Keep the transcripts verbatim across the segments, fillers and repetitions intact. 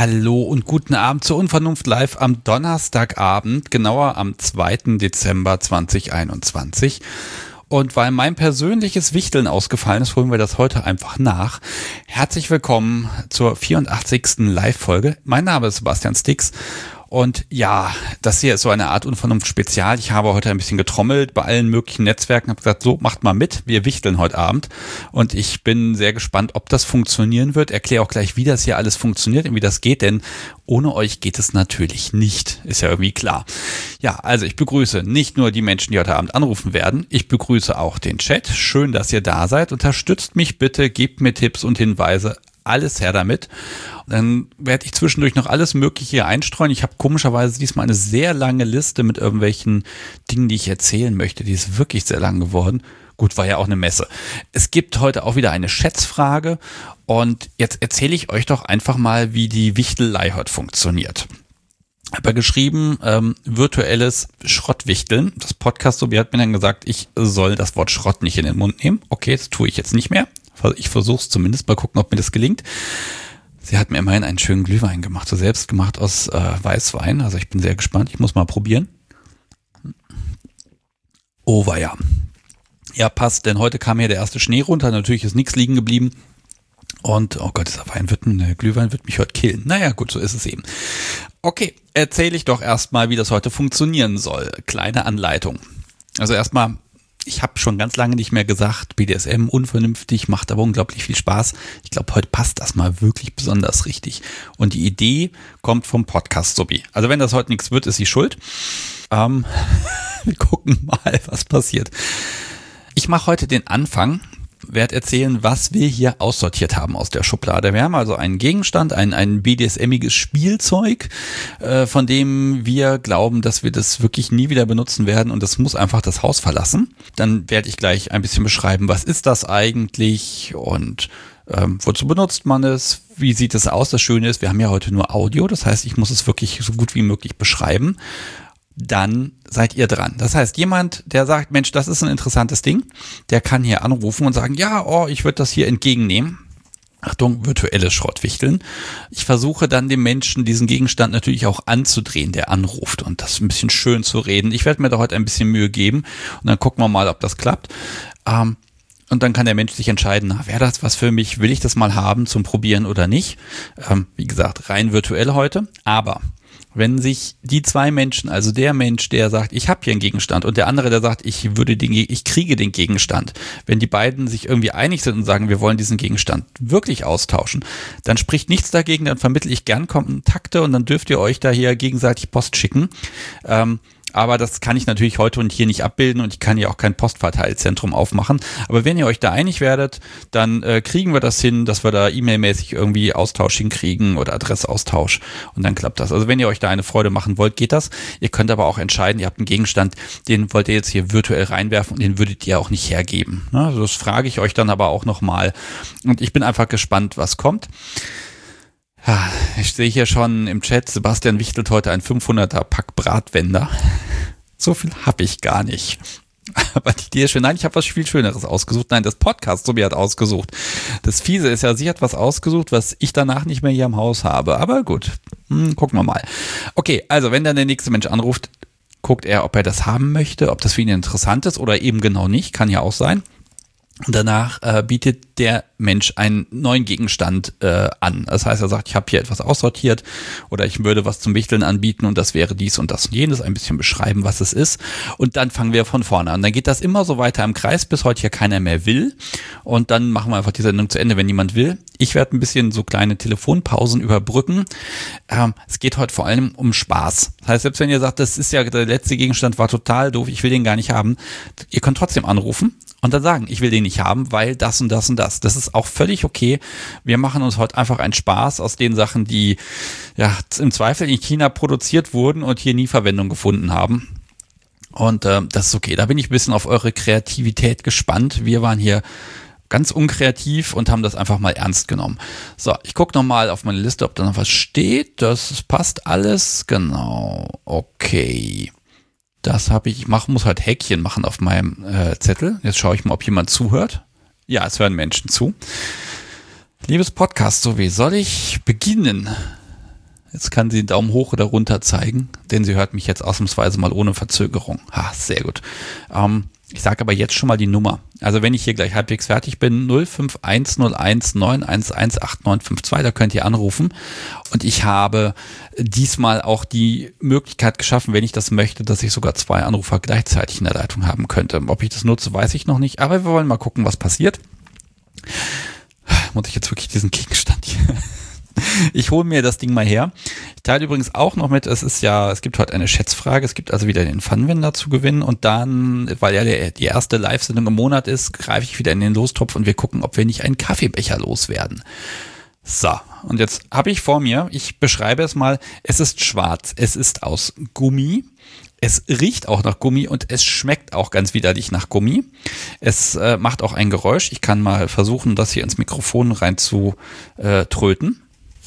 Hallo und guten Abend zur Unvernunft live am Donnerstagabend, genauer am zweiten Dezember zweitausendeinundzwanzig. Und weil mein persönliches Wichteln ausgefallen ist, holen wir das heute einfach nach. Herzlich willkommen zur vierundachtzigsten Live-Folge. Mein Name ist Sebastian Stix. Und ja, das hier ist so eine Art Unvernunft-Spezial. Ich habe heute ein bisschen getrommelt bei allen möglichen Netzwerken, habe gesagt, so, macht mal mit, wir wichteln heute Abend. Und ich bin sehr gespannt, ob das funktionieren wird. Erkläre auch gleich, wie das hier alles funktioniert und wie das geht, denn ohne euch geht es natürlich nicht. Ist ja irgendwie klar. Ja, also ich begrüße nicht nur die Menschen, die heute Abend anrufen werden, ich begrüße auch den Chat. Schön, dass ihr da seid. Unterstützt mich bitte, gebt mir Tipps und Hinweise. Alles her damit. Und dann werde ich zwischendurch noch alles Mögliche einstreuen. Ich habe komischerweise diesmal eine sehr lange Liste mit irgendwelchen Dingen, die ich erzählen möchte. Die ist wirklich sehr lang geworden. Gut, war ja auch eine Messe. Es gibt heute auch wieder eine Schätzfrage. Und jetzt erzähle ich euch doch einfach mal, wie die Wichtelei heute funktioniert. Ich habe geschrieben, ähm, virtuelles Schrottwichteln. Das Podcast-Sobi hat mir dann gesagt, ich soll das Wort Schrott nicht in den Mund nehmen. Okay, das tue ich jetzt nicht mehr. Ich versuche es zumindest, mal gucken, ob mir das gelingt. Sie hat mir immerhin einen schönen Glühwein gemacht, so selbst gemacht aus äh, Weißwein. Also ich bin sehr gespannt, ich muss mal probieren. Oh weia. Ja, passt, denn heute kam hier der erste Schnee runter. Natürlich ist nichts liegen geblieben. Und, oh Gott, dieser Wein wird, der Glühwein wird mich heute killen. Naja, gut, so ist es eben. Okay, erzähle ich doch erstmal, wie das heute funktionieren soll. Kleine Anleitung. Also erstmal, ich habe schon ganz lange nicht mehr gesagt, B D S M unvernünftig, macht aber unglaublich viel Spaß. Ich glaube, heute passt das mal wirklich besonders richtig. Und die Idee kommt vom Podcast-Sobi. Also wenn das heute nichts wird, ist sie schuld. Ähm, wir gucken mal, was passiert. Ich mache heute den Anfang, werde erzählen, was wir hier aussortiert haben aus der Schublade. Wir haben also einen Gegenstand, ein, ein B D S M-iges Spielzeug, äh, von dem wir glauben, dass wir das wirklich nie wieder benutzen werden und das muss einfach das Haus verlassen. Dann werde ich gleich ein bisschen beschreiben, was ist das eigentlich und ähm, wozu benutzt man es, wie sieht es aus. Das Schöne ist, wir haben ja heute nur Audio, das heißt, ich muss es wirklich so gut wie möglich beschreiben. Dann seid ihr dran. Das heißt, jemand, der sagt, Mensch, das ist ein interessantes Ding, der kann hier anrufen und sagen, ja, oh, ich würde das hier entgegennehmen. Achtung, virtuelles Schrottwichteln. Ich versuche dann dem Menschen diesen Gegenstand natürlich auch anzudrehen, der anruft und das ein bisschen schön zu reden. Ich werde mir da heute ein bisschen Mühe geben und dann gucken wir mal, ob das klappt. Ähm, Und dann kann der Mensch sich entscheiden, na, wäre das was für mich, will ich das mal haben zum Probieren oder nicht. Ähm, wie gesagt, rein virtuell heute, aber wenn sich die zwei Menschen, also der Mensch, der sagt, ich habe hier einen Gegenstand und der andere, der sagt, ich würde den, ich kriege den Gegenstand, wenn die beiden sich irgendwie einig sind und sagen, wir wollen diesen Gegenstand wirklich austauschen, dann spricht nichts dagegen, dann vermittle ich gern Kontakte und dann dürft ihr euch da hier gegenseitig Post schicken. Ähm, Aber das kann ich natürlich heute und hier nicht abbilden und ich kann ja auch kein Postverteilzentrum aufmachen. Aber wenn ihr euch da einig werdet, dann äh, kriegen wir das hin, dass wir da e-mailmäßig irgendwie Austausch hinkriegen oder Adressaustausch und dann klappt das. Also wenn ihr euch da eine Freude machen wollt, geht das. Ihr könnt aber auch entscheiden, ihr habt einen Gegenstand, den wollt ihr jetzt hier virtuell reinwerfen und den würdet ihr auch nicht hergeben. Also das frage ich euch dann aber auch nochmal und ich bin einfach gespannt, was kommt. Ja, ich sehe hier schon im Chat, Sebastian wichtelt heute ein fünfhunderter Pack Bratwender. So viel habe ich gar nicht. Aber die Idee ist schön. Nein, ich habe was viel Schöneres ausgesucht. Nein, das Podcast-Sobi hat ausgesucht. Das Fiese ist ja, sie hat was ausgesucht, was ich danach nicht mehr hier im Haus habe. Aber gut, hm, gucken wir mal. Okay, also wenn dann der nächste Mensch anruft, guckt er, ob er das haben möchte, ob das für ihn interessant ist oder eben genau nicht. Kann ja auch sein. Und danach äh, bietet der Mensch einen neuen Gegenstand äh, an. Das heißt, er sagt, ich habe hier etwas aussortiert oder ich würde was zum Wichteln anbieten und das wäre dies und das und jenes, ein bisschen beschreiben, was es ist. Und dann fangen wir von vorne an. Dann geht das immer so weiter im Kreis, bis heute hier keiner mehr will. Und dann machen wir einfach die Sendung zu Ende, wenn niemand will. Ich werde ein bisschen so kleine Telefonpausen überbrücken. Ähm, es geht heute vor allem um Spaß. Das heißt, selbst wenn ihr sagt, das ist ja, der letzte Gegenstand war total doof, ich will den gar nicht haben, ihr könnt trotzdem anrufen und dann sagen, ich will den nicht haben, weil das und das und das. Das ist auch völlig okay. Wir machen uns heute einfach einen Spaß aus den Sachen, die ja im Zweifel in China produziert wurden und hier nie Verwendung gefunden haben. Und äh, das ist okay. Da bin ich ein bisschen auf eure Kreativität gespannt. Wir waren hier ganz unkreativ und haben das einfach mal ernst genommen. So, ich gucke nochmal auf meine Liste, ob da noch was steht. Das passt alles. Genau. Okay. Das habe ich, ich mach, muss halt Häkchen machen auf meinem äh, Zettel. Jetzt schaue ich mal, ob jemand zuhört. Ja, es hören Menschen zu. Liebes Podcast, so wie soll ich beginnen? Jetzt kann sie Daumen hoch oder runter zeigen, denn sie hört mich jetzt ausnahmsweise mal ohne Verzögerung. Ha, sehr gut. Ähm, ich sage aber jetzt schon mal die Nummer. Also wenn ich hier gleich halbwegs fertig bin, null fünf eins null eins neun eins eins acht neun fünf zwei, da könnt ihr anrufen. Und ich habe diesmal auch die Möglichkeit geschaffen, wenn ich das möchte, dass ich sogar zwei Anrufer gleichzeitig in der Leitung haben könnte. Ob ich das nutze, weiß ich noch nicht, aber wir wollen mal gucken, was passiert. Muss ich jetzt wirklich diesen Gegenstand hier... Ich hole mir das Ding mal her. Ich teile übrigens auch noch mit, es ist ja, es gibt heute eine Schätzfrage, es gibt also wieder den Funwender zu gewinnen und dann, weil ja der, die erste Live-Sendung im Monat ist, greife ich wieder in den Lostopf und wir gucken, ob wir nicht einen Kaffeebecher loswerden. So, und jetzt habe ich vor mir, ich beschreibe es mal, es ist schwarz, es ist aus Gummi. Es riecht auch nach Gummi und es schmeckt auch ganz widerlich nach Gummi. Es äh, macht auch ein Geräusch. Ich kann mal versuchen, das hier ins Mikrofon rein zu äh, tröten.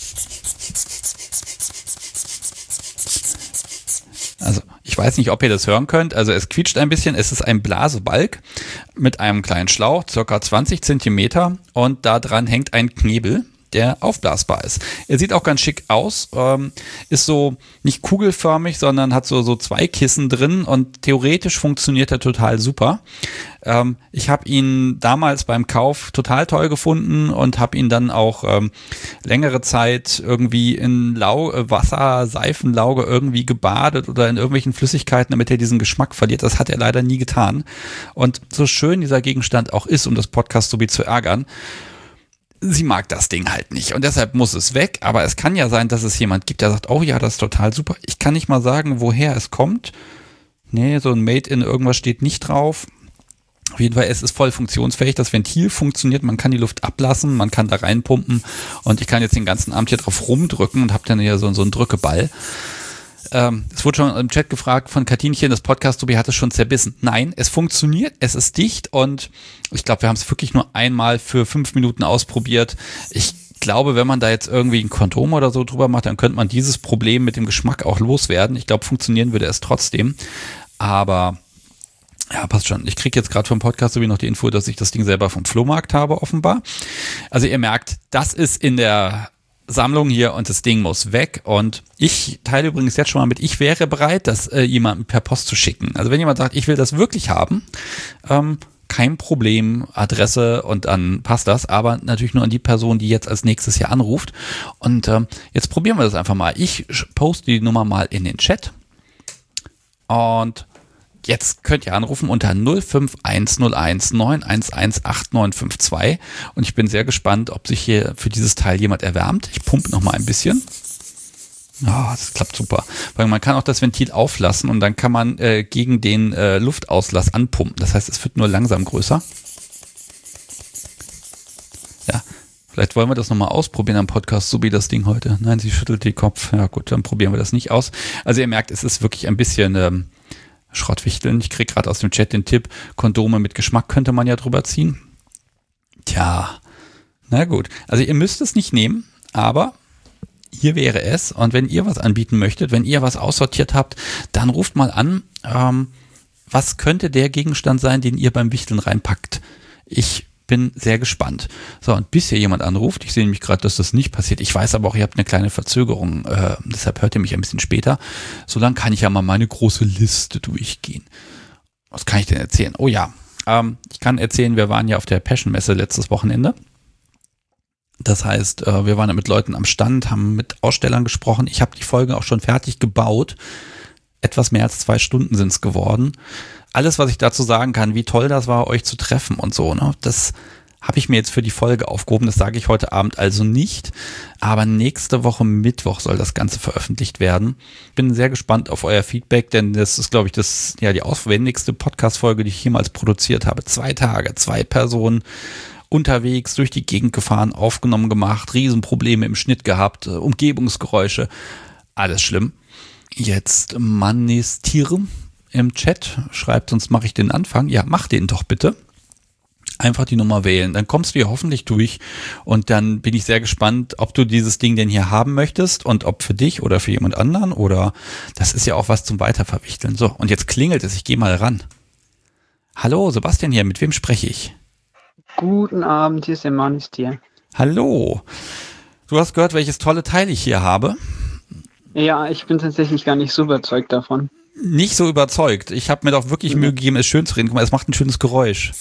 Also ich weiß nicht, ob ihr das hören könnt. Also es quietscht ein bisschen. Es ist ein Blasebalg mit einem kleinen Schlauch, circa zwanzig Zentimeter. Und da dran hängt ein Knebel, der aufblasbar ist. Er sieht auch ganz schick aus, ähm, ist so nicht kugelförmig, sondern hat so, so zwei Kissen drin und theoretisch funktioniert er total super. Ähm, ich habe ihn damals beim Kauf total toll gefunden und habe ihn dann auch ähm, längere Zeit irgendwie in Lau Wasser, Seifenlauge irgendwie gebadet oder in irgendwelchen Flüssigkeiten, damit er diesen Geschmack verliert. Das hat er leider nie getan. Und so schön dieser Gegenstand auch ist, um das Podcast-Subi zu ärgern, sie mag das Ding halt nicht und deshalb muss es weg, aber es kann ja sein, dass es jemand gibt, der sagt, oh ja, das ist total super. Ich kann nicht mal sagen, woher es kommt. Nee, so ein Made in irgendwas steht nicht drauf. Auf jeden Fall, es ist voll funktionsfähig, das Ventil funktioniert, man kann die Luft ablassen, man kann da reinpumpen und ich kann jetzt den ganzen Abend hier drauf rumdrücken und habe dann hier so, so einen Drückeball. Ähm, es wurde schon im Chat gefragt von Katinchen, das Podcast-Subi hat es schon zerbissen. Nein, es funktioniert, es ist dicht und ich glaube, wir haben es wirklich nur einmal für fünf Minuten ausprobiert. Ich glaube, wenn man da jetzt irgendwie ein Kondom oder so drüber macht, dann könnte man dieses Problem mit dem Geschmack auch loswerden. Ich glaube, funktionieren würde es trotzdem. Aber ja, passt schon. Ich kriege jetzt gerade vom Podcast-Subi noch die Info, dass ich das Ding selber vom Flohmarkt habe, offenbar. Also ihr merkt, das ist in der Sammlung hier und das Ding muss weg und ich teile übrigens jetzt schon mal mit, ich wäre bereit, das äh, jemandem per Post zu schicken. Also wenn jemand sagt, ich will das wirklich haben, ähm, kein Problem, Adresse und dann passt das, aber natürlich nur an die Person, die jetzt als nächstes hier anruft und ähm, jetzt probieren wir das einfach mal. Ich poste die Nummer mal in den Chat und jetzt könnt ihr anrufen unter null fünf eins null eins neun eins eins acht neun fünf zwei und ich bin sehr gespannt, ob sich hier für dieses Teil jemand erwärmt. Ich pumpe noch mal ein bisschen. Oh, das klappt super. Weil man kann auch das Ventil auflassen und dann kann man äh, gegen den äh, Luftauslass anpumpen. Das heißt, es wird nur langsam größer. Ja, vielleicht wollen wir das nochmal ausprobieren am Podcast-Subi, das Ding heute. Nein, sie schüttelt den Kopf. Ja gut, dann probieren wir das nicht aus. Also ihr merkt, es ist wirklich ein bisschen... Ähm, Schrottwichteln. Ich kriege gerade aus dem Chat den Tipp, Kondome mit Geschmack könnte man ja drüber ziehen. Tja, na gut. Also ihr müsst es nicht nehmen, aber hier wäre es. Und wenn ihr was anbieten möchtet, wenn ihr was aussortiert habt, dann ruft mal an, ähm, was könnte der Gegenstand sein, den ihr beim Wichteln reinpackt. Ich bin sehr gespannt. So, und bis hier jemand anruft, ich sehe nämlich gerade, dass das nicht passiert. Ich weiß aber auch, ihr habt eine kleine Verzögerung, äh, deshalb hört ihr mich ein bisschen später. So lange kann ich ja mal meine große Liste durchgehen. Was kann ich denn erzählen? Oh ja, ähm, ich kann erzählen, wir waren ja auf der Passion-Messe letztes Wochenende. Das heißt, äh, wir waren ja mit Leuten am Stand, haben mit Ausstellern gesprochen. Ich habe die Folge auch schon fertig gebaut. Etwas mehr als zwei Stunden sind es geworden. Alles, was ich dazu sagen kann, wie toll das war, euch zu treffen und so, ne, das habe ich mir jetzt für die Folge aufgehoben. Das sage ich heute Abend also nicht. Aber nächste Woche Mittwoch soll das Ganze veröffentlicht werden. Bin sehr gespannt auf euer Feedback, denn das ist, glaube ich, das ja die aufwendigste Podcast-Folge, die ich jemals produziert habe. Zwei Tage, zwei Personen unterwegs, durch die Gegend gefahren, aufgenommen gemacht, Riesenprobleme im Schnitt gehabt, Umgebungsgeräusche, alles schlimm. Jetzt Manistieren im Chat, schreibt, sonst mache ich den Anfang. Ja, mach den doch bitte. Einfach die Nummer wählen, dann kommst du hier hoffentlich durch und dann bin ich sehr gespannt, ob du dieses Ding denn hier haben möchtest und ob für dich oder für jemand anderen oder das ist ja auch was zum Weiterverwichteln. So, und jetzt klingelt es, ich gehe mal ran. Hallo, Sebastian hier, mit wem spreche ich? Guten Abend, hier ist der Manistier. Hallo, du hast gehört, welches tolle Teil ich hier habe? Ja, ich bin tatsächlich gar nicht so überzeugt davon. Nicht so überzeugt. Ich habe mir doch wirklich mhm. Mühe gegeben, es schön zu reden. Guck mal, es macht ein schönes Geräusch.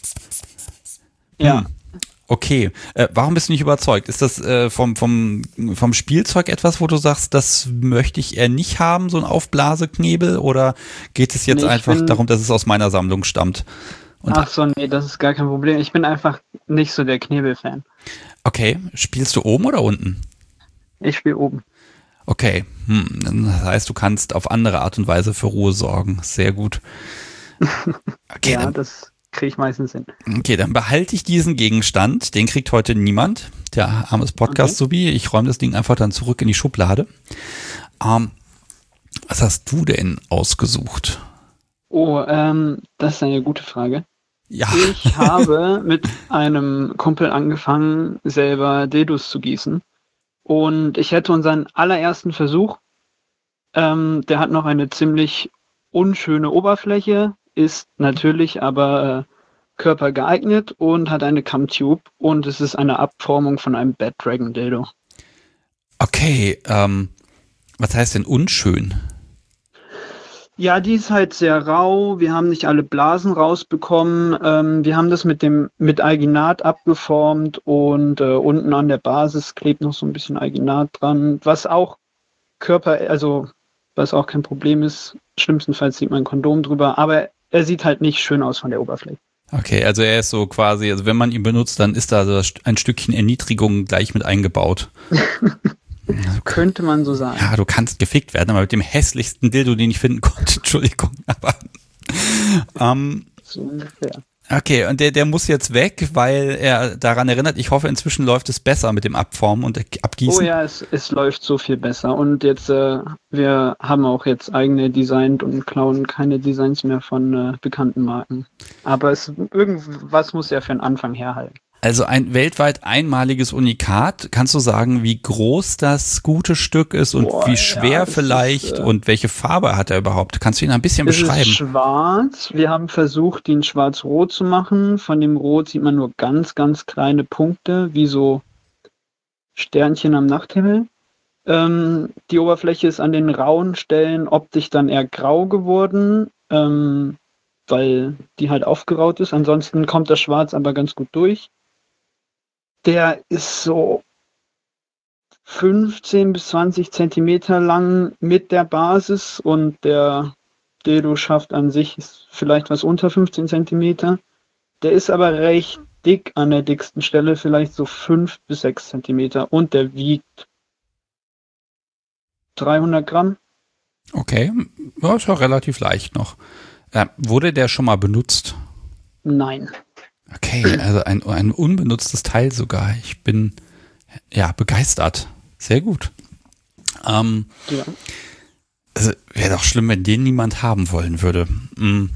Ja. Hm. Okay. Äh, warum bist du nicht überzeugt? Ist das äh, vom, vom, vom Spielzeug etwas, wo du sagst, das möchte ich eher nicht haben, so ein Aufblaseknebel? Oder geht es jetzt nee, einfach bin, darum, dass es aus meiner Sammlung stammt? Und ach so, nee, das ist gar kein Problem. Ich bin einfach nicht so der Knebelfan. Okay. Spielst du oben oder unten? Ich spiele oben. Okay. Hm. Das heißt, du kannst auf andere Art und Weise für Ruhe sorgen. Sehr gut. Okay, ja, dann, das kriege ich meistens hin. Okay, dann behalte ich diesen Gegenstand. Den kriegt heute niemand. Der armes Podcast-Subi. Ich räume das Ding einfach dann zurück in die Schublade. Ähm, was hast du denn ausgesucht? Oh, ähm, das ist eine gute Frage. Ja. Ich habe mit einem Kumpel angefangen, selber Dildos zu gießen. Und ich hätte unseren allerersten Versuch. Ähm, der hat noch eine ziemlich unschöne Oberfläche, ist natürlich aber äh, körpergeeignet und hat eine Cam-Tube und es ist eine Abformung von einem Bad Dragon Dildo. Okay, ähm, was heißt denn unschön? Ja, die ist halt sehr rau, wir haben nicht alle Blasen rausbekommen, ähm, wir haben das mit dem mit Alginat abgeformt und äh, unten an der Basis klebt noch so ein bisschen Alginat dran, was auch Körper, also was auch kein Problem ist, schlimmstenfalls sieht man ein Kondom drüber, aber er sieht halt nicht schön aus von der Oberfläche. Okay, also er ist so quasi, also wenn man ihn benutzt, dann ist da so ein Stückchen Erniedrigung gleich mit eingebaut. Könnte man so sagen. Ja, du kannst gefickt werden, aber mit dem hässlichsten Dildo, den ich finden konnte, Entschuldigung, aber ähm, so ungefähr. Okay, und der, der muss jetzt weg, weil er daran erinnert, ich hoffe, inzwischen läuft es besser mit dem Abformen und Abgießen. Oh ja, es, es läuft so viel besser. Und jetzt, äh, wir haben auch jetzt eigene designt und klauen keine Designs mehr von äh, bekannten Marken. Aber es irgendwas muss ja für den Anfang herhalten. Also ein weltweit einmaliges Unikat. Kannst du sagen, wie groß das gute Stück ist und Boah, wie schwer ja, vielleicht ist, äh, und welche Farbe hat er überhaupt? Kannst du ihn ein bisschen es beschreiben? Es ist schwarz. Wir haben versucht, ihn schwarz-rot zu machen. Von dem Rot sieht man nur ganz, ganz kleine Punkte, wie so Sternchen am Nachthimmel. Ähm, die Oberfläche ist an den rauen Stellen optisch dann eher grau geworden, ähm, weil die halt aufgeraut ist. Ansonsten kommt das Schwarz aber ganz gut durch. Der ist so fünfzehn bis zwanzig Zentimeter lang mit der Basis und der Dildo-Schaft an sich ist vielleicht was unter fünfzehn Zentimeter. Der ist aber recht dick an der dicksten Stelle, vielleicht so fünf bis sechs Zentimeter und der wiegt dreihundert Gramm. Okay, ja, ist ja relativ leicht noch. Äh, wurde der schon mal benutzt? Nein. Okay, also ein, ein unbenutztes Teil sogar. Ich bin ja begeistert. Sehr gut. Ähm, ja. Also wäre doch schlimm, wenn den niemand haben wollen würde. Mhm.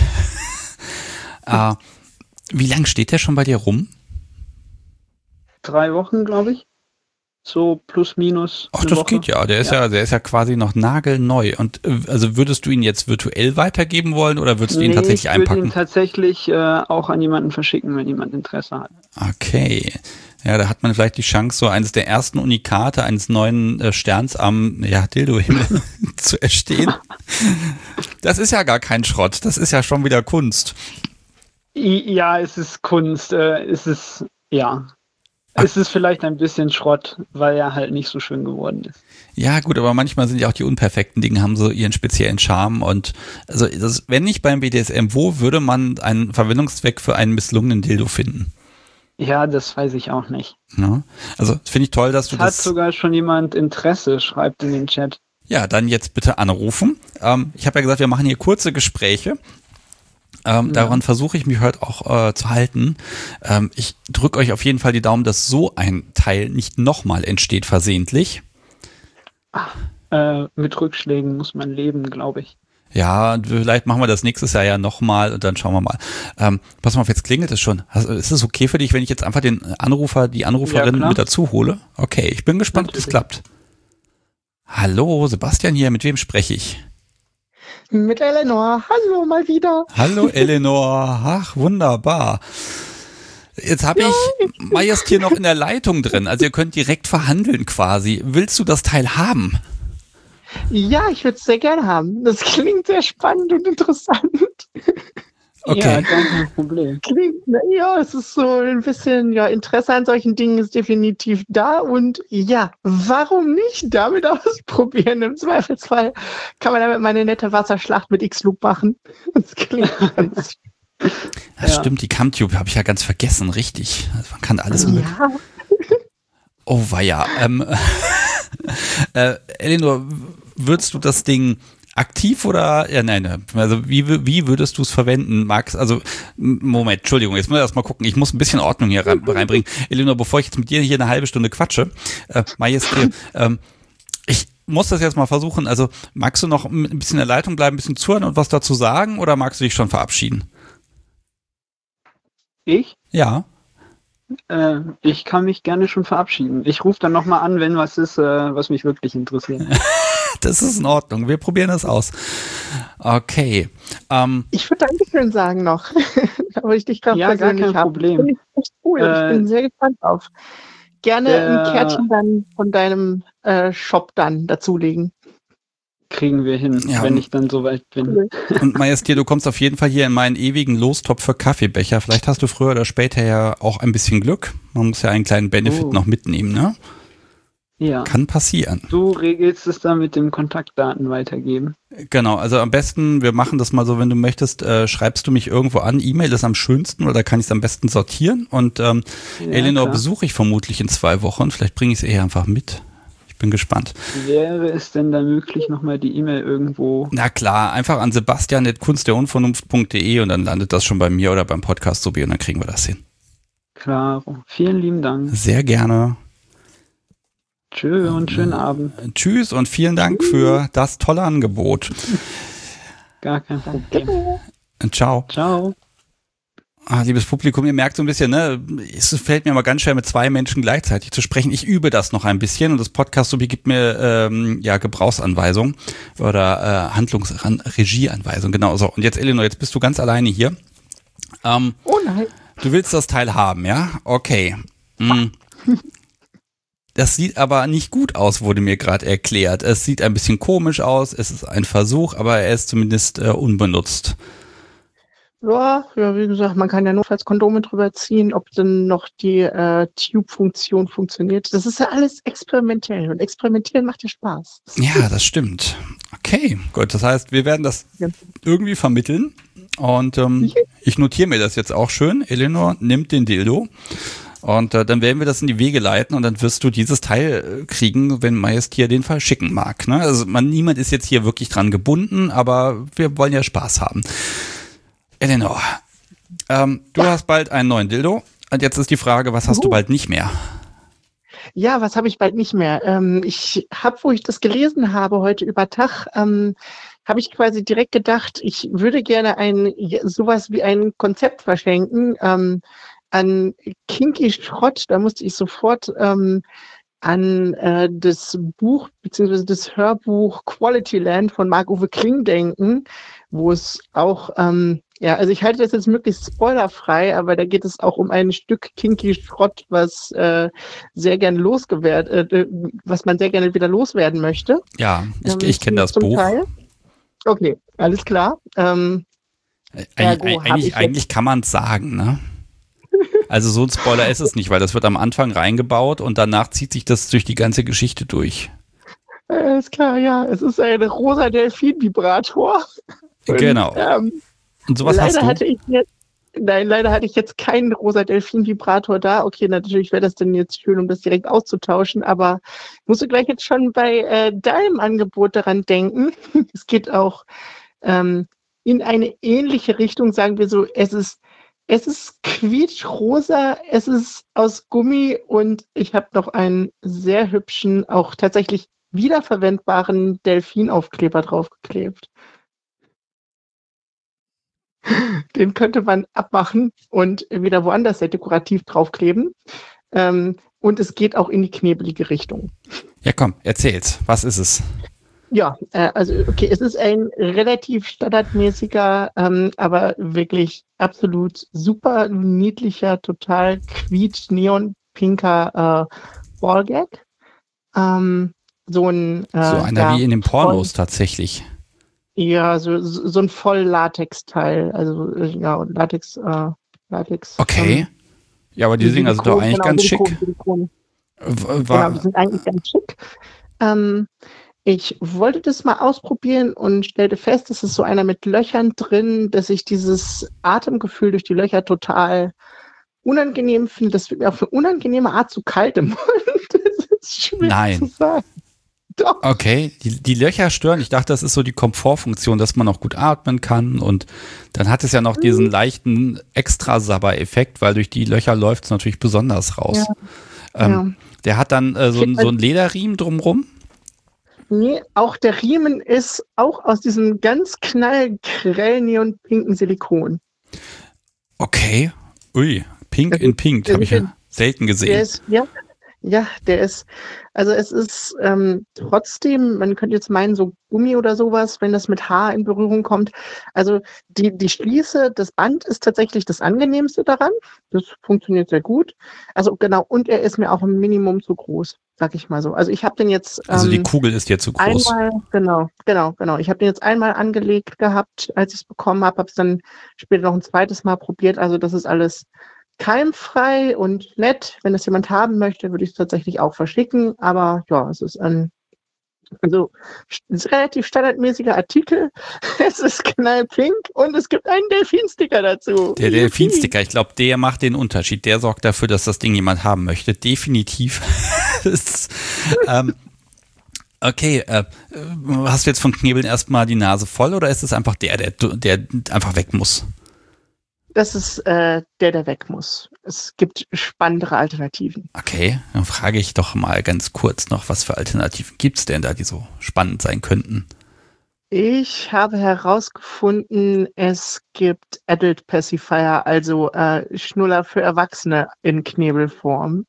äh, wie lange steht der schon bei dir rum? Drei Wochen, glaube ich. So plus minus. Ach, das Woche. Geht ja. Der ist ja. ja, der ist ja quasi noch nagelneu. Und also würdest du ihn jetzt virtuell weitergeben wollen oder würdest du ihn nee, tatsächlich einpacken? Ich würde ihn tatsächlich äh, auch an jemanden verschicken, wenn jemand Interesse hat. Okay. Ja, da hat man vielleicht die Chance, so eines der ersten Unikate eines neuen äh, Sterns am ja, Dildo-Himmel zu erstehen. Das ist ja gar kein Schrott. Das ist ja schon wieder Kunst. Ja, es ist Kunst. Äh, es ist, ja. Es ist vielleicht ein bisschen Schrott, weil er halt nicht so schön geworden ist. Ja, gut, aber manchmal sind ja auch die unperfekten Dinge, haben so ihren speziellen Charme. Und also das, wenn nicht beim B D S M, wo würde man einen Verwendungszweck für einen misslungenen Dildo finden? Ja, das weiß ich auch nicht. Ja, also finde ich toll, dass du das... Hat das... sogar schon jemand Interesse, schreibt in den Chat. Ja, dann jetzt bitte anrufen. Ähm, ich habe ja gesagt, wir machen hier kurze Gespräche. Ähm, ja. Daran versuche ich mich heute auch äh, zu halten. Ähm, ich drücke euch auf jeden Fall die Daumen, dass so ein Teil nicht nochmal entsteht versehentlich. Ach, äh, mit Rückschlägen muss man leben, glaube ich. Ja, vielleicht machen wir das nächstes Jahr ja nochmal und dann schauen wir mal. Ähm, pass mal auf, jetzt klingelt es schon. Also, ist es okay für dich, wenn ich jetzt einfach den Anrufer, die Anruferin ja, mit dazu hole? Okay, ich bin gespannt, Natürlich. ob das klappt. Hallo, Sebastian hier, mit wem spreche ich? Mit Eleanor. Hallo, mal wieder. Hallo, Eleanor. Ach, wunderbar. Jetzt habe ja. ich Majest hier noch in der Leitung drin. Also ihr könnt direkt verhandeln quasi. Willst du das Teil haben? Ja, ich würde es sehr gerne haben. Das klingt sehr spannend und interessant. Okay. Ja, kein Problem. Klingt, na ja, es ist so ein bisschen, ja, Interesse an solchen Dingen ist definitiv da und ja, warum nicht damit ausprobieren? Im Zweifelsfall kann man damit mal eine nette Wasserschlacht mit X-Loop machen. Das klingt ganz. Das Ja. stimmt, die Camtube habe ich ja ganz vergessen, richtig. Also man kann alles mit. Ja, Oh weia. Ähm, äh, Elinor, würdest du das Ding aktiv oder, ja nein, also wie, wie würdest du es verwenden, Max? Also, Moment, Entschuldigung, jetzt muss ich erst mal gucken, ich muss ein bisschen Ordnung hier rein, reinbringen. Elinor, bevor ich jetzt mit dir hier eine halbe Stunde quatsche, äh, Majestät, ähm, ich muss das jetzt mal versuchen, also magst du noch ein bisschen in der Leitung bleiben, ein bisschen zuhören und was dazu sagen oder magst du dich schon verabschieden? Ich? Ja. Äh, ich kann mich gerne schon verabschieden. Ich rufe dann nochmal an, wenn was ist, äh, was mich wirklich interessiert. Das ist in Ordnung, wir probieren das aus. Okay. Ähm, ich würde Dankeschön sagen noch, aber ich dich gerade Ja, gar persönlich kein habe. Problem. Finde ich echt cool. Äh, ich bin sehr gespannt drauf. Gerne der- ein Kärtchen dann von deinem äh, Shop dann dazulegen. Kriegen wir hin, Ja, wenn ich dann soweit bin. Cool. Und Majestät, du kommst auf jeden Fall hier in meinen ewigen Lostopf für Kaffeebecher. Vielleicht hast du früher oder später ja auch ein bisschen Glück. Man muss ja einen kleinen Benefit Oh. noch mitnehmen, ne? Ja. Kann passieren. Du regelst es dann mit dem Kontaktdaten weitergeben. Genau, also am besten, wir machen das mal so, wenn du möchtest, äh, schreibst du mich irgendwo an. E-Mail ist am schönsten oder kann ich es am besten sortieren. Und ähm, Ja, Elinor klar. besuche ich vermutlich in zwei Wochen. Vielleicht bringe ich es eher einfach mit. Ich bin gespannt. Wäre es denn da möglich, nochmal die E-Mail irgendwo? Na klar, einfach an sebastian at kunst der unvernunft punkt de und dann landet das schon bei mir oder beim Podcast so wie und dann kriegen wir das hin. Klaro. Vielen lieben Dank. Sehr gerne. Tschö und schönen Abend. Tschüss und vielen Dank für das tolle Angebot. Gar kein Problem. Ciao. Ciao. Ah, liebes Publikum, ihr merkt so ein bisschen, ne, es fällt mir mal ganz schwer, mit zwei Menschen gleichzeitig zu sprechen. Ich übe das noch ein bisschen und das Podcast-Subi gibt mir ähm, ja Gebrauchsanweisungen oder äh, Handlungs-, Regieanweisungen, genau so. Und jetzt, Elinor, jetzt bist du ganz alleine hier. Ähm, Oh nein. Du willst das Teil haben, ja? Okay. Hm. Das sieht aber nicht gut aus, wurde mir gerade erklärt. Es sieht ein bisschen komisch aus, es ist ein Versuch, aber er ist zumindest äh, unbenutzt. Ja, ja, wie gesagt, man kann ja notfalls Kondome drüber ziehen, ob dann noch die äh, Tube-Funktion funktioniert. Das ist ja alles experimentell und experimentieren macht ja Spaß. Ja, das stimmt. Okay, gut. Das heißt, wir werden das Ja. irgendwie vermitteln. Und ähm, ich notiere mir das jetzt auch schön. Elinor nimmt den Dildo. Und äh, dann werden wir das in die Wege leiten und dann wirst du dieses Teil äh, kriegen, wenn Majestät den Fall schicken mag. Ne? Also man, niemand ist jetzt hier wirklich dran gebunden, aber wir wollen ja Spaß haben. Elinor, ähm, du hast bald einen neuen Dildo. Und jetzt ist die Frage, was hast du Juhu. bald nicht mehr? Ja, was habe ich bald nicht mehr? Ähm, ich habe, wo ich das gelesen habe heute über Tag, ähm, habe ich quasi direkt gedacht, ich würde gerne ein sowas wie ein Konzept verschenken ähm, an Kinky Schrott. Da musste ich sofort ähm, an äh, das Buch beziehungsweise das Hörbuch Quality Land von Marc-Uwe Kling denken, wo es auch ähm, ja, also ich halte das jetzt möglichst spoilerfrei, aber da geht es auch um ein Stück Kinky Schrott, was äh, sehr gerne losgewert, äh, was man sehr gerne wieder loswerden möchte. Ja, ich, Ähm, ich kenne das zum Buch. Teil. Okay, alles klar. Ähm, Eig Ergo hab ich eigentlich, jetzt- eigentlich kann man es sagen, ne? Also so ein Spoiler ist es nicht, weil das wird am Anfang reingebaut und danach zieht sich das durch die ganze Geschichte durch. alles klar, ja. Es ist ein rosa Delfin-Vibrator. Und, Genau. Ähm, Und sowas leider hast du? hatte ich jetzt, nein, leider hatte ich jetzt keinen rosa Delfin-Vibrator da. Okay, natürlich wäre das denn jetzt schön, um das direkt auszutauschen, aber musst du gleich jetzt schon bei äh, deinem Angebot daran denken. Es geht auch ähm, in eine ähnliche Richtung, sagen wir so, es ist, es ist quietschrosa, es ist aus Gummi und ich habe noch einen sehr hübschen, auch tatsächlich wiederverwendbaren Delfinaufkleber draufgeklebt. Den könnte man abmachen und wieder woanders sehr dekorativ draufkleben. Ähm, und es geht auch in die knebelige Richtung. Ja, komm, erzähl's. Was ist es? Ja, äh, also okay, es ist ein relativ standardmäßiger, ähm, aber wirklich absolut super niedlicher, total quietsch neonpinker äh, Ballgag. Ähm, so ein äh, So einer ja, wie in den Pornos voll, tatsächlich. ja, so, so so ein Voll-Latex-Teil, also äh, ja, und Latex, äh, Latex, Okay. ähm, Ja, aber die Dinger sind doch Silikon, eigentlich genau, ganz Silikon, schick. Silikon. W- Genau, die War, sind eigentlich ganz schick. Ähm, ich wollte das mal ausprobieren und stellte fest, es ist so einer mit Löchern drin, dass ich dieses Atemgefühl durch die Löcher total unangenehm finde. Das wird mir auf eine unangenehme Art zu kalt im Mund. Das ist schwer zu nein. sagen. Doch. Okay, die, die Löcher stören. Ich dachte, das ist so die Komfortfunktion, dass man auch gut atmen kann. Und dann hat es ja noch diesen leichten Extra-Sabber-Effekt, weil durch die Löcher läuft es natürlich besonders raus. Ja, Ähm, ja. Der hat dann äh, so, ein, so ein Lederriemen drumrum. Nee, auch der Riemen ist auch aus diesem ganz knallgrell neonpinken Silikon. Okay. Ui, Pink Also, in Pink, habe ich ja selten Der gesehen. ist, ja, ja, der ist, also es ist ähm, trotzdem, man könnte jetzt meinen, so Gummi oder sowas, wenn das mit Haar in Berührung kommt. Also die, die Schließe, das Band ist tatsächlich das Angenehmste daran. Das funktioniert sehr gut. Also genau, und er ist mir auch im Minimum zu groß, sag ich mal so. Also ich habe den jetzt Also die ähm, Kugel ist dir zu groß. einmal, genau, genau, genau. Ich habe den jetzt einmal angelegt gehabt, als ich es bekommen habe, habe es dann später noch ein zweites Mal probiert. Also das ist alles keimfrei und nett. Wenn das jemand haben möchte, würde ich es tatsächlich auch verschicken. Aber ja, es ist ein, also es ist ein relativ standardmäßiger Artikel. Es ist knallpink und es gibt einen Delfinsticker dazu. Der Delfinsticker, ich glaube, der macht den Unterschied. Der sorgt dafür, dass das Ding jemand haben möchte. Definitiv. das, ähm, okay, äh, hast du jetzt von Knebeln erstmal die Nase voll oder ist es einfach der, der, der einfach weg muss? Das ist äh, der, der weg muss. Es gibt spannendere Alternativen. Okay, dann frage ich doch mal ganz kurz noch, was für Alternativen gibt es denn da, die so spannend sein könnten? Ich habe herausgefunden, es gibt Adult Pacifier, also äh, Schnuller für Erwachsene in Knebelform.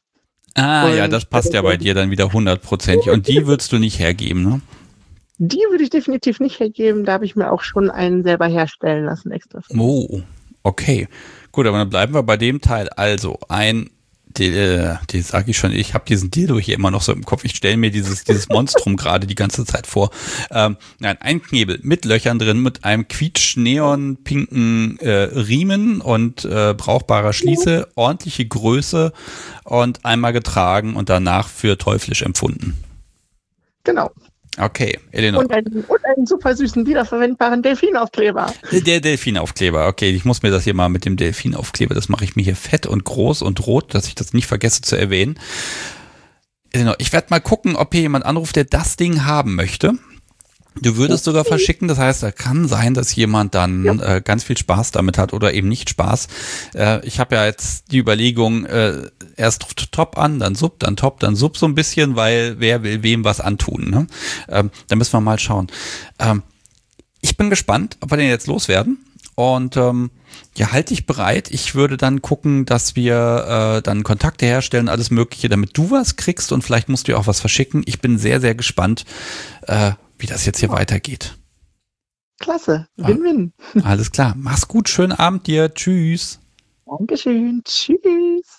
Ah, Und ja, das passt ja bei dir dann wieder hundertprozentig. Und die würdest du nicht hergeben, ne? die würde ich definitiv nicht hergeben. Da habe ich mir auch schon einen selber herstellen lassen extra. Oh, okay. Gut, aber dann bleiben wir bei dem Teil. Also ein, die, äh, die sage ich schon, ich habe diesen Dildo hier immer noch so im Kopf. Ich stelle mir dieses, dieses Monstrum gerade die ganze Zeit vor. Ähm, nein, ein Knebel mit Löchern drin, mit einem quietsch-neon-pinken äh, Riemen und äh, brauchbarer Schließe, ordentliche Größe und einmal getragen und danach für teuflisch empfunden. Genau. Okay, Eleanor. Und einen, und einen super süßen, wiederverwendbaren Delfinaufkleber. Der Delfinaufkleber, okay, ich muss mir das hier mal mit dem Delfinaufkleber, das mache ich mir hier fett und groß und rot, dass ich das nicht vergesse zu erwähnen. Eleanor, ich werde mal gucken, ob hier jemand anruft, der das Ding haben möchte. Du würdest sogar verschicken, das heißt, da kann sein, dass jemand dann ja. äh, ganz viel Spaß damit hat oder eben nicht Spaß. Äh, ich habe ja jetzt die Überlegung, äh, erst Top an, dann Sub, dann Top, dann Sub so ein bisschen, weil wer will wem was antun. Ne? Ähm, da müssen wir mal schauen. Ähm, ich bin gespannt, ob wir den jetzt loswerden. Und ähm, ja, halt dich bereit. Ich würde dann gucken, dass wir äh, dann Kontakte herstellen, alles Mögliche, damit du was kriegst und vielleicht musst du ja auch was verschicken. Ich bin sehr, sehr gespannt, äh, wie das jetzt hier ja. weitergeht. Klasse, Win-Win. Ah, alles klar, mach's gut, schönen Abend dir, tschüss. Dankeschön, tschüss.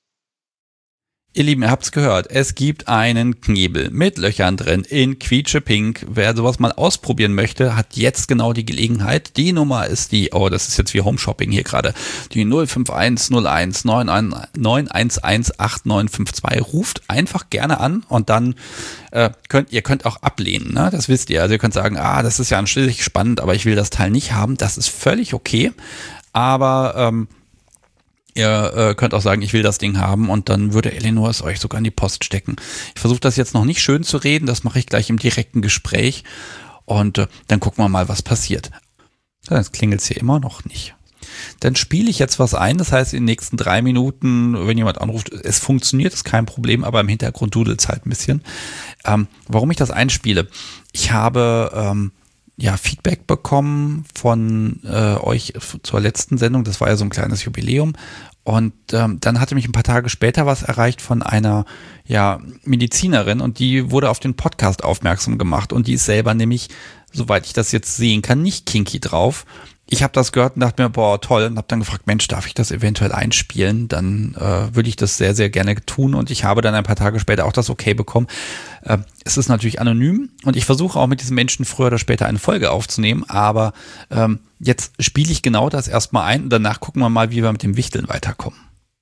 Ihr Lieben, ihr habt's gehört, es gibt einen Knebel mit Löchern drin in quietschepink. Wer sowas mal ausprobieren möchte, hat jetzt genau die Gelegenheit. Die Nummer ist die, oh, das ist jetzt wie Home-Shopping hier gerade, die null fünf eins null eins neun eins eins acht neun fünf zwei. Ruft einfach gerne an und dann äh, könnt ihr könnt auch ablehnen, ne? Das wisst ihr. Also ihr könnt sagen, ah, das ist ja anschließend spannend, aber ich will das Teil nicht haben. Das ist völlig okay, aber ähm, ihr äh, könnt auch sagen, ich will das Ding haben und dann würde Eleanor es euch sogar in die Post stecken. Ich versuche das jetzt noch nicht schön zu reden, das mache ich gleich im direkten Gespräch und äh, dann gucken wir mal, was passiert. Jetzt klingelt es hier immer noch nicht. Dann spiele ich jetzt was ein, das heißt in den nächsten drei Minuten, wenn jemand anruft, es funktioniert, ist kein Problem, aber im Hintergrund dudelt es halt ein bisschen. Ähm, warum ich das einspiele? Ich habe ähm, ja, Feedback bekommen von äh, euch zur letzten Sendung. Das war ja so ein kleines Jubiläum. Und ähm, dann hatte mich ein paar Tage später was erreicht von einer ja, Medizinerin und die wurde auf den Podcast aufmerksam gemacht. Und die ist selber nämlich, soweit ich das jetzt sehen kann, nicht kinky drauf. ich habe das gehört und dachte mir, boah, toll, und habe dann gefragt, Mensch, darf ich das eventuell einspielen? Dann äh, würde ich das sehr, sehr gerne tun und ich habe dann ein paar Tage später auch das Okay bekommen. Äh, es ist natürlich anonym und ich versuche auch mit diesen Menschen früher oder später eine Folge aufzunehmen, aber ähm, jetzt spiele ich genau das erstmal ein und danach gucken wir mal, wie wir mit dem Wichteln weiterkommen.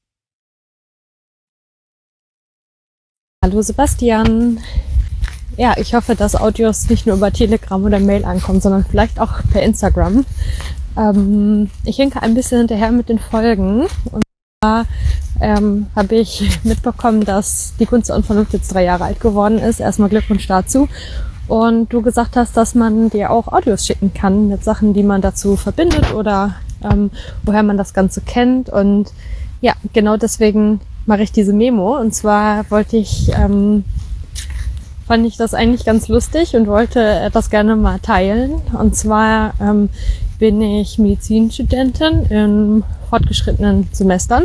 Hallo Sebastian. Ja, ich hoffe, dass Audios nicht nur über Telegram oder Mail ankommen, sondern vielleicht auch per Instagram. Ähm, ich hinke ein bisschen hinterher mit den Folgen. Und zwar ähm, habe ich mitbekommen, dass die Kunst der Unvernunft jetzt drei Jahre alt geworden ist. Erstmal Glückwunsch dazu. Und du gesagt hast, dass man dir auch Audios schicken kann mit Sachen, die man dazu verbindet oder ähm, woher man das Ganze kennt. Und ja, genau deswegen mache ich diese Memo. Und zwar wollte ich... Ähm, fand ich das eigentlich ganz lustig und wollte das gerne mal teilen. Und zwar ähm, bin ich Medizinstudentin in fortgeschrittenen Semestern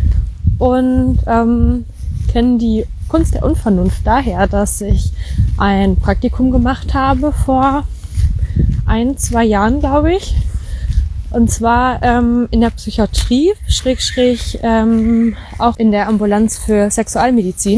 und ähm, kenne die Kunst der Unvernunft daher, dass ich ein Praktikum gemacht habe vor ein, zwei Jahren, glaube ich. Und zwar ähm, in der Psychiatrie, schräg, schräg ähm, auch in der Ambulanz für Sexualmedizin.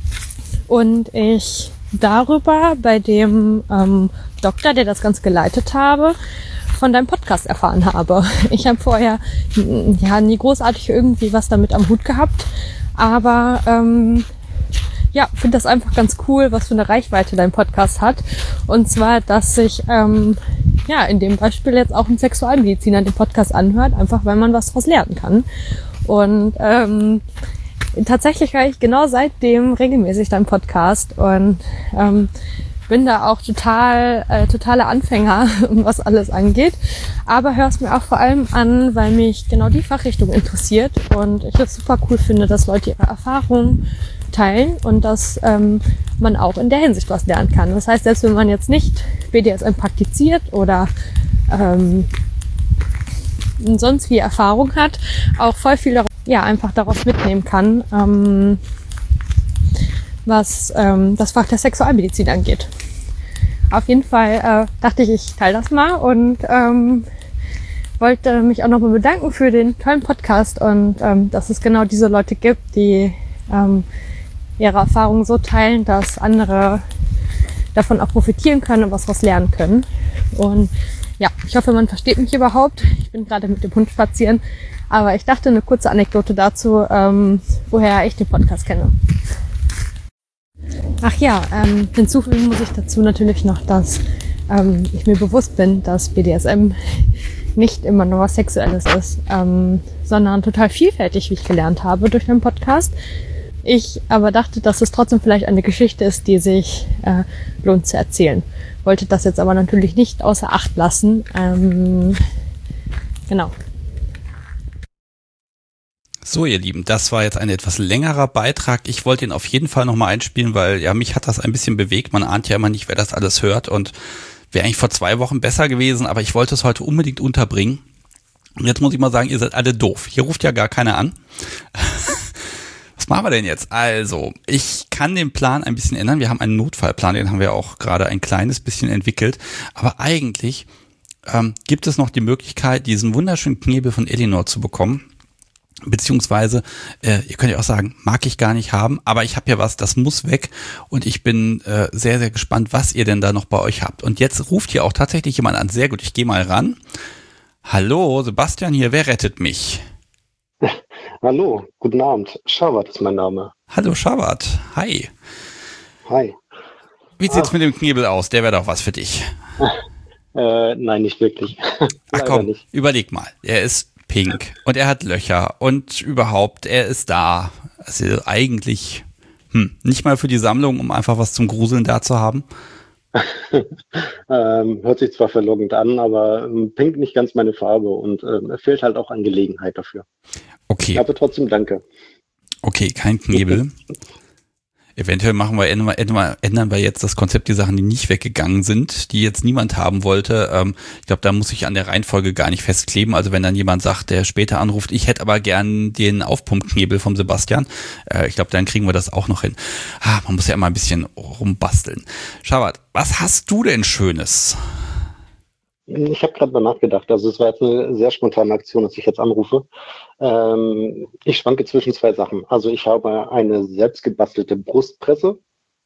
Und ich darüber bei dem ähm, Doktor, der das Ganze geleitet habe, von deinem Podcast erfahren habe. Ich habe vorher ja nie großartig irgendwie was damit am Hut gehabt, aber ähm, ja, finde das einfach ganz cool, was für eine Reichweite dein Podcast hat. Und zwar, dass sich ähm, ja in dem Beispiel jetzt auch ein Sexualmediziner den Podcast anhört, einfach weil man was daraus lernen kann. Und ähm, tatsächlich höre ich genau seitdem regelmäßig deinen Podcast und ähm, bin da auch total äh, totale Anfänger, was alles angeht. Aber höre es mir auch vor allem an, weil mich genau die Fachrichtung interessiert und ich es super cool finde, dass Leute ihre Erfahrungen teilen und dass ähm, man auch in der Hinsicht was lernen kann. Das heißt, selbst wenn man jetzt nicht B D S M praktiziert oder ähm, sonst wie Erfahrung hat, auch voll viel darauf, ja, einfach daraus mitnehmen kann, ähm, was ähm, das Fach der Sexualmedizin angeht. Auf jeden Fall äh, dachte ich, ich teile das mal und ähm, wollte mich auch nochmal bedanken für den tollen Podcast und ähm, dass es genau diese Leute gibt, die ähm, ihre Erfahrungen so teilen, dass andere davon auch profitieren können und was daraus lernen können. Und ja, ich hoffe, man versteht mich überhaupt. Ich bin gerade mit dem Hund spazieren. Aber ich dachte, eine kurze Anekdote dazu, ähm, woher ich den Podcast kenne. Ach ja, ähm, hinzufügen muss ich dazu natürlich noch, dass ähm, ich mir bewusst bin, dass B D S M nicht immer nur was Sexuelles ist, ähm, sondern total vielfältig, wie ich gelernt habe durch den Podcast. Ich aber dachte, dass es trotzdem vielleicht eine Geschichte ist, die sich äh, lohnt zu erzählen. Wollte das jetzt aber natürlich nicht außer Acht lassen. Ähm, genau. So, ihr Lieben, das war jetzt ein etwas längerer Beitrag. Ich wollte ihn auf jeden Fall nochmal einspielen, weil ja, mich hat das ein bisschen bewegt. Man ahnt ja immer nicht, wer das alles hört und wäre eigentlich vor zwei Wochen besser gewesen, aber ich wollte es heute unbedingt unterbringen. Und jetzt muss ich mal sagen, ihr seid alle doof. Hier ruft ja gar keiner an. Was machen wir denn jetzt? Also, ich kann den Plan ein bisschen ändern. Wir haben einen Notfallplan, den haben wir auch gerade ein kleines bisschen entwickelt. Aber eigentlich ähm, gibt es noch die Möglichkeit, diesen wunderschönen Knebel von Elinor zu bekommen. Beziehungsweise, äh, ihr könnt ja auch sagen, mag ich gar nicht haben, aber ich habe ja was, das muss weg und ich bin äh, sehr, sehr gespannt, was ihr denn da noch bei euch habt. Und jetzt ruft hier auch tatsächlich jemand an. Sehr gut, ich gehe mal ran. Hallo, Sebastian hier, wer rettet mich? Hallo, guten Abend. Schawat ist mein Name. Hallo Schawat, hi. Hi. Wie sieht's ah. mit dem Knebel aus? Der wäre doch was für dich. Äh, nein, nicht wirklich. Ach komm, nicht. Überleg mal, er ist pink und er hat Löcher und überhaupt, er ist da. Also eigentlich hm, nicht mal für die Sammlung, um einfach was zum Gruseln da zu haben. ähm, hört sich zwar verlockend an, aber ähm, pink nicht ganz meine Farbe und ähm, fehlt halt auch an Gelegenheit dafür. Okay. Aber trotzdem danke. Okay, kein Knebel. Eventuell machen wir, ändern, wir, ändern wir jetzt das Konzept, die Sachen, die nicht weggegangen sind, die jetzt niemand haben wollte. Ähm, ich glaube, da muss ich an der Reihenfolge gar nicht festkleben. Also wenn dann jemand sagt, der später anruft, ich hätte aber gern den Aufpumpknebel vom Sebastian, äh, ich glaube, dann kriegen wir das auch noch hin. Ah, man muss ja immer ein bisschen rumbasteln. Schawat, was hast du denn Schönes? Ich habe gerade mal nachgedacht. Also es war jetzt eine sehr spontane Aktion, dass ich jetzt anrufe. Ähm, ich schwanke zwischen zwei Sachen. Also ich habe eine selbstgebastelte Brustpresse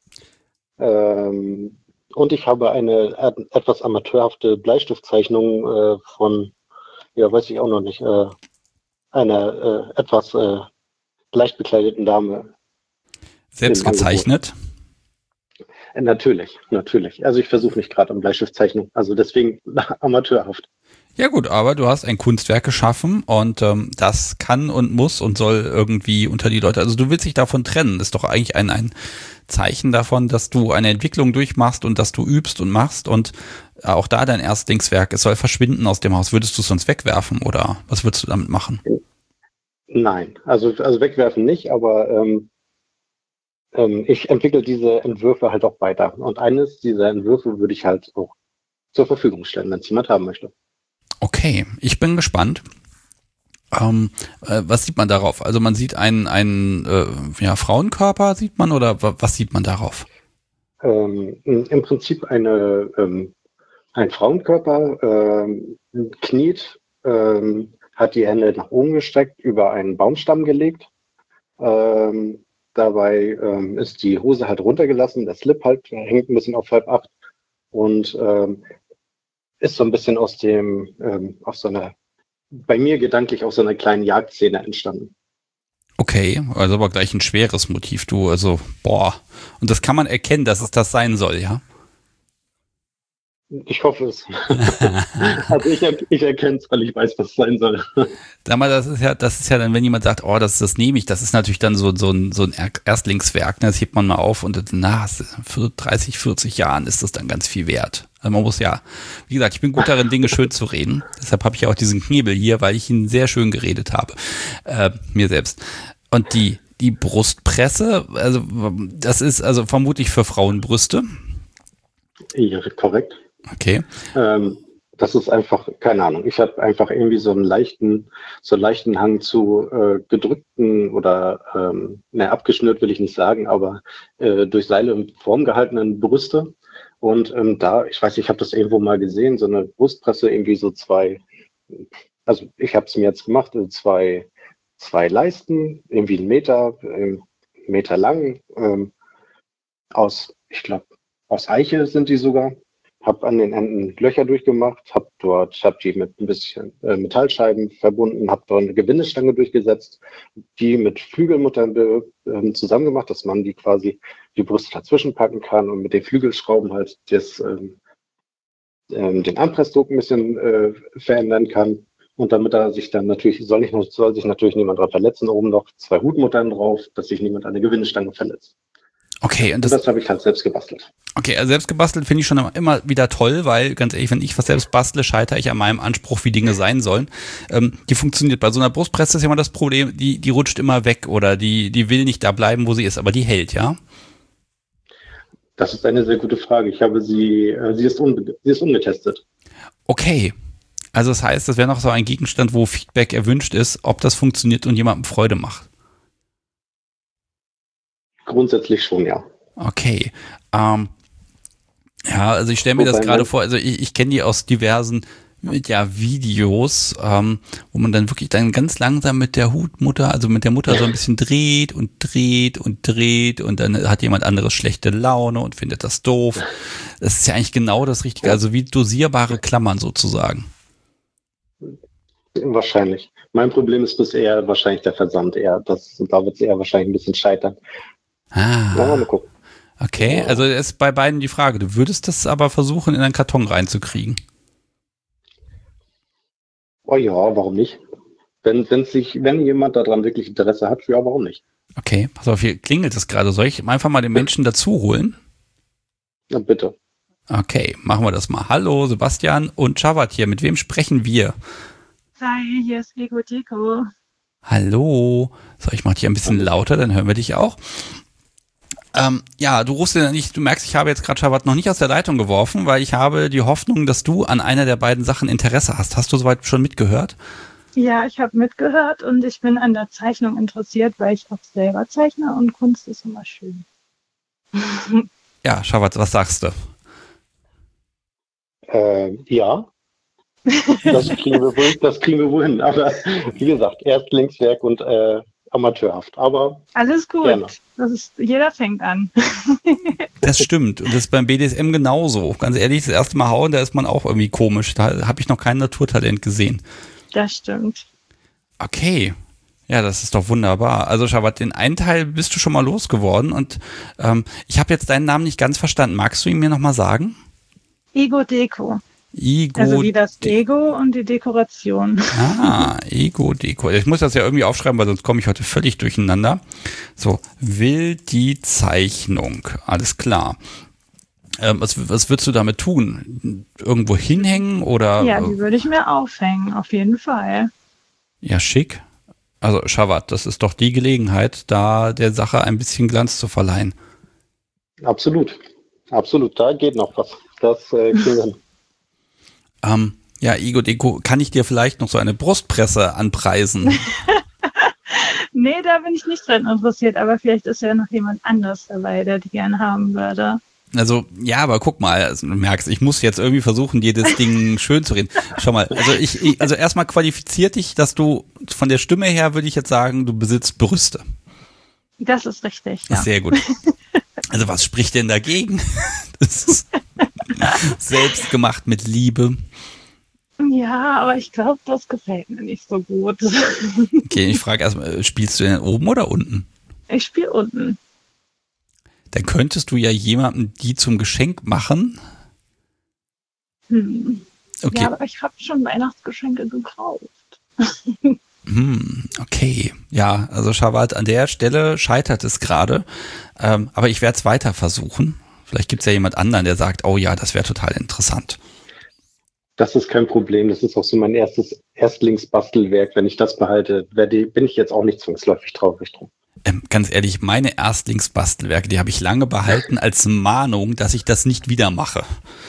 ähm, und ich habe eine et- etwas amateurhafte Bleistiftzeichnung äh, von, ja, weiß ich auch noch nicht, äh, einer äh, etwas äh, leicht bekleideten Dame Selbst im Angebot. gezeichnet? Äh, Natürlich, natürlich. Also ich versuche mich gerade am Bleistiftzeichnung. Also deswegen amateurhaft. Ja gut, aber du hast ein Kunstwerk geschaffen und ähm, das kann und muss und soll irgendwie unter die Leute, also du willst dich davon trennen, ist doch eigentlich ein, ein Zeichen davon, dass du eine Entwicklung durchmachst und dass du übst und machst und auch da dein Erstlingswerk, es soll verschwinden aus dem Haus. Würdest du es sonst wegwerfen oder was würdest du damit machen? Nein, also, also wegwerfen nicht, aber ähm, ähm, ich entwickle diese Entwürfe halt auch weiter. Und eines dieser Entwürfe würde ich halt auch zur Verfügung stellen, wenn es jemand haben möchte. Okay, ich bin gespannt. Ähm, äh, was sieht man darauf? Also man sieht einen, einen äh, ja, Frauenkörper, sieht man, oder wa- was sieht man darauf? Ähm, im Prinzip eine, ähm, ein Frauenkörper ähm, kniet, ähm, hat die Hände nach oben gestreckt, über einen Baumstamm gelegt. Ähm, dabei ähm, ist die Hose halt runtergelassen, der Slip halt hängt ein bisschen auf halb acht und ähm, ist so ein bisschen aus dem, ähm, aus so einer, bei mir gedanklich aus so einer kleinen Jagdszene entstanden. Okay, also aber gleich ein schweres Motiv, du, also, boah. Und das kann man erkennen, dass es das sein soll, ja? Ich hoffe es. Also ich, er- ich erkenne es, weil ich weiß, was es sein soll. Sag mal, das ist ja, das ist ja dann, wenn jemand sagt, oh, das, das nehme ich, das ist natürlich dann so, so ein, so ein Er- Erstlingswerk, ne? Das hebt man mal auf und na, für dreißig, vierzig Jahren ist das dann ganz viel wert. Also man muss ja, wie gesagt, ich bin gut darin, Dinge schön zu reden. Deshalb habe ich ja auch diesen Knebel hier, weil ich ihn sehr schön geredet habe. Äh, mir selbst. Und die, die Brustpresse, also das ist also vermutlich für Frauenbrüste. Ja, korrekt. Okay. Ähm, das ist einfach, keine Ahnung, ich habe einfach irgendwie so einen leichten, so einen leichten Hang zu äh, gedrückten oder, ähm, ne, abgeschnürt will ich nicht sagen, aber äh, durch Seile in Form gehaltenen Brüste. Und ähm, da, ich weiß, ich habe das irgendwo mal gesehen, so eine Brustpresse, irgendwie so zwei, also ich habe es mir jetzt gemacht, also zwei, zwei Leisten, irgendwie einen Meter, ähm, Meter lang, ähm, aus, ich glaube, aus Eiche sind die sogar. Hab an den Enden Löcher durchgemacht, hab dort, hab die mit ein bisschen äh, Metallscheiben verbunden, hab dort eine Gewindestange durchgesetzt, die mit Flügelmuttern be, ähm, zusammen gemacht, dass man die quasi die Brüste dazwischen packen kann und mit den Flügelschrauben halt das, ähm, ähm, den Anpressdruck ein bisschen äh, verändern kann. Und damit da sich dann natürlich, soll, nicht, soll sich natürlich niemand dran verletzen, oben noch zwei Hutmuttern drauf, dass sich niemand an der Gewindestange verletzt. Okay, und Und das, das habe ich halt selbst gebastelt. okay, also selbst gebastelt finde ich schon immer wieder toll, weil ganz ehrlich, wenn ich was selbst bastle, scheitere ich an meinem Anspruch, wie Dinge sein sollen. Ähm, die funktioniert. Bei so einer Brustpresse ist ja immer das Problem, die, die rutscht immer weg oder die, die will nicht da bleiben, wo sie ist, aber die hält, ja? Das ist eine sehr gute Frage. Ich habe sie, äh, sie ist, unbe sie ist ungetestet. Okay. Also das heißt, das wäre noch so ein Gegenstand, wo Feedback erwünscht ist, ob das funktioniert und jemandem Freude macht. Grundsätzlich schon, ja. Okay. Ähm, ja, also ich stelle mir das Wobei gerade man- vor, also ich, ich kenne die aus diversen ja, Videos, ähm, wo man dann wirklich dann ganz langsam mit der Hutmutter, also mit der Mutter so ein bisschen dreht und dreht und dreht und dann hat jemand anderes schlechte Laune und findet das doof. Das ist ja eigentlich genau das Richtige, also wie dosierbare Klammern sozusagen. Wahrscheinlich. Mein Problem ist bis eher wahrscheinlich der Versand eher. Das, da wird es eher wahrscheinlich ein bisschen scheitern. Na, mal Ah, gucken. okay, also ist bei beiden die Frage, du würdest das aber versuchen, in einen Karton reinzukriegen. Oh ja, warum nicht? Wenn, wenn sich, wenn jemand daran wirklich Interesse hat, ja, warum nicht? Okay, pass auf, hier klingelt es gerade. Soll ich einfach mal den Menschen dazu holen? Na bitte. Okay, machen wir das mal. Hallo, Sebastian und Chavat hier. Mit wem sprechen wir? Hi, hier ist Ego Tico. Hallo. So, ich mach dich ein bisschen lauter, dann hören wir dich auch. Ähm, ja, du rufst ja nicht, du merkst, ich habe jetzt gerade Chavat noch nicht aus der Leitung geworfen, weil ich habe die Hoffnung, dass du an einer der beiden Sachen Interesse hast. Hast du soweit schon mitgehört? Ja, ich habe mitgehört und ich bin an der Zeichnung interessiert, weil ich auch selber zeichne und Kunst ist immer schön. Ja, Chavat, was sagst du? Äh, ja, Das kriegen wir wohl, das kriegen wir wohl hin. Aber wie gesagt, Erstlingswerk und äh, amateurhaft. Aber Alles gut. Gerne. Das ist, jeder fängt an. Das stimmt. Und das ist beim B D S M genauso. Ganz ehrlich, das erste Mal hauen, da ist man auch irgendwie komisch. Da habe ich noch kein Naturtalent gesehen. Das stimmt. Okay. Ja, das ist doch wunderbar. Also Shabbat, den einen Teil bist du schon mal losgeworden und ähm, ich habe jetzt deinen Namen nicht ganz verstanden. Magst du ihn mir nochmal sagen? Ego Deko. Ego Also wie das De- Ego und die Dekoration. Ah, Ego Deko. Ich muss das ja irgendwie aufschreiben, weil sonst komme ich heute völlig durcheinander. So, will die Zeichnung. Alles klar. Ähm, was, was würdest du damit tun? Irgendwo hinhängen oder? Ja, die würde ich mir aufhängen, auf jeden Fall. Ja, schick. Also Shabbat, das ist doch die Gelegenheit, da der Sache ein bisschen Glanz zu verleihen. absolut. Absolut. Da geht noch was. Das äh, kriegen wir hin. Ähm, ja, Ego Deko, kann ich dir vielleicht noch so eine Brustpresse anpreisen? Nee, da bin ich nicht dran interessiert, aber vielleicht ist ja noch jemand anders dabei, der die gerne haben würde. Also, ja, aber guck mal, also, du merkst, ich muss jetzt irgendwie versuchen, dir das Ding schön zu reden. Schau mal, also ich, ich also erstmal qualifiziert dich, dass du von der Stimme her, würde ich jetzt sagen, du besitzt Brüste. Das ist richtig, ja. Sehr gut. Also was spricht denn dagegen? Das ist selbst gemacht mit Liebe. Ja, aber ich glaube, das gefällt mir nicht so gut. Okay, ich frage erstmal, spielst du denn oben oder unten? Ich spiele unten. Dann könntest du ja jemandem die zum Geschenk machen. Hm. Okay. Ja, aber ich habe schon Weihnachtsgeschenke gekauft. Hm, okay. Ja, also Shabbat, an der Stelle scheitert es gerade. Ähm, aber ich werde es weiter versuchen. Vielleicht gibt es ja jemand anderen, der sagt, oh ja, das wäre total interessant. Das ist kein Problem. Das ist auch so mein erstes Erstlingsbastelwerk. Wenn ich das behalte, werde, bin ich jetzt auch nicht zwangsläufig traurig drum. Ähm, ganz ehrlich, meine Erstlingsbastelwerke, die habe ich lange behalten als Mahnung, dass ich das nicht wieder mache.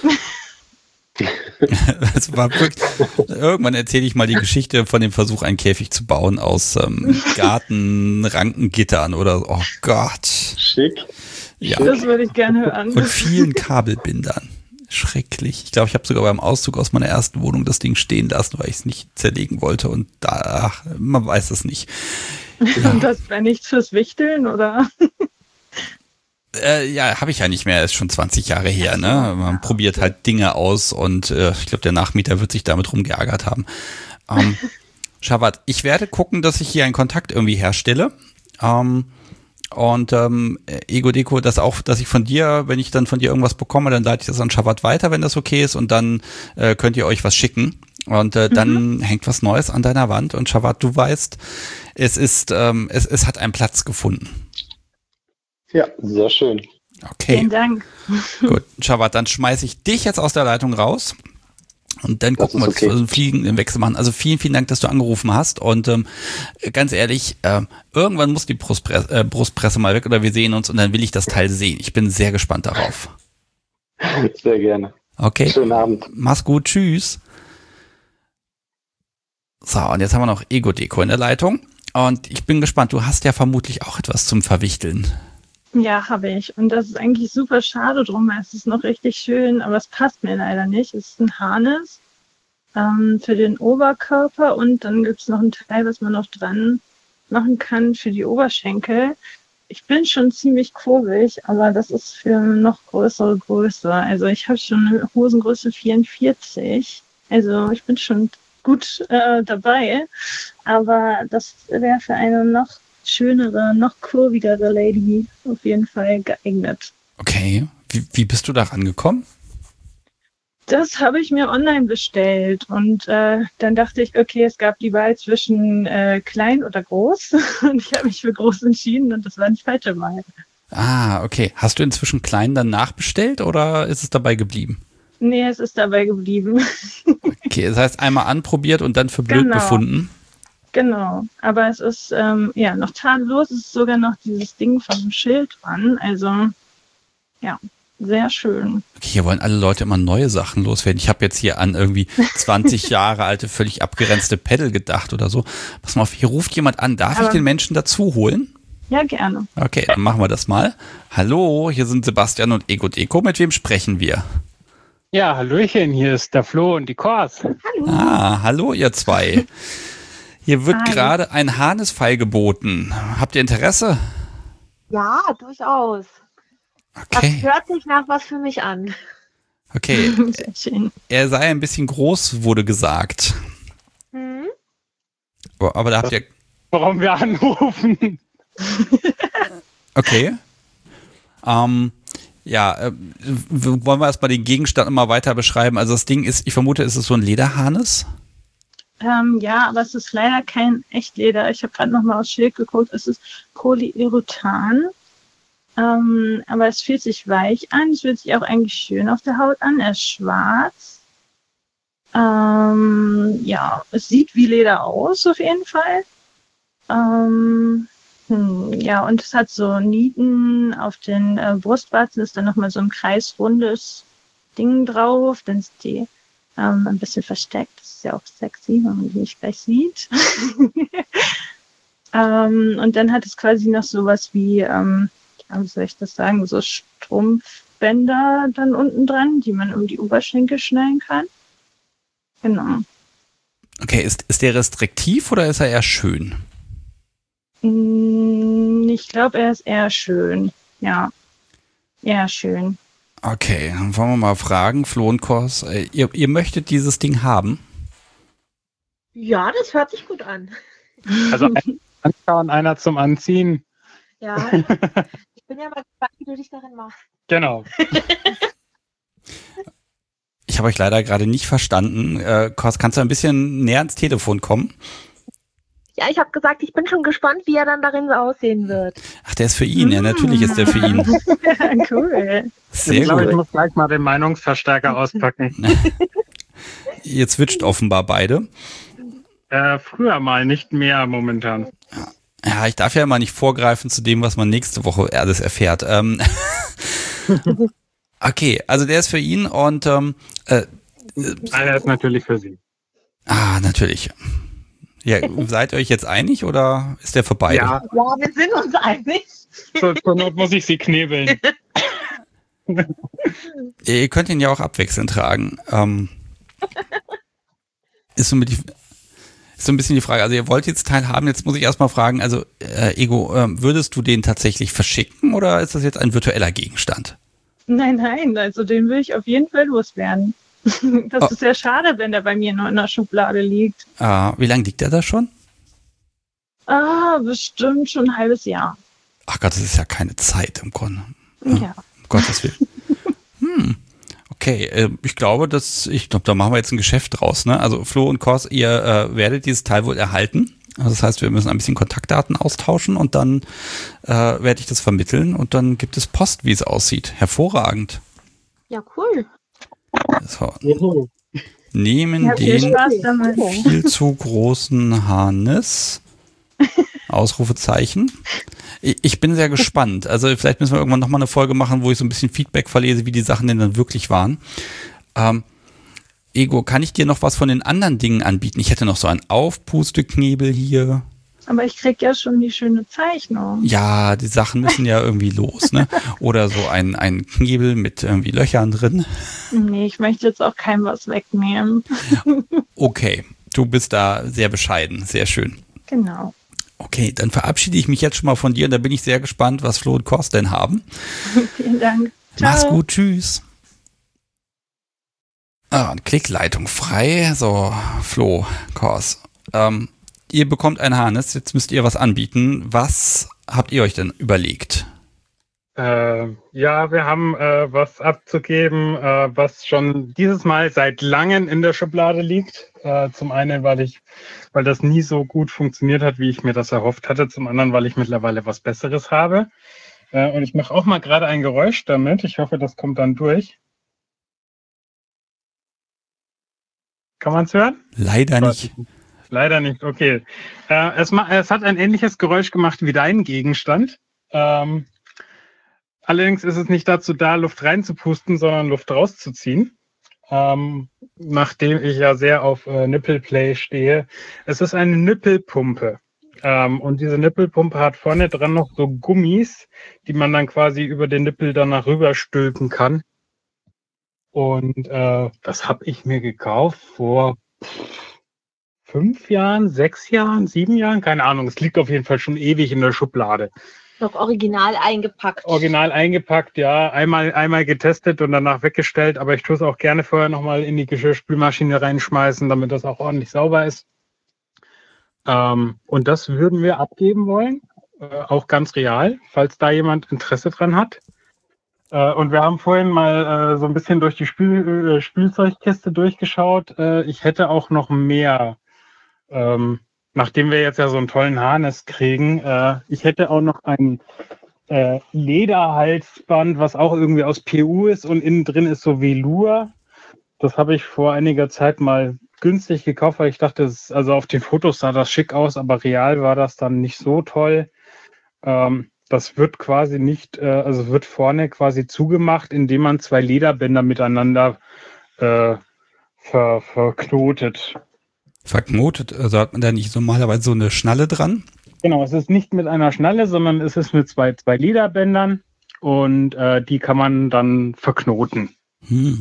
Das war wirklich, irgendwann erzähle ich mal die Geschichte von dem Versuch, einen Käfig zu bauen aus ähm, Gartenrankengittern oder so. Oh Gott. Schick. Ja. Das würde ich gerne hören. Und vielen Kabelbindern. Schrecklich. Ich glaube, ich habe sogar beim Auszug aus meiner ersten Wohnung das Ding stehen lassen, weil ich es nicht zerlegen wollte. Und da, ach, man weiß es nicht. Ja. Und das wäre nichts fürs Wichteln, oder? Äh, ja, habe ich ja nicht mehr, ist schon zwanzig Jahre her, ne? Man probiert halt Dinge aus und äh, ich glaube, der Nachmieter wird sich damit rumgeärgert haben. Ähm, Shabbat, ich werde gucken, dass ich hier einen Kontakt irgendwie herstelle. Ähm, und ähm, Ego Deko, das auch, dass ich von dir, wenn ich dann von dir irgendwas bekomme, dann leite ich das an Shabbat weiter, wenn das okay ist, und dann äh, könnt ihr euch was schicken. Und äh, dann mhm. hängt was Neues an deiner Wand und Shabbat, du weißt, es ist, ähm, es, es hat einen Platz gefunden. Ja, sehr schön. Okay. Vielen Dank. Gut, Shabbat, dann schmeiße ich dich jetzt aus der Leitung raus und dann Das gucken wir, ist okay. dass wir einen fliegenden Wechsel machen. Also vielen, vielen Dank, dass du angerufen hast und ähm, ganz ehrlich, äh, irgendwann muss die Brustpresse, äh, Brustpresse mal weg oder wir sehen uns und dann will ich das Teil sehen. Ich bin sehr gespannt darauf. Sehr gerne. Okay. Schönen Abend. Mach's gut, tschüss. So, und jetzt haben wir noch Ego Deko in der Leitung und ich bin gespannt, du hast ja vermutlich auch etwas zum Verwichteln. Ja, habe ich. Und das ist eigentlich super schade drum, weil es ist noch richtig schön, aber es passt mir leider nicht. Es ist ein Harness ähm, für den Oberkörper und dann gibt es noch ein Teil, was man noch dran machen kann für die Oberschenkel. Ich bin schon ziemlich kurbelig, aber das ist für noch größere Größe. Also ich habe schon eine Hosengröße vierundvierzig. Also ich bin schon gut äh, dabei, aber das wäre für eine noch schönere, noch kurvigere Lady auf jeden Fall geeignet. Okay, wie, wie bist du da rangekommen? Das habe ich mir online bestellt und äh, dann dachte ich, okay, es gab die Wahl zwischen äh, klein oder groß und ich habe mich für groß entschieden und das war die falsche Wahl. Ah, okay. Hast du inzwischen klein dann nachbestellt oder ist es dabei geblieben? Nee, es ist dabei geblieben. Okay, das heißt einmal anprobiert und dann für blöd Genau. befunden. Genau, aber es ist ähm, ja noch tadellos, es ist sogar noch dieses Ding vom Schild dran, also ja, sehr schön. Okay, hier wollen alle Leute immer neue Sachen loswerden. Ich habe jetzt hier an irgendwie zwanzig Jahre alte, völlig abgeranzte Pedal gedacht oder so. Pass mal auf, hier ruft jemand an. Darf Aber- ich den Menschen dazu holen? Ja, gerne. Okay, dann machen wir das mal. Hallo, hier sind Sebastian und Ego Deko. Mit wem sprechen wir? Ja, Hallöchen, hier ist der Flo und die Kors. Hallo. Ah, hallo ihr zwei. Hier wird Hi. gerade ein Harnisfeil geboten. Habt ihr Interesse? Ja, durchaus. Das Okay, hört sich nach was für mich an. okay. Sehr schön. Er sei ein bisschen groß, wurde gesagt. Hm? Aber aber da habt ihr... Warum wir anrufen? Okay. Ähm, ja, äh, w- wollen wir erstmal den Gegenstand immer weiter beschreiben? Also das Ding ist, ich vermute, es ist so ein Lederharnis. Ähm, ja, aber es ist leider kein Echtleder. Ich habe gerade nochmal aufs Schild geguckt. Es ist Polyurethan. Ähm, aber es fühlt sich weich an. Es fühlt sich auch eigentlich schön auf der Haut an. Er ist schwarz. Ähm, ja, es sieht wie Leder aus, auf jeden Fall. Ähm, hm, ja, und es hat so Nieten auf den äh, Brustwarzen. Ist dann nochmal so ein kreisrundes Ding drauf. Dann ist die ähm, ein bisschen versteckt. Das ist ja auch sexy, wenn man die nicht gleich sieht. ähm, und dann hat es quasi noch sowas wie, ähm, ja, wie soll ich das sagen, so Strumpfbänder dann unten dran, die man um die Oberschenkel schnallen kann. Genau. Okay, ist, ist der restriktiv oder ist er eher schön? Mm, Ich glaube, er ist eher schön. Ja, eher schön. Okay, dann wollen wir mal fragen, Flo und Kors, äh, ihr, ihr möchtet dieses Ding haben? Ja, das hört sich gut an. Also ein Anschauen, einer zum Anziehen. Ja. Ich bin ja mal gespannt, wie du dich darin machst. Genau. Ich habe euch leider gerade nicht verstanden. Äh, Kors, kannst du ein bisschen näher ans Telefon kommen? Ja, ich habe gesagt, ich bin schon gespannt, wie er dann darin so aussehen wird. Ach, der ist für ihn. Ja, natürlich ist der für ihn. Cool. Sehr ich glaube, ich gut. muss gleich mal den Meinungsverstärker auspacken. Ihr switcht offenbar beide. Äh, früher mal, nicht mehr momentan. Ja, ich darf ja mal nicht vorgreifen zu dem, was man nächste Woche alles erfährt. Ähm, okay, also der ist für ihn und ähm, äh, Einer ist natürlich für Sie. ah, natürlich. Ja, seid ihr euch jetzt einig oder ist der für beide? Ja, Ja, wir sind uns einig. zur, zur Not muss ich Sie knebeln. Ihr könnt ihn ja auch abwechselnd tragen. Ähm, ist so mit die, ist so ein bisschen die Frage, also ihr wollt jetzt Teil haben, jetzt muss ich erstmal fragen, also äh, Ego, ähm, würdest du den tatsächlich verschicken oder ist das jetzt ein virtueller Gegenstand? Nein, nein, also den will ich auf jeden Fall loswerden. Das Oh. ist sehr schade, wenn der bei mir nur in der Schublade liegt. Äh, wie lange liegt der da schon? Ah, bestimmt schon ein halbes Jahr. Ach Gott, das ist ja keine Zeit im Grunde. Ja. Um Gottes Willen. Hm. Okay, äh, ich glaube, dass, ich glaube, da machen wir jetzt ein Geschäft draus, ne? Also Flo und Kors, ihr äh, werdet dieses Teil wohl erhalten. Also das heißt, wir müssen ein bisschen Kontaktdaten austauschen und dann äh, werde ich das vermitteln und dann gibt es Post, wie es aussieht. Hervorragend. Ja, cool. So, Juhu. nehmen Ja, viel den Spaß damit. viel zu großen Harnis. Ausrufezeichen. Ich ich bin sehr gespannt. Also vielleicht müssen wir irgendwann nochmal eine Folge machen, wo ich so ein bisschen Feedback verlese, wie die Sachen denn dann wirklich waren. Ähm, Ego, kann ich dir noch was von den anderen Dingen anbieten? Ich hätte noch so einen Aufpusteknebel hier. Aber ich krieg ja schon die schöne Zeichnung. Ja, die Sachen müssen ja irgendwie los, ne? Oder so ein, ein Knebel mit irgendwie Löchern drin. Nee, ich möchte jetzt auch keinem was wegnehmen. Okay, du bist da sehr bescheiden. Sehr schön. Genau. Okay, dann verabschiede ich mich jetzt schon mal von dir und da bin ich sehr gespannt, was Flo und Kors denn haben. Vielen Dank. Ciao. Mach's gut, tschüss. Ah, und Klickleitung frei. So, Flo, Kors. Ähm, ihr bekommt ein Harnis, jetzt müsst ihr was anbieten. Was habt ihr euch denn überlegt? Äh, ja, wir haben äh, was abzugeben, äh, was schon dieses Mal seit langem in der Schublade liegt. Äh, zum einen, weil ich, weil das nie so gut funktioniert hat, wie ich mir das erhofft hatte. Zum anderen, weil ich mittlerweile was Besseres habe. Äh, und ich mache auch mal gerade ein Geräusch damit. Ich hoffe, das kommt dann durch. Kann man es hören? Leider nicht. Leider nicht, okay. Äh, es, ma- es hat ein ähnliches Geräusch gemacht wie dein Gegenstand. Ähm, allerdings ist es nicht dazu da, Luft reinzupusten, sondern Luft rauszuziehen. Ähm, nachdem ich ja sehr auf äh, Nippelplay stehe. Es ist eine Nippelpumpe. Ähm, und diese Nippelpumpe hat vorne dran noch so Gummis, die man dann quasi über den Nippel danach rüberstülpen kann. Und äh, das habe ich mir gekauft vor fünf Jahren, sechs Jahren, sieben Jahren, keine Ahnung. Es liegt auf jeden Fall schon ewig in der Schublade. Noch original eingepackt. Original eingepackt, ja. Einmal, einmal getestet und danach weggestellt. Aber ich tue es auch gerne vorher nochmal in die Geschirrspülmaschine reinschmeißen, damit das auch ordentlich sauber ist. Ähm, und das würden wir abgeben wollen. Äh, auch ganz real, falls da jemand Interesse dran hat. Äh, und wir haben vorhin mal äh, so ein bisschen durch die Spül äh, Spielzeugkiste durchgeschaut. Äh, ich hätte auch noch mehr. Ähm, nachdem wir jetzt ja so einen tollen Harness kriegen, äh, ich hätte auch noch ein äh, Lederhalsband, was auch irgendwie aus P U ist und innen drin ist so Velour. Das habe ich vor einiger Zeit mal günstig gekauft, weil ich dachte, es, also auf den Fotos sah das schick aus, aber real war das dann nicht so toll. Ähm, das wird quasi nicht, äh, also wird vorne quasi zugemacht, indem man zwei Lederbänder miteinander äh, ver, verknotet. Verknotet, also hat man da nicht normalerweise so eine Schnalle dran? Genau, es ist nicht mit einer Schnalle, sondern es ist mit zwei, zwei Lederbändern und äh, die kann man dann verknoten. Hm.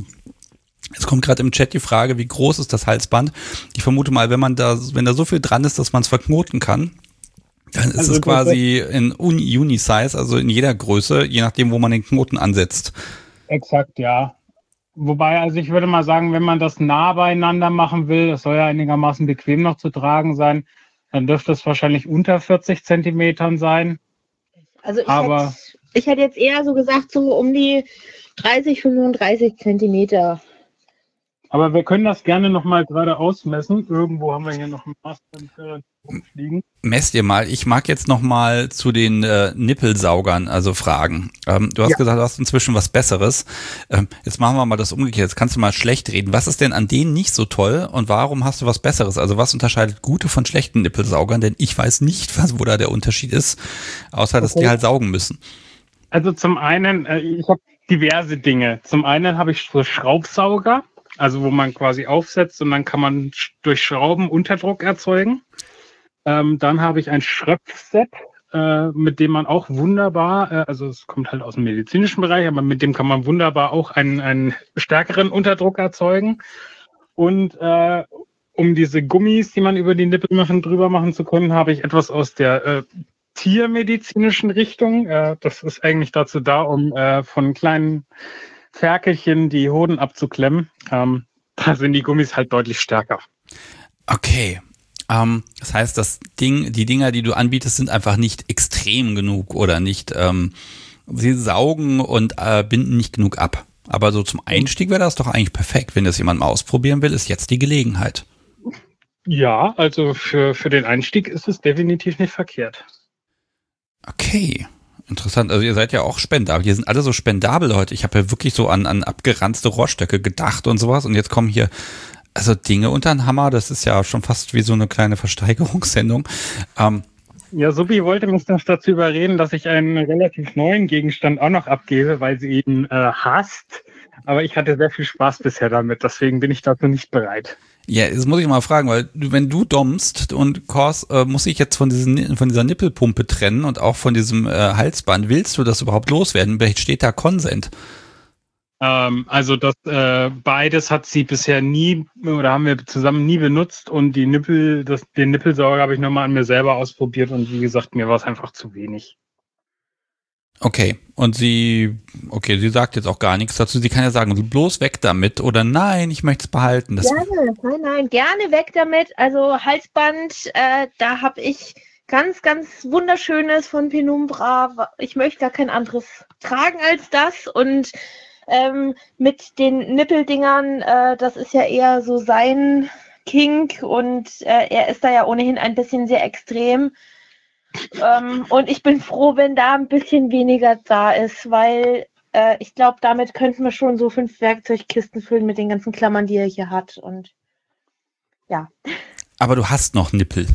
Es kommt gerade im Chat die Frage, wie groß ist das Halsband? Ich vermute mal, wenn man da, wenn da so viel dran ist, dass man es verknoten kann, dann ist Also es quasi in Uni- Uni-Size, also in jeder Größe, je nachdem, wo man den Knoten ansetzt. Exakt, ja. Wobei, also ich würde mal sagen, wenn man das nah beieinander machen will, das soll ja einigermaßen bequem noch zu tragen sein, dann dürfte es wahrscheinlich unter vierzig Zentimetern sein. Also ich, Aber hätte, ich hätte jetzt eher so gesagt, so um die dreißig, fünfunddreißig Zentimeter. Aber wir können das gerne nochmal gerade ausmessen. Irgendwo haben wir hier noch ein Maß rumfliegen. Messt ihr mal. Ich mag jetzt nochmal zu den äh, Nippelsaugern also fragen. Ähm, du hast Ja. gesagt, du hast inzwischen was Besseres. Ähm, jetzt machen wir mal das umgekehrt. Jetzt kannst du mal schlecht reden. Was ist denn an denen nicht so toll und warum hast du was Besseres? Also was unterscheidet gute von schlechten Nippelsaugern? Denn ich weiß nicht, was, wo da der Unterschied ist, außer dass Okay. die halt saugen müssen. Also zum einen, äh, ich habe diverse Dinge. Zum einen habe ich so Schraubsauger, also wo man quasi aufsetzt und dann kann man sch- durch Schrauben Unterdruck erzeugen. Ähm, dann habe ich ein Schröpfset, äh, mit dem man auch wunderbar, äh, also es kommt halt aus dem medizinischen Bereich, aber mit dem kann man wunderbar auch einen, einen stärkeren Unterdruck erzeugen. Und äh, um diese Gummis, die man über die Nippel machen, drüber machen zu können, habe ich etwas aus der äh, tiermedizinischen Richtung. Äh, das ist eigentlich dazu da, um äh, von kleinen Ferkelchen die Hoden abzuklemmen. Ähm, da sind die Gummis halt deutlich stärker. Okay. Ähm, das heißt, das Ding, die Dinger, die du anbietest, sind einfach nicht extrem genug oder nicht, ähm, sie saugen und äh, binden nicht genug ab. Aber so zum Einstieg wäre das doch eigentlich perfekt. Wenn das jemand mal ausprobieren will, ist jetzt die Gelegenheit. Ja, also für, für den Einstieg ist es definitiv nicht verkehrt. Okay. Interessant. Also ihr seid ja auch spendabel. Hier sind alle so spendabel heute. Ich habe ja wirklich so an, an abgeranzte Rohrstöcke gedacht und sowas. Und jetzt kommen hier also Dinge unter den Hammer. Das ist ja schon fast wie so eine kleine Versteigerungssendung. Ähm, Ja, Subi wollte mich noch dazu überreden, dass ich einen relativ neuen Gegenstand auch noch abgebe, weil sie ihn äh, hasst. Aber ich hatte sehr viel Spaß bisher damit, deswegen bin ich dazu nicht bereit. ja, jetzt muss ich mal fragen, weil du, wenn du dommst und Kors, äh, muss ich jetzt von diesen von dieser Nippelpumpe trennen und auch von diesem äh, Halsband. Willst du das überhaupt loswerden? Vielleicht steht da Consent. Ähm, also das äh, beides hat sie bisher nie oder haben wir zusammen nie benutzt und die Nippel, das, den Nippelsauger habe ich nochmal an mir selber ausprobiert und wie gesagt, mir war es einfach zu wenig. Okay, und sie, okay, sie sagt jetzt auch gar nichts dazu. Sie kann ja sagen, bloß weg damit oder nein, ich möchte es behalten. Das, Gerne, nein, nein, gerne weg damit. Also Halsband, äh, da habe ich ganz, ganz wunderschönes von Penumbra. Ich möchte gar kein anderes tragen als das. Und ähm, mit den Nippeldingern, äh, das ist ja eher so sein Kink und äh, er ist da ja ohnehin ein bisschen sehr extrem. Ähm, und ich bin froh, wenn da ein bisschen weniger da ist, weil äh, ich glaube, damit könnten wir schon so fünf Werkzeugkisten füllen mit den ganzen Klammern, die er hier hat. Und ja. aber du hast noch Nippel.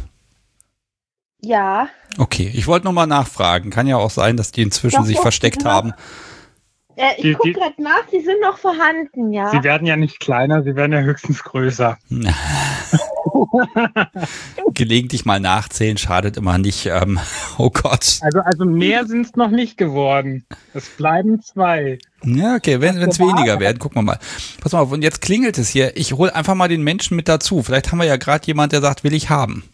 Ja. Okay, ich wollte noch mal nachfragen. Kann ja auch sein, dass die inzwischen Doch, sich doch, versteckt genau. haben. Äh, ich Die- gucke die- gerade nach, die sind noch vorhanden, ja. Sie werden ja nicht kleiner, sie werden ja höchstens größer. Gelegentlich mal nachzählen, schadet immer nicht. Ähm, oh Gott. Also, also mehr sind es noch nicht geworden. Es bleiben zwei. Ja, okay, wenn es weniger werden, gucken wir mal. Pass mal auf, und jetzt klingelt es hier. Ich hole einfach mal den Menschen mit dazu. Vielleicht haben wir ja gerade jemand, der sagt, will ich haben.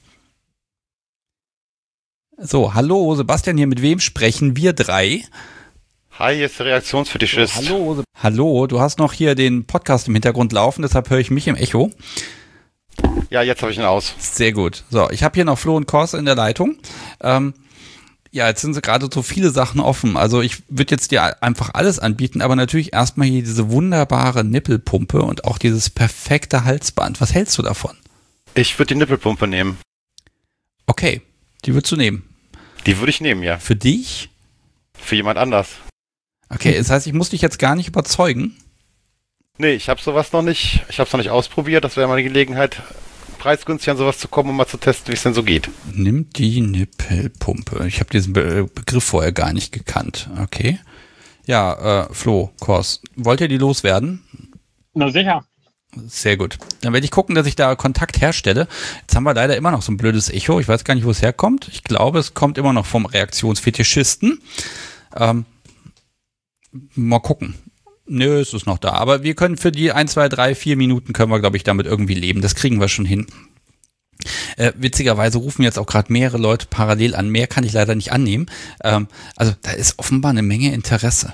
So, hallo, Sebastian hier, mit wem sprechen wir drei? Hi, hier ist der Reaktionsfetischist. So, hallo, hallo, du hast noch hier den Podcast im Hintergrund laufen, deshalb höre ich mich im Echo. Ja, jetzt habe ich ihn aus. Sehr gut. So, ich habe hier noch Flo und Kors in der Leitung. Ähm, ja, jetzt sind so gerade so viele Sachen offen. Also ich würde jetzt dir einfach alles anbieten, aber natürlich erstmal hier diese wunderbare Nippelpumpe und auch dieses perfekte Halsband. Was hältst du davon? Ich würde die Nippelpumpe nehmen. Okay, die würdest du nehmen? Die würde ich nehmen, ja. Für dich? Für jemand anders. Okay, das heißt, ich muss dich jetzt gar nicht überzeugen? Nee, ich habe sowas noch nicht. Ich habe es noch nicht ausprobiert. Das wäre mal eine Gelegenheit, preisgünstig an sowas zu kommen, um mal zu testen, wie es denn so geht. Nimm die Nippelpumpe. Ich habe diesen Be- Begriff vorher gar nicht gekannt. Okay. Ja, äh, Flo, Kors, wollt ihr die loswerden? Na sicher. Sehr gut. Dann werde ich gucken, dass ich da Kontakt herstelle. Jetzt haben wir leider immer noch so ein blödes Echo. Ich weiß gar nicht, wo es herkommt. Ich glaube, es kommt immer noch vom Reaktionsfetischisten. Ähm, mal gucken. Nö, es ist noch da. Aber wir können für die ein, zwei, drei, vier Minuten können wir, glaube ich, damit irgendwie leben. Das kriegen wir schon hin. Äh, witzigerweise rufen jetzt auch gerade mehrere Leute parallel an. Mehr kann ich leider nicht annehmen. Ähm, also da ist offenbar eine Menge Interesse.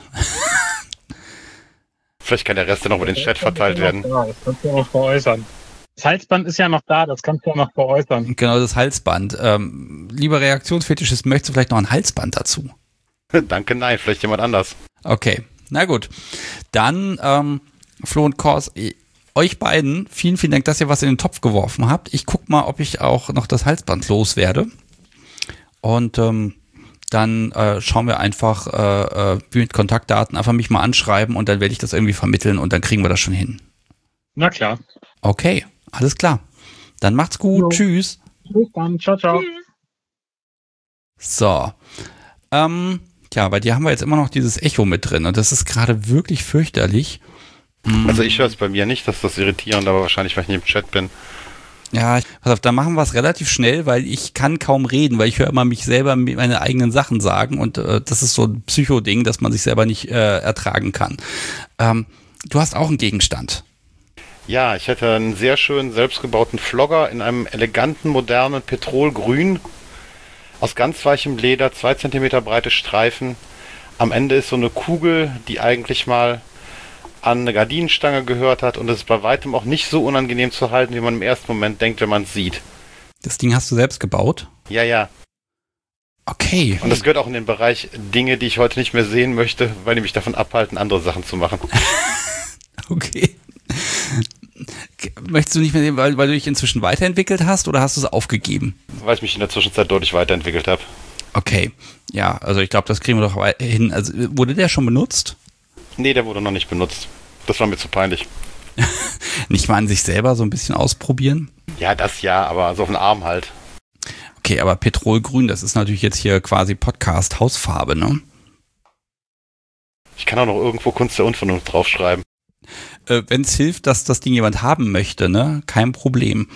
Vielleicht kann der Rest dann noch über den Chat verteilt werden. Ja, das kannst du auch veräußern. Das Halsband ist ja noch da, das kannst du ja noch veräußern. Genau, das Halsband. Ähm, lieber Reaktionsfetischist, möchtest du vielleicht noch ein Halsband dazu? Danke, nein, vielleicht jemand anders. Okay, na gut. Dann, ähm, Flo und Kors, euch beiden, vielen, vielen Dank, dass ihr was in den Topf geworfen habt. Ich guck mal, ob ich auch noch das Halsband loswerde. Und ähm, dann äh, schauen wir einfach äh, äh, mit Kontaktdaten, einfach mich mal anschreiben und dann werde ich das irgendwie vermitteln und dann kriegen wir das schon hin. Na klar. Okay, alles klar. Dann macht's gut. Jo. Tschüss. Bis dann. Ciao, ciao. So. Ähm, ja, bei dir haben wir jetzt immer noch dieses Echo mit drin und das ist gerade wirklich fürchterlich. Also ich höre es bei mir nicht, dass das irritierend, aber wahrscheinlich, weil ich nicht im Chat bin. Ja, pass auf, dann machen wir es relativ schnell, weil ich kann kaum reden, weil ich höre immer mich selber meine eigenen Sachen sagen und äh, das ist so ein Psycho-Ding, dass man sich selber nicht äh, ertragen kann. Ähm, du hast auch einen Gegenstand. Ja, ich hätte einen sehr schönen selbstgebauten Flogger in einem eleganten, modernen Petrolgrün aus ganz weichem Leder, zwei Zentimeter breite Streifen. Am Ende ist so eine Kugel, die eigentlich mal an eine Gardinenstange gehört hat und es ist bei weitem auch nicht so unangenehm zu halten, wie man im ersten Moment denkt, wenn man es sieht. Das Ding hast du selbst gebaut? Ja, ja. Okay. Und das gehört auch in den Bereich Dinge, die ich heute nicht mehr sehen möchte, weil die mich davon abhalten, andere Sachen zu machen. Okay. Möchtest du nicht mehr sehen, weil, weil du dich inzwischen weiterentwickelt hast oder hast du es aufgegeben? Weil ich mich in der Zwischenzeit deutlich weiterentwickelt habe. Okay. Ja, also ich glaube, das kriegen wir doch hin. Also wurde der schon benutzt? Nee, der wurde noch nicht benutzt. Das war mir zu peinlich. Nicht mal an sich selber so ein bisschen ausprobieren? Ja, das ja, aber so auf den Arm halt. Okay, aber Petrolgrün, das ist natürlich jetzt hier quasi Podcast-Hausfarbe, ne? Ich kann auch noch irgendwo Kunst der Unvernunft draufschreiben. Äh, wenn es hilft, dass das Ding jemand haben möchte, ne? Kein Problem.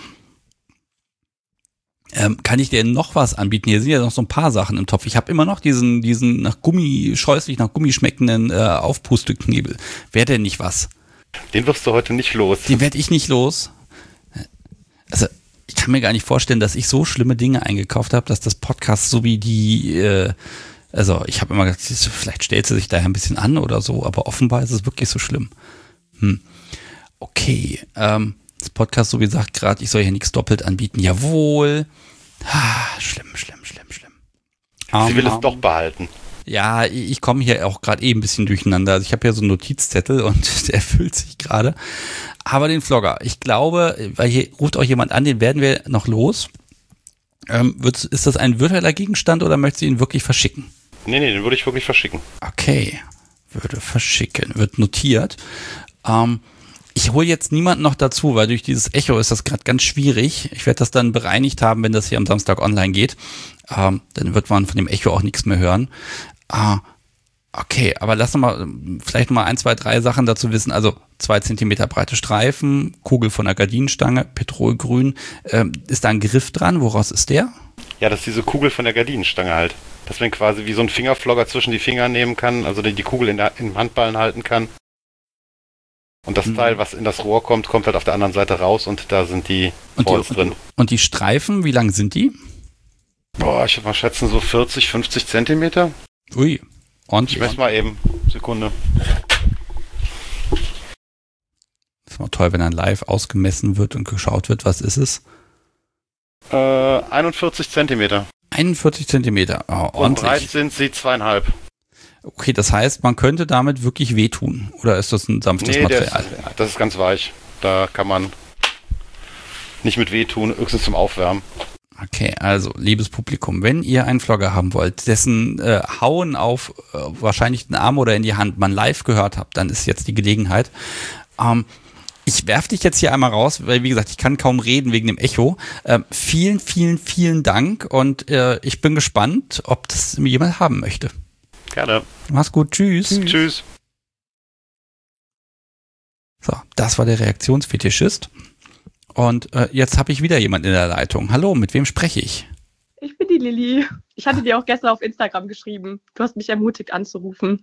Ähm, kann ich dir noch was anbieten? Hier sind ja noch so ein paar Sachen im Topf. Ich habe immer noch diesen, diesen nach Gummi, scheußlich nach Gummi schmeckenden äh, Aufpusteknebel. Wäre denn nicht was? Den wirst du heute nicht los. Den werde ich nicht los. Also, ich kann mir gar nicht vorstellen, dass ich so schlimme Dinge eingekauft habe, dass das Podcast so wie die, äh, also ich habe immer gedacht, vielleicht stellt sie sich daher ein bisschen an oder so, aber offenbar ist es wirklich so schlimm. Hm. Okay, ähm, das Podcast, so wie gesagt, gerade, ich soll hier nichts doppelt anbieten. Jawohl. Ah, schlimm, schlimm, schlimm, schlimm. Sie will um, es doch behalten. Ja, ich komme hier auch gerade eh ein bisschen durcheinander. Also ich habe hier so einen Notizzettel und der füllt sich gerade. Aber den Vlogger, ich glaube, weil hier ruft auch jemand an, den werden wir noch los. Ähm, wird, ist das ein virtueller Gegenstand oder möchtest du ihn wirklich verschicken? Nee, nee, den würde ich wirklich verschicken. Okay, würde verschicken, wird notiert. Ähm, Ich hole jetzt niemanden noch dazu, weil durch dieses Echo ist das gerade ganz schwierig. Ich werde das dann bereinigt haben, wenn das hier am Samstag online geht. Ähm, dann wird man von dem Echo auch nichts mehr hören. Äh, Okay, aber lass noch mal vielleicht noch mal ein, zwei, drei Sachen dazu wissen. Also zwei Zentimeter breite Streifen, Kugel von der Gardinenstange, Petrolgrün. Ähm, ist da ein Griff dran? Woraus ist der? Ja, das ist diese Kugel von der Gardinenstange halt. Dass man quasi wie so ein Fingerflogger zwischen die Finger nehmen kann, also die, die Kugel in der, im Handballen halten kann. Und das mhm. Teil, was in das Rohr kommt, kommt halt auf der anderen Seite raus und da sind die Foils drin. Und die Streifen, wie lang sind die? Boah, ich würde mal schätzen so vierzig, fünfzig Zentimeter. Ui. Und ich messe mal eben. Sekunde. Das ist mal toll, wenn dann live ausgemessen wird und geschaut wird, was ist es? Äh, einundvierzig Zentimeter. einundvierzig Zentimeter. Oh, und breit sind sie zweieinhalb. Okay, das heißt, man könnte damit wirklich wehtun. Oder ist das ein sanftes nee, Material? Das, das ist ganz weich. Da kann man nicht mit wehtun, höchstens zum Aufwärmen. Okay, also, liebes Publikum, wenn ihr einen Vlogger haben wollt, dessen äh, Hauen auf äh, wahrscheinlich den Arm oder in die Hand man live gehört habt, dann ist jetzt die Gelegenheit. Ähm, ich werfe dich jetzt hier einmal raus, weil, wie gesagt, ich kann kaum reden wegen dem Echo. Ähm, vielen, vielen, vielen Dank und äh, ich bin gespannt, ob das jemand haben möchte. Gerne. Mach's gut, tschüss. Tschüss. Tschüss. So, das war der Reaktionsfetischist. Und äh, jetzt habe ich wieder jemand in der Leitung. Hallo, mit wem spreche ich? Ich bin die Lilly. Ich hatte dir auch gestern auf Instagram geschrieben. Du hast mich ermutigt anzurufen.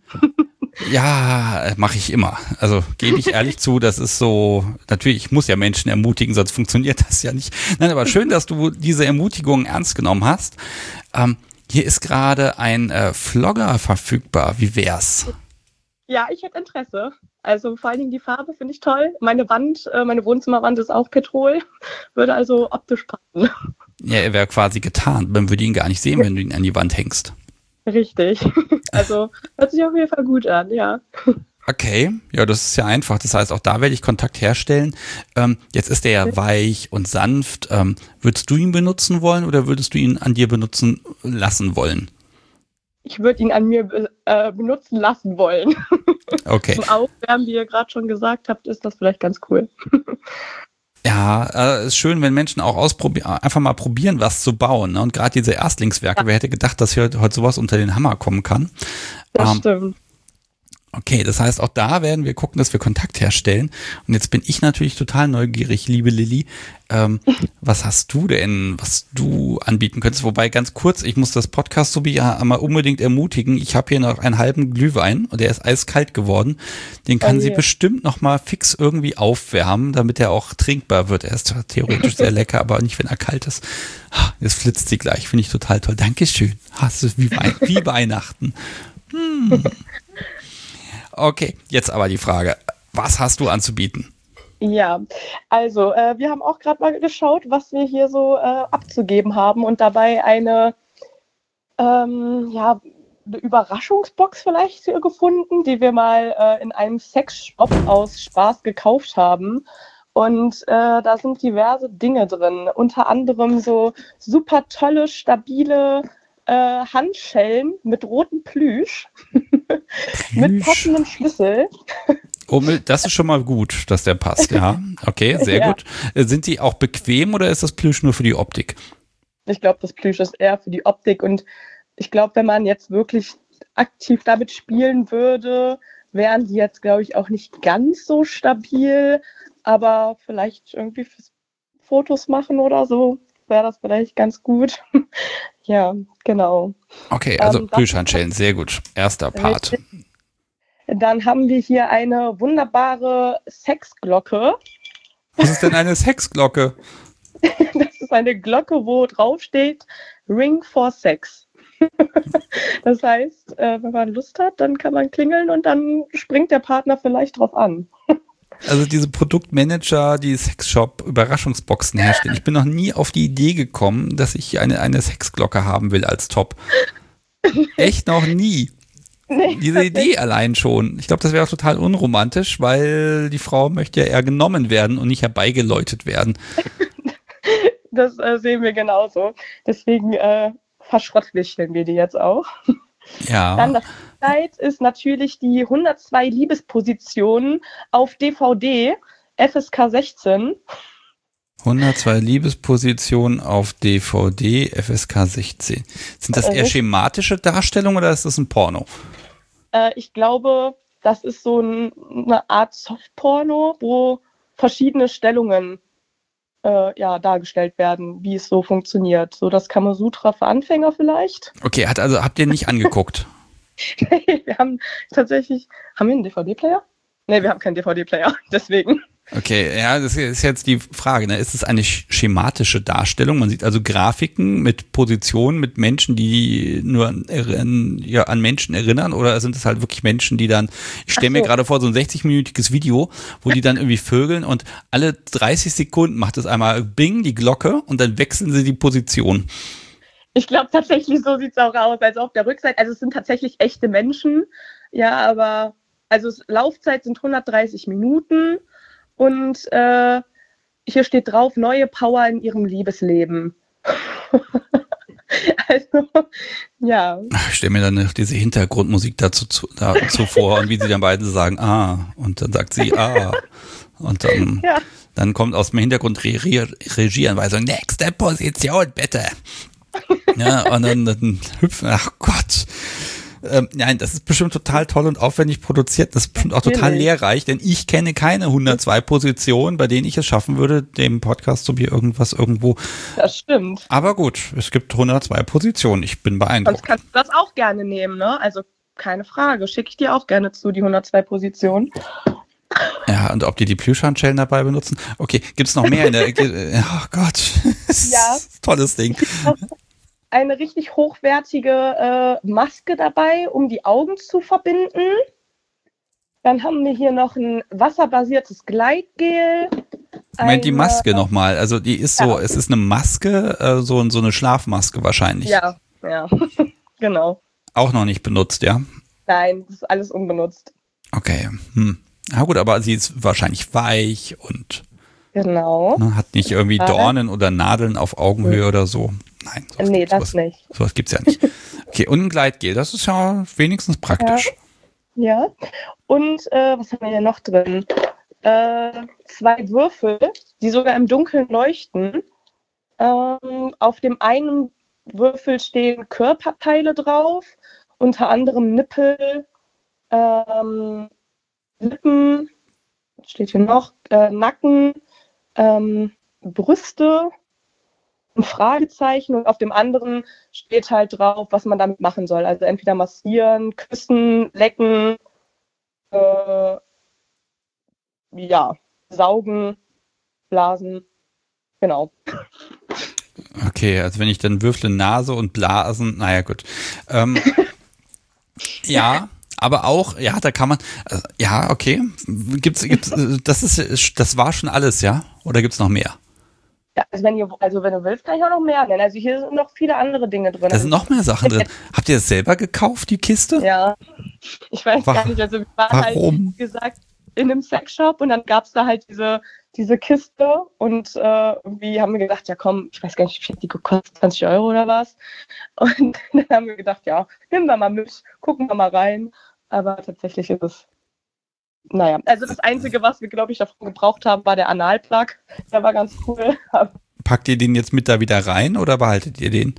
Ja, mache ich immer. Also gebe ich ehrlich zu, das ist so, natürlich, ich muss ja Menschen ermutigen, sonst funktioniert das ja nicht. Nein, aber schön, dass du diese Ermutigung ernst genommen hast. Ähm, hier ist gerade ein äh, Vlogger verfügbar. Wie wär's? Ja, ich hätte Interesse. Also vor allen Dingen die Farbe finde ich toll. Meine Wand, äh, meine Wohnzimmerwand ist auch Petrol. Würde also optisch passen. Ja, er wäre quasi getarnt. Man würde ihn gar nicht sehen, wenn du ihn an die Wand hängst. Richtig. Also hört sich auf jeden Fall gut an, ja. Okay, ja, das ist ja einfach. Das heißt, auch da werde ich Kontakt herstellen. Ähm, jetzt ist der ja weich und sanft. Ähm, würdest du ihn benutzen wollen oder würdest du ihn an dir benutzen lassen wollen? Ich würde ihn an mir be- äh, benutzen lassen wollen. Okay. Zum Aufwärmen, wie ihr gerade schon gesagt habt, ist das vielleicht ganz cool. Ja, äh, ist schön, wenn Menschen auch ausprobieren, einfach mal probieren, was zu bauen. Ne? Und gerade diese Erstlingswerke, ja. Wer hätte gedacht, dass hier heute sowas unter den Hammer kommen kann? Das ähm, stimmt. Okay, das heißt, auch da werden wir gucken, dass wir Kontakt herstellen. Und jetzt bin ich natürlich total neugierig, liebe Lilly. Ähm, was hast du denn, was du anbieten könntest? Wobei, ganz kurz, ich muss das Podcast-Subi ja einmal unbedingt ermutigen. Ich habe hier noch einen halben Glühwein und der ist eiskalt geworden. Den kann oh, sie yeah. bestimmt noch mal fix irgendwie aufwärmen, damit er auch trinkbar wird. Er ist zwar theoretisch sehr lecker, aber nicht, wenn er kalt ist. Jetzt flitzt sie gleich, finde ich total toll. Dankeschön. Hast du wie, Wei- wie Weihnachten. Hm. Okay, jetzt aber die Frage, was hast du anzubieten? Ja, also äh, wir haben auch gerade mal geschaut, was wir hier so äh, abzugeben haben und dabei eine, ähm, ja, eine Überraschungsbox vielleicht gefunden, die wir mal äh, in einem Sexshop aus Spaß gekauft haben. Und äh, da sind diverse Dinge drin, unter anderem so super tolle, stabile Äh, Handschellen mit rotem Plüsch, mit passendem Schlüssel. Oh, das ist schon mal gut, dass der passt, ja. Okay, sehr ja. gut. Sind die auch bequem oder ist das Plüsch nur für die Optik? Ich glaube, das Plüsch ist eher für die Optik und ich glaube, wenn man jetzt wirklich aktiv damit spielen würde, wären die jetzt, glaube ich, auch nicht ganz so stabil, aber vielleicht irgendwie fürs Fotos machen oder so wäre das vielleicht ganz gut. Ja, genau. Okay, also ähm, Plüschhandschellen, sehr gut. Erster Part. Dann haben wir hier eine wunderbare Sexglocke. Was ist denn eine Sexglocke? Das ist eine Glocke, wo drauf steht Ring for Sex. Das heißt, äh, wenn man Lust hat, dann kann man klingeln und dann springt der Partner vielleicht drauf an. Also diese Produktmanager, die Sexshop-Überraschungsboxen herstellen. Ich bin noch nie auf die Idee gekommen, dass ich eine, eine Sexglocke haben will als Top. Echt noch nie. Nee, diese Idee allein schon. Ich glaube, das wäre auch total unromantisch, weil die Frau möchte ja eher genommen werden und nicht herbeigeläutet werden. Das äh, sehen wir genauso. Deswegen äh, verschrottwichteln wir die jetzt auch. Ja. Dann das Highlight ist natürlich die hundertzwei Liebespositionen auf D V D, F S K sechzehn. hundertzwei Liebespositionen auf D V D, F S K sechzehn. Sind das eher schematische Darstellungen oder ist das ein Porno? Äh, ich glaube, das ist so ein, eine Art Softporno, wo verschiedene Stellungen äh, ja, dargestellt werden, wie es so funktioniert. So das Kamasutra für Anfänger vielleicht. Okay, hat also habt ihr nicht angeguckt? Wir haben tatsächlich, haben wir einen D V D-Player? Nee, wir haben keinen D V D-Player, deswegen. Okay, ja, das ist jetzt die Frage, ne? Ist es eine schematische Darstellung? Man sieht also Grafiken mit Positionen, mit Menschen, die nur an, ja, an Menschen erinnern, oder sind es halt wirklich Menschen, die dann, ich stelle mir Ach so. gerade vor, so ein sechzig-minütiges Video, wo die dann irgendwie vögeln und alle dreißig Sekunden macht es einmal Bing, die Glocke, und dann wechseln sie die Position. Ich glaube tatsächlich, so sieht es auch aus, also auf der Rückseite, also es sind tatsächlich echte Menschen, ja, aber, also es, Laufzeit sind hundertdreißig Minuten. Und äh, hier steht drauf, neue Power in ihrem Liebesleben. Also, ja. Ich stelle mir dann noch diese Hintergrundmusik dazu, zu, dazu vor und wie sie dann beide sagen, ah, und dann sagt sie, ah. Und dann, Ja. dann kommt aus dem Hintergrund Re Re Regieanweisung, nächste Position, bitte. Ja, und dann, dann hüpfen, ach Gott. Ähm, nein, das ist bestimmt total toll und aufwendig produziert. Das ist bestimmt auch total Natürlich. lehrreich, denn ich kenne keine hundertzwei Positionen, bei denen ich es schaffen würde, dem Podcast so wie irgendwas irgendwo. Das stimmt. Aber gut, es gibt hundertzwei Positionen. Ich bin Sonst beeindruckt. kannst du das auch gerne nehmen, ne? Also keine Frage. Schicke ich dir auch gerne zu, die hundertzwei Positionen. Ja, und ob die die Plüschhandschellen dabei benutzen? Okay, gibt's noch mehr in der, oh Gott. Ja. Tolles Ding. Eine richtig hochwertige äh, Maske dabei, um die Augen zu verbinden. Dann haben wir hier noch ein wasserbasiertes Gleitgel. Moment, die Eine- Maske nochmal. Also die ist so, Ja. es ist eine Maske, äh, so, so eine Schlafmaske wahrscheinlich. Ja, ja, genau. Auch noch nicht benutzt, ja? Nein, das ist alles unbenutzt. Okay. Hm. Na gut, aber sie ist wahrscheinlich weich und Genau. ne, hat nicht irgendwie Ja. Dornen oder Nadeln auf Augenhöhe oder so. Nein, sowas, Nee, das sowas, nicht. sowas gibt's ja nicht. Okay, und ein Gleitgel, das ist ja wenigstens praktisch. Ja. Und äh, was haben wir hier noch drin? Äh, zwei Würfel, die sogar im Dunkeln leuchten. Ähm, auf dem einen Würfel stehen Körperteile drauf, unter anderem Nippel, ähm, Lippen, was steht hier noch, äh, Nacken, ähm, Brüste, ein Fragezeichen, und auf dem anderen steht halt drauf, was man damit machen soll. Also entweder massieren, küssen, lecken, äh, ja, saugen, blasen, genau. Okay, also wenn ich dann würfle Nase und Blasen, naja gut. Ähm, ja, aber auch, ja, da kann man, äh, ja, okay. Gibt's, gibt's, äh, das ist, das war schon alles, ja? Oder gibt's noch mehr? Ja, also wenn ihr, also wenn du willst, kann ich auch noch mehr nennen. Also hier sind noch viele andere Dinge drin. Da sind noch mehr Sachen drin. Habt ihr das selber gekauft, die Kiste? Ja, ich weiß Wa- gar nicht. Also wir waren halt, warum? wie gesagt, in einem Sexshop, und dann gab es da halt diese, diese Kiste, und äh, irgendwie haben wir gedacht, ja komm, ich weiß gar nicht, wie viel die gekostet, zwanzig Euro oder was. Und dann haben wir gedacht, ja, nehmen wir mal mit, gucken wir mal rein. Aber tatsächlich ist es, naja, also das Einzige, was wir, glaube ich, davon gebraucht haben, war der Analplug. Der war ganz cool. Packt ihr den jetzt mit da wieder rein oder behaltet ihr den?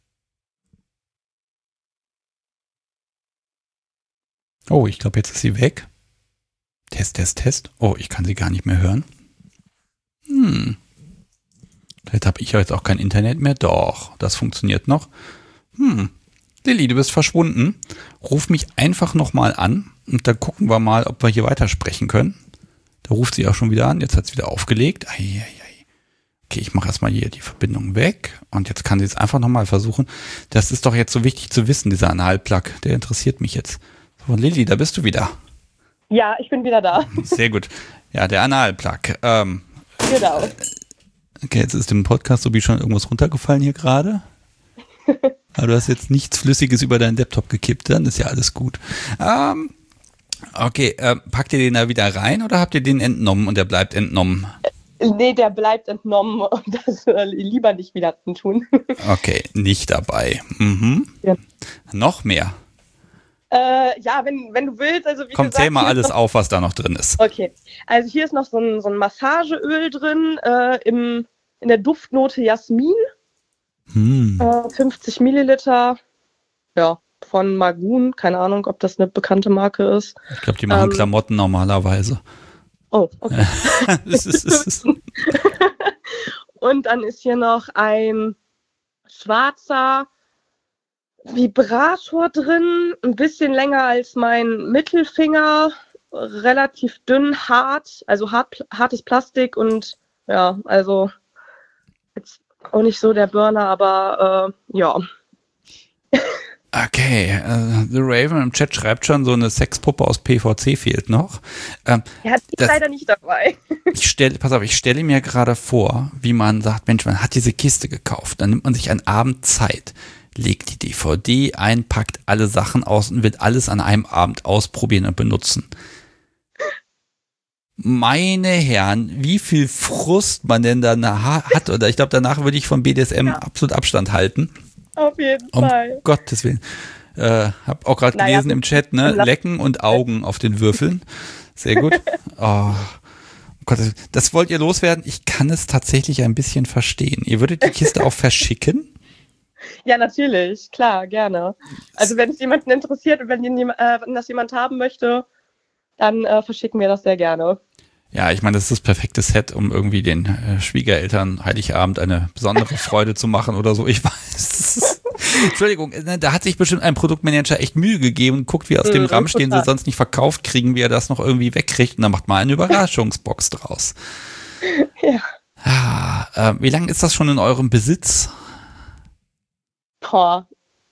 Oh, ich glaube, jetzt ist sie weg. Test, Test, Test. Oh, ich kann sie gar nicht mehr hören. Hm. Vielleicht habe ich ja jetzt auch kein Internet mehr. Doch, das funktioniert noch. Hm. Lilly, du bist verschwunden. Ruf mich einfach nochmal an und dann gucken wir mal, ob wir hier weitersprechen können. Da ruft sie auch schon wieder an. Jetzt hat es wieder aufgelegt. Eieiei. Okay, ich mache erstmal hier die Verbindung weg und jetzt kann sie es einfach nochmal versuchen. Das ist doch jetzt so wichtig zu wissen, dieser Analplug. Der interessiert mich jetzt. So, Lilly, da bist du wieder. Ja, ich bin wieder da. Sehr gut. Ja, der Analplug. Ähm, Genau. okay, jetzt ist dem Podcast so wie schon irgendwas runtergefallen hier gerade. Aber du hast jetzt nichts Flüssiges über deinen Laptop gekippt, dann ist ja alles gut. Ähm, okay, äh, packt ihr den da wieder rein oder habt ihr den entnommen und der bleibt entnommen? Nee, der bleibt entnommen, und das äh, lieber nicht wieder zu tun. Okay, nicht dabei. Mhm. Ja. Noch mehr. Äh, ja, wenn, wenn du willst, also wie Komm, gesagt. zähl mal hier ist alles noch, auf, was da noch drin ist. Okay, also hier ist noch so ein, so ein Massageöl drin, äh, im, in der Duftnote Jasmin, Hm. äh, fünfzig Milliliter. Ja, von Magoon. Keine Ahnung, ob das eine bekannte Marke ist. Ich glaube, die machen Ähm, Klamotten normalerweise. Oh, okay. Es ist- es ist- Und dann ist hier noch ein schwarzer Vibrator drin, ein bisschen länger als mein Mittelfinger, relativ dünn, hart, also hart, hartes Plastik und ja, also jetzt auch nicht so der Burner, aber äh, ja. Okay, äh, The Raven im Chat schreibt schon, so eine Sexpuppe aus P V C fehlt noch. Ähm, Er hat Das- leider nicht dabei. ich stelle, pass auf, ich stelle mir gerade vor, wie man sagt, Mensch, man hat diese Kiste gekauft, dann nimmt man sich einen Abend Zeit, legt die D V D ein, packt alle Sachen aus und wird alles an einem Abend ausprobieren und benutzen. Meine Herren, wie viel Frust man denn danach hat, oder ich glaube, danach würde ich von B D S M Ja. absolut Abstand halten. Auf jeden Um Fall. Gottes Willen. Äh, hab auch gerade Naja, gelesen im Chat, ne? im La- Lecken und Augen auf den Würfeln. Sehr gut. Oh, Gott, das wollt ihr loswerden? Ich kann es tatsächlich ein bisschen verstehen. Ihr würdet die Kiste auch verschicken? Ja, natürlich, klar, gerne. Also wenn es jemanden interessiert und wenn, jem- äh, wenn das jemand haben möchte, dann äh, verschicken wir das sehr gerne. Ja, ich meine, das ist das perfekte Set, um irgendwie den äh, Schwiegereltern Heiligabend eine besondere Freude zu machen oder so. Ich weiß. Entschuldigung, ne, da hat sich bestimmt ein Produktmanager echt Mühe gegeben und guckt, wie aus dem Mhm, Ramsch, den sie total. sonst nicht verkauft kriegen, wie er das noch irgendwie wegkriegt. Und dann macht mal eine Überraschungsbox draus. Ja. Ah, äh, wie lange ist das schon in eurem Besitz? Boah.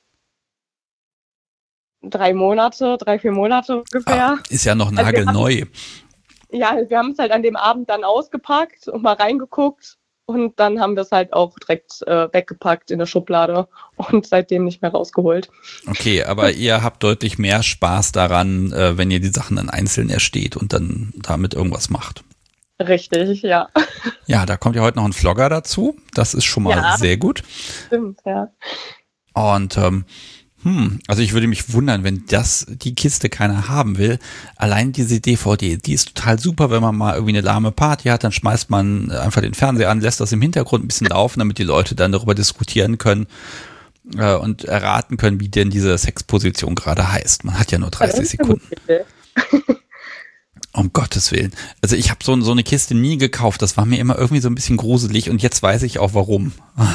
Drei Monate, drei, vier Monate ungefähr. Ah, ist ja noch Also wir nagelneu. Ja, wir haben es halt an dem Abend dann ausgepackt und mal reingeguckt und dann haben wir es halt auch direkt äh, weggepackt in der Schublade und seitdem nicht mehr rausgeholt. Okay, aber ihr habt deutlich mehr Spaß daran, äh, wenn ihr die Sachen dann einzeln ersteht und dann damit irgendwas macht. Richtig, ja. Ja, da kommt ja heute noch ein Vlogger dazu. Das ist schon mal Ja. sehr gut. Stimmt, ja. Und ähm, hm, also ich würde mich wundern, wenn das die Kiste keiner haben will. Allein diese D V D, die ist total super, wenn man mal irgendwie eine lahme Party hat, dann schmeißt man einfach den Fernseher an, lässt das im Hintergrund ein bisschen laufen, damit die Leute dann darüber diskutieren können äh, und erraten können, wie denn diese Sexposition gerade heißt. Man hat ja nur Ja, das dreißig ist eine Sekunden. gute Idee. Um Gottes Willen. Also ich habe so, so eine Kiste nie gekauft. Das war mir immer irgendwie so ein bisschen gruselig und jetzt weiß ich auch warum.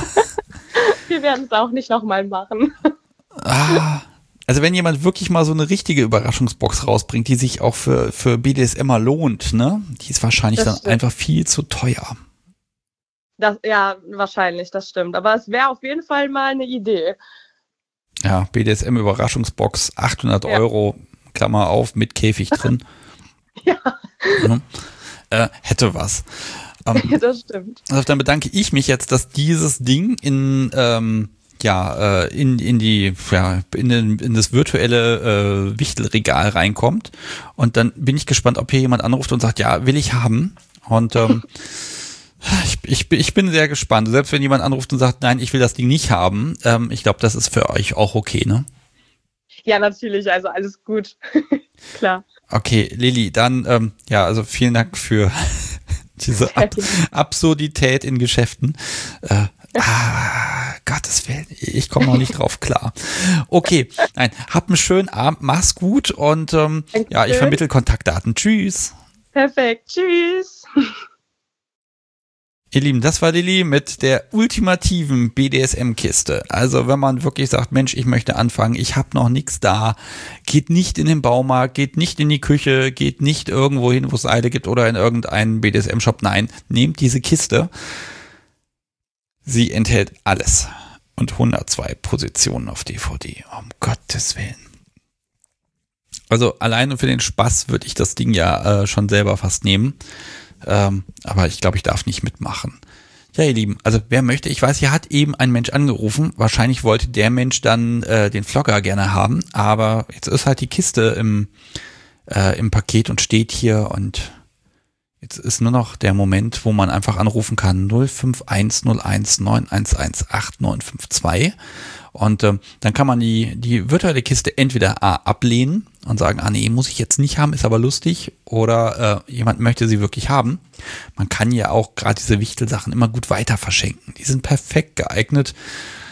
Wir werden es auch nicht nochmal machen. Ah, also wenn jemand wirklich mal so eine richtige Überraschungsbox rausbringt, die sich auch für, für B D S M er lohnt, ne? Die ist wahrscheinlich Das dann stimmt. einfach viel zu teuer. Das, ja, wahrscheinlich, das stimmt. Aber es wäre auf jeden Fall mal eine Idee. Ja, B D S M Überraschungsbox, achthundert Ja. Euro, Klammer auf, mit Käfig drin. Ja, Mhm. Äh, hätte was. Ähm, das stimmt. also dann bedanke ich mich jetzt, dass dieses Ding in ähm, ja äh, in in die ja in, den, in das virtuelle äh, Wichtelregal reinkommt und dann bin ich gespannt, ob hier jemand anruft und sagt, ja, will ich haben. Und ähm, ich, ich, bin- ich bin sehr gespannt. Selbst wenn jemand anruft und sagt, nein, ich will das Ding nicht haben, ähm, ich glaube, das ist für euch auch okay, ne? Ja, natürlich, also alles gut. Klar. Okay, Lilly, dann ähm, ja, also vielen Dank für diese Ab Absurdität in Geschäften. Äh, ah, Gottes Willen, ich komme noch nicht drauf klar. Okay, nein, habt einen schönen Abend, mach's gut und ähm, ja, ich Dankeschön. vermittel Kontaktdaten. Tschüss. Perfekt. Tschüss. Ihr Lieben, das war Lilly mit der ultimativen B D S M-Kiste. Also wenn man wirklich sagt, Mensch, ich möchte anfangen, ich habe noch nichts da, geht nicht in den Baumarkt, geht nicht in die Küche, geht nicht irgendwo hin, wo es Eile gibt oder in irgendeinen B D S M-Shop. Nein, nehmt diese Kiste. Sie enthält alles und hundertzwei Positionen auf D V D. Um Gottes Willen. Also alleine für den Spaß würde ich das Ding ja äh, schon selber fast nehmen. Ähm, aber ich glaube, ich darf nicht mitmachen. Ja, ihr Lieben, also wer möchte, ich weiß, hier hat eben ein Mensch angerufen. Wahrscheinlich wollte der Mensch dann äh, den Vlogger gerne haben, aber jetzt ist halt die Kiste im, äh, im Paket und steht hier und jetzt ist nur noch der Moment, wo man einfach anrufen kann. null fünf eins null eins neun eins eins acht neun fünf zwei und ähm, dann kann man die, die virtuelle Kiste entweder A, ablehnen und sagen, ah nee, muss ich jetzt nicht haben, ist aber lustig, oder äh, jemand möchte sie wirklich haben. Man kann ja auch gerade diese Wichtelsachen immer gut weiter verschenken. Die sind perfekt geeignet,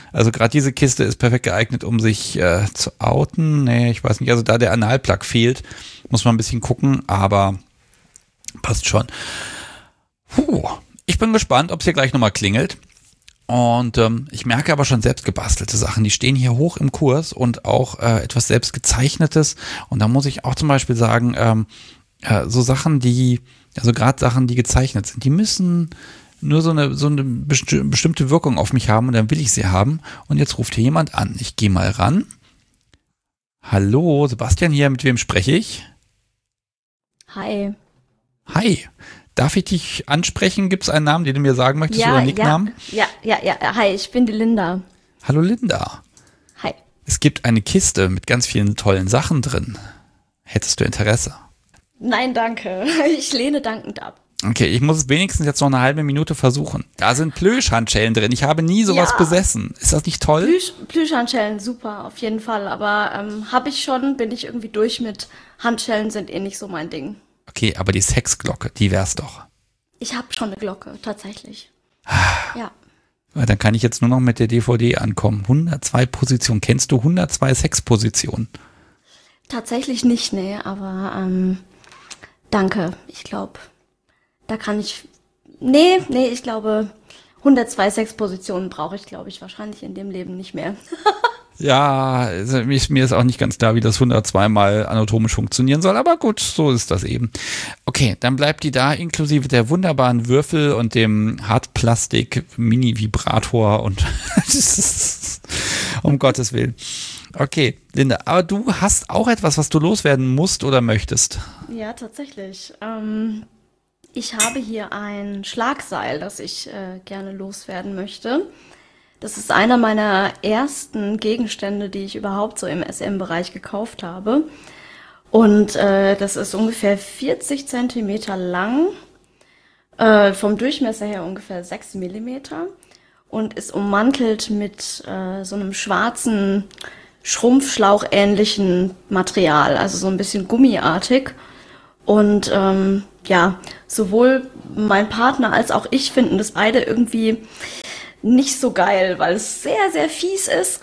Also gerade diese Kiste ist perfekt geeignet, um sich äh, zu outen. Nee, ich weiß nicht. Also da der Analplug fehlt, muss man ein bisschen gucken, aber passt schon. Puh. Ich bin gespannt, ob es hier gleich nochmal klingelt. Und ähm, ich merke aber schon selbst gebastelte Sachen, die stehen hier hoch im Kurs und auch äh, etwas selbst gezeichnetes. Und da muss ich auch zum Beispiel sagen, ähm, äh, so Sachen, die, also gerade Sachen, die gezeichnet sind, die müssen nur so eine so eine besti- bestimmte Wirkung auf mich haben und dann will ich sie haben. Und jetzt ruft hier jemand an. Ich gehe mal ran. Hallo, Sebastian hier, mit wem spreche ich? Hi. Hi. Darf ich dich ansprechen? Gibt es einen Namen, den du mir sagen möchtest Ja, oder Nicknamen? ja, ja, ja, ja. Hi, ich bin die Linda. Hallo Linda. Hi. Es gibt eine Kiste mit ganz vielen tollen Sachen drin. Hättest du Interesse? Nein, danke. Ich lehne dankend ab. Okay, ich muss es wenigstens jetzt noch eine halbe Minute versuchen. Da sind Plüschhandschellen drin. Ich habe nie sowas Ja. besessen. Ist das nicht toll? Plüsch, Plüschhandschellen, super, auf jeden Fall. Aber ähm, habe ich schon, bin ich irgendwie durch mit. Handschellen sind eh nicht so mein Ding. Okay, aber die Sexglocke, die wär's doch. Ich habe schon eine Glocke, tatsächlich. Ja. Weil dann kann ich jetzt nur noch mit der D V D ankommen. hundertzwei Positionen. Kennst du hundertzwei Sexpositionen? Tatsächlich nicht, nee, aber ähm, danke. Ich glaube, da kann ich. Nee, nee, ich glaube, hundertzwei Sexpositionen brauche ich, glaube ich, wahrscheinlich in dem Leben nicht mehr. Ja, also mir ist, mir ist auch nicht ganz klar, wie das hundertzwei mal anatomisch funktionieren soll, aber gut, so ist das eben. Okay, dann bleibt die da, inklusive der wunderbaren Würfel und dem Hartplastik-Mini-Vibrator und um Gottes Willen. Okay, Linda, aber du hast auch etwas, was du loswerden musst oder möchtest. Ja, tatsächlich. Ähm, ich habe hier ein Schlagseil, das ich äh, gerne loswerden möchte. Das ist einer meiner ersten Gegenstände, die ich überhaupt so im S M-Bereich gekauft habe. Und äh, das ist ungefähr vierzig Zentimeter lang, äh, vom Durchmesser her ungefähr sechs Millimeter und ist ummantelt mit äh, so einem schwarzen, Schrumpfschlauch-ähnlichen Material, also so ein bisschen gummiartig. Und ähm, ja, sowohl mein Partner als auch ich finden das beide irgendwie nicht so geil, weil es sehr, sehr fies ist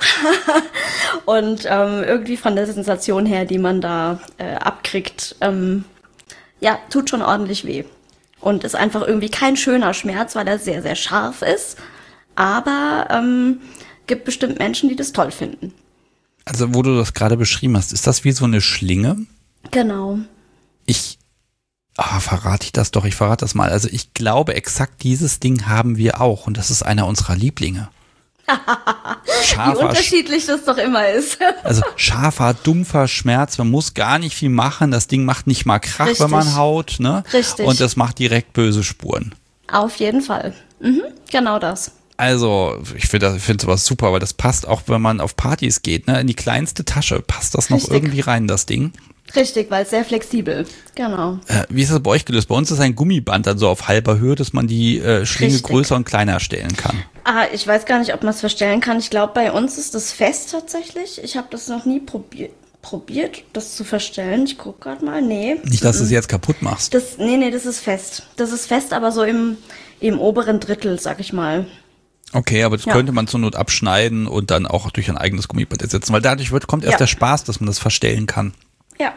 und ähm, irgendwie von der Sensation her, die man da äh, abkriegt, ähm, ja, tut schon ordentlich weh. Und ist einfach irgendwie kein schöner Schmerz, weil er sehr, sehr scharf ist, aber ähm, gibt bestimmt Menschen, die das toll finden. Also wo du das gerade beschrieben hast, ist das wie so eine Schlinge? Genau. Ich, ah, verrate ich das doch, ich verrate das mal. Also ich glaube, exakt dieses Ding haben wir auch und das ist einer unserer Lieblinge. Scharfer, wie unterschiedlich das doch immer ist. Also scharfer, dumpfer Schmerz, man muss gar nicht viel machen, das Ding macht nicht mal Krach, Richtig. wenn man haut, ne? Richtig. Und das macht direkt böse Spuren. Auf jeden Fall. Mhm, genau das. Also, ich finde find sowas super, weil das passt auch, wenn man auf Partys geht, ne? In die kleinste Tasche passt das noch Richtig. irgendwie rein, das Ding. Richtig, weil es sehr flexibel. Genau. Äh, wie ist das bei euch gelöst? Bei uns ist ein Gummiband dann so auf halber Höhe, dass man die äh, Schlinge Richtig. größer und kleiner stellen kann. Ah, ich weiß gar nicht, ob man es verstellen kann. Ich glaube, bei uns ist das fest tatsächlich. Ich habe das noch nie probiert, probiert, das zu verstellen. Ich gucke gerade mal. Nee. Nicht, dass du es jetzt kaputt machst. Das, nee, nee, das ist fest. Das ist fest, aber so im, im oberen Drittel, sag ich mal. Okay, aber das Ja. könnte man zur Not abschneiden und dann auch durch ein eigenes Gummiband ersetzen, weil dadurch wird, kommt erst Ja. der Spaß, dass man das verstellen kann. Ja.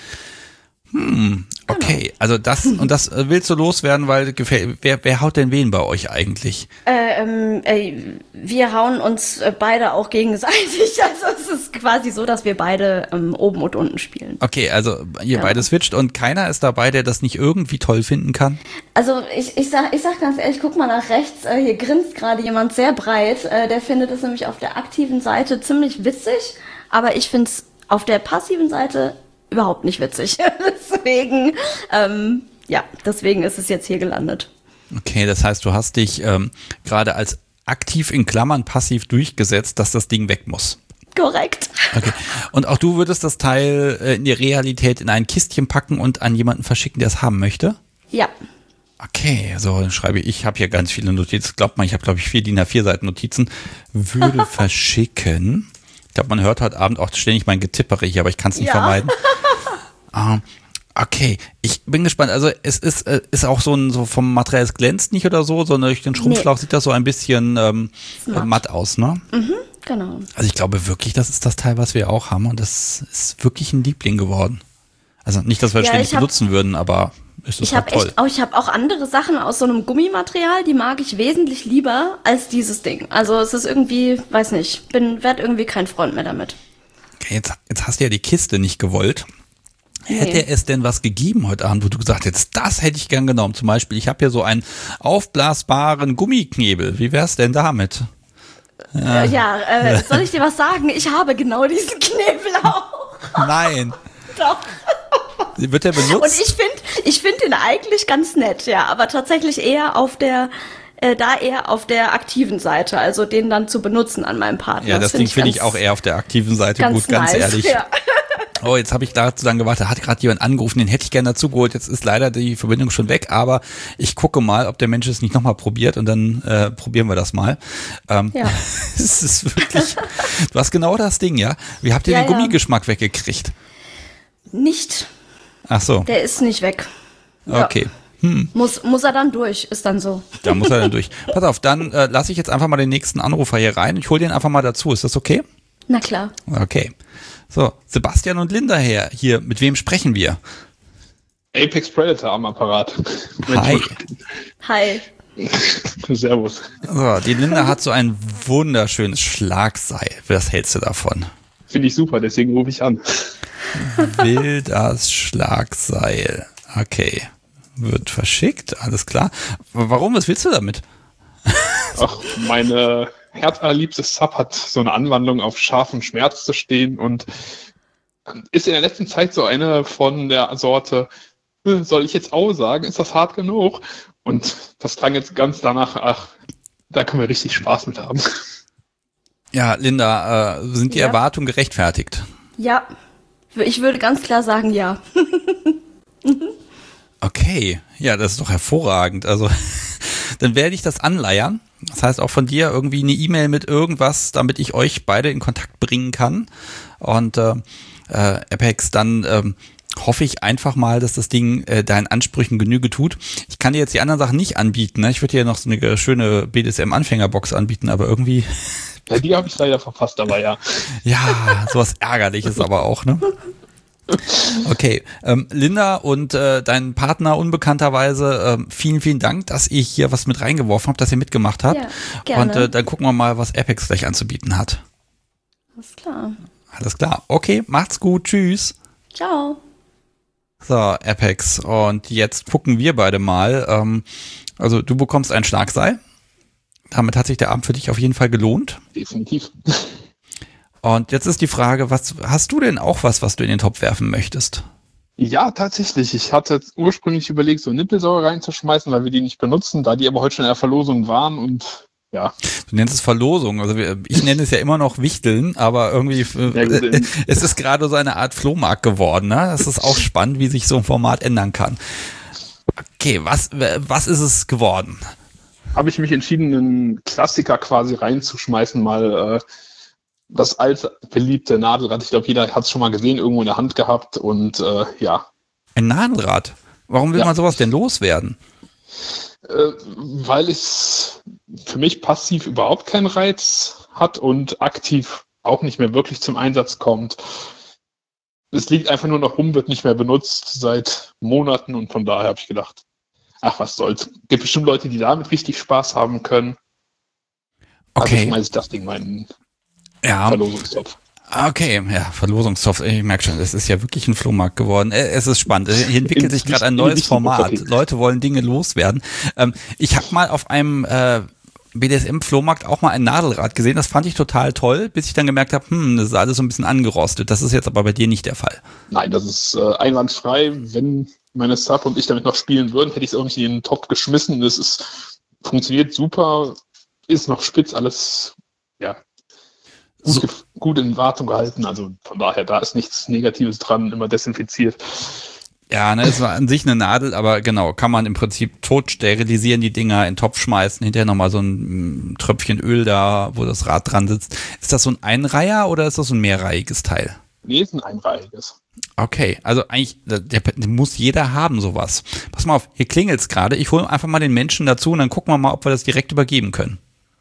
Hm, okay, also das und das äh, willst du loswerden, weil gefällt, wer, wer haut denn wen bei euch eigentlich? Äh, ähm, äh, wir hauen uns äh, beide auch gegenseitig. Also es ist quasi so, dass wir beide ähm, oben und unten spielen. Okay, also ihr Ja. beide switcht und keiner ist dabei, der das nicht irgendwie toll finden kann? Also ich, ich, sag, ich sag ganz ehrlich, guck mal nach rechts, äh, hier grinst gerade jemand sehr breit. Äh, der findet es nämlich auf der aktiven Seite ziemlich witzig, aber ich finde es auf der passiven Seite überhaupt nicht witzig. deswegen, ähm, ja, deswegen ist es jetzt hier gelandet. Okay, das heißt, du hast dich ähm, gerade als aktiv in Klammern passiv durchgesetzt, dass das Ding weg muss. Korrekt. Okay. Und auch du würdest das Teil äh, in die Realität in ein Kistchen packen und an jemanden verschicken, der es haben möchte? Ja. Okay, so dann schreibe ich, ich habe hier ganz viele Notizen. Glaubt man, ich habe glaube ich vier D I N A vier Seiten Notizen. Würde verschicken. Ich glaube, man hört heute Abend auch ständig mein Getippere hier, aber ich kann es nicht Ja. vermeiden. ähm, Okay, ich bin gespannt. Also es ist, äh, ist auch so ein, so vom Material, es glänzt nicht oder so, sondern durch den Schrumpfschlauch Nee. sieht das so ein bisschen ähm, Matt. matt aus, ne? Mhm, genau. Also ich glaube wirklich, das ist das Teil, was wir auch haben und das ist wirklich ein Liebling geworden. Also nicht, dass wir Ja, ständig ich hab- benutzen würden, aber es ist Ich halt habe toll. echt auch, ich habe auch andere Sachen aus so einem Gummimaterial, die mag ich wesentlich lieber als dieses Ding. Also es ist irgendwie, weiß nicht, bin werd irgendwie kein Freund mehr damit. Okay, jetzt, jetzt hast du ja die Kiste nicht gewollt. Hätte Nee. es denn was gegeben heute Abend, wo du gesagt hättest, das hätte ich gern genommen? Zum Beispiel, ich habe hier so einen aufblasbaren Gummiknebel. Wie wär's denn damit? Ja, äh, ja äh, soll ich dir was sagen? Ich habe genau diesen Knebel auch. Nein. Doch. Wird der benutzt? Und ich finde, ich finde ihn eigentlich ganz nett, ja, aber tatsächlich eher auf der, äh, da eher auf der aktiven Seite, also den dann zu benutzen an meinem Partner. Ja, das Ding finde ich ganz- auch eher auf der aktiven Seite ganz gut, ganz nice, ehrlich. Ja. Oh, jetzt habe ich dazu dann gewartet, hat gerade jemand angerufen, den hätte ich gerne dazu geholt. Jetzt ist leider die Verbindung schon weg, aber ich gucke mal, ob der Mensch es nicht nochmal probiert und dann äh, probieren wir das mal. Ähm, Ja. Es ist wirklich, du hast genau das Ding, ja? Wie habt ihr Ja, den ja. Gummigeschmack weggekriegt? Nicht, Ach so, der ist nicht weg. Ja. okay. Hm, Muss, muss er dann durch, ist dann so. da muss er dann durch. Pass auf, dann äh, lasse ich jetzt einfach mal den nächsten Anrufer hier rein. Ich hole den einfach mal dazu. Ist das okay? Na klar. Okay. So, Sebastian und Linda her. Hier, mit wem sprechen wir? Apex Predator am Apparat. Hi. Hi. Servus. So, die Linda hat so ein wunderschönes Schlagseil. Was hältst du davon? Finde ich super, deswegen rufe ich an. Will das Schlagseil. Okay. Wird verschickt, alles klar. Warum? Was willst du damit? Ach, meine herzallerliebste Sub hat so eine Anwandlung auf scharfen Schmerz zu stehen und ist in der letzten Zeit so eine von der Sorte, äh, soll ich jetzt auch sagen, ist das hart genug? Und das klang jetzt ganz danach, ach, da können wir richtig Spaß mit haben. Ja, Linda, äh, sind die Ja. Erwartungen gerechtfertigt? Ja, ich würde ganz klar sagen, ja. Okay, ja, das ist doch hervorragend. Also, dann werde ich das anleiern. Das heißt auch von dir irgendwie eine E-Mail mit irgendwas, damit ich euch beide in Kontakt bringen kann. Und äh, äh, Apex, dann ähm, hoffe ich einfach mal, dass das Ding äh, deinen Ansprüchen Genüge tut. Ich kann dir jetzt die anderen Sachen nicht anbieten. Ne? Ich würde dir noch so eine schöne B D S M-Anfängerbox anbieten, aber irgendwie, Ja, die habe ich leider verpasst, aber ja. ja, sowas Ärgerliches aber auch, ne? Okay, ähm, Linda und äh, dein Partner unbekannterweise, ähm, vielen, vielen Dank, dass ihr hier was mit reingeworfen habt, dass ihr mitgemacht habt. Ja, gerne. Und äh, dann gucken wir mal, was Apex gleich anzubieten hat. Alles klar. Alles klar. Okay, macht's gut. Tschüss. Ciao. So, Apex. Und jetzt gucken wir beide mal. Ähm, also du bekommst ein Schlagseil. Damit hat sich der Abend für dich auf jeden Fall gelohnt. Definitiv. Und jetzt ist die Frage, was hast du denn auch was, was du in den Topf werfen möchtest? Ja, tatsächlich. Ich hatte ursprünglich überlegt, so Nippelsäure reinzuschmeißen, weil wir die nicht benutzen, da die aber heute schon in der Verlosung waren und ja. Du nennst es Verlosung. Also wir, ich nenne es ja immer noch Wichteln, aber irgendwie Ja, gut, äh, es ist gerade so eine Art Flohmarkt geworden. Ne? Das ist auch spannend, wie sich so ein Format ändern kann. Okay, was, was ist es geworden? Habe ich mich entschieden, einen Klassiker quasi reinzuschmeißen, mal äh, das alte, beliebte Nadelrad. Ich glaube, jeder hat es schon mal gesehen, irgendwo in der Hand gehabt und äh, ja. Ein Nadelrad? Warum will Ja. man sowas denn loswerden? Äh, weil es für mich passiv überhaupt keinen Reiz hat und aktiv auch nicht mehr wirklich zum Einsatz kommt. Es liegt einfach nur noch rum, wird nicht mehr benutzt seit Monaten und von daher habe ich gedacht, ach, was soll's. Gibt bestimmt Leute, die damit richtig Spaß haben können. Also Okay. schmeiße ich das Ding mal in den Ja. Verlosungstopf. Okay, ja, Verlosungstopf. Ich merke schon, es ist ja wirklich ein Flohmarkt geworden. Äh, Es ist spannend. Hier entwickelt sich gerade ein In- neues nicht Format. verpackt. Leute wollen Dinge loswerden. Ähm, ich habe mal auf einem äh, B D S M-Flohmarkt auch mal ein Nadelrad gesehen. Das fand ich total toll, bis ich dann gemerkt habe, hm, das ist alles so ein bisschen angerostet. Das ist jetzt aber bei dir nicht der Fall. Nein, das ist äh, einwandfrei. Wenn meine Sub und ich damit noch spielen würden, hätte ich es irgendwie in den Topf geschmissen. Das ist, funktioniert super, ist noch spitz, alles ja gut, So. ge- gut in Wartung gehalten. Also von daher, da ist nichts Negatives dran, immer desinfiziert. Ja, ne, es war an sich eine Nadel, aber genau, kann man im Prinzip tot sterilisieren, die Dinger in den Topf schmeißen, hinterher nochmal so ein mm, Tröpfchen Öl da, wo das Rad dran sitzt. Ist das so ein Einreiher oder ist das so ein mehrreihiges Teil? Nee, ist ein einreihiges. Okay, also eigentlich der, der, der muss jeder haben sowas. Pass mal auf, hier klingelt's gerade. Ich hole einfach mal den Menschen dazu und dann gucken wir mal, ob wir das direkt übergeben können.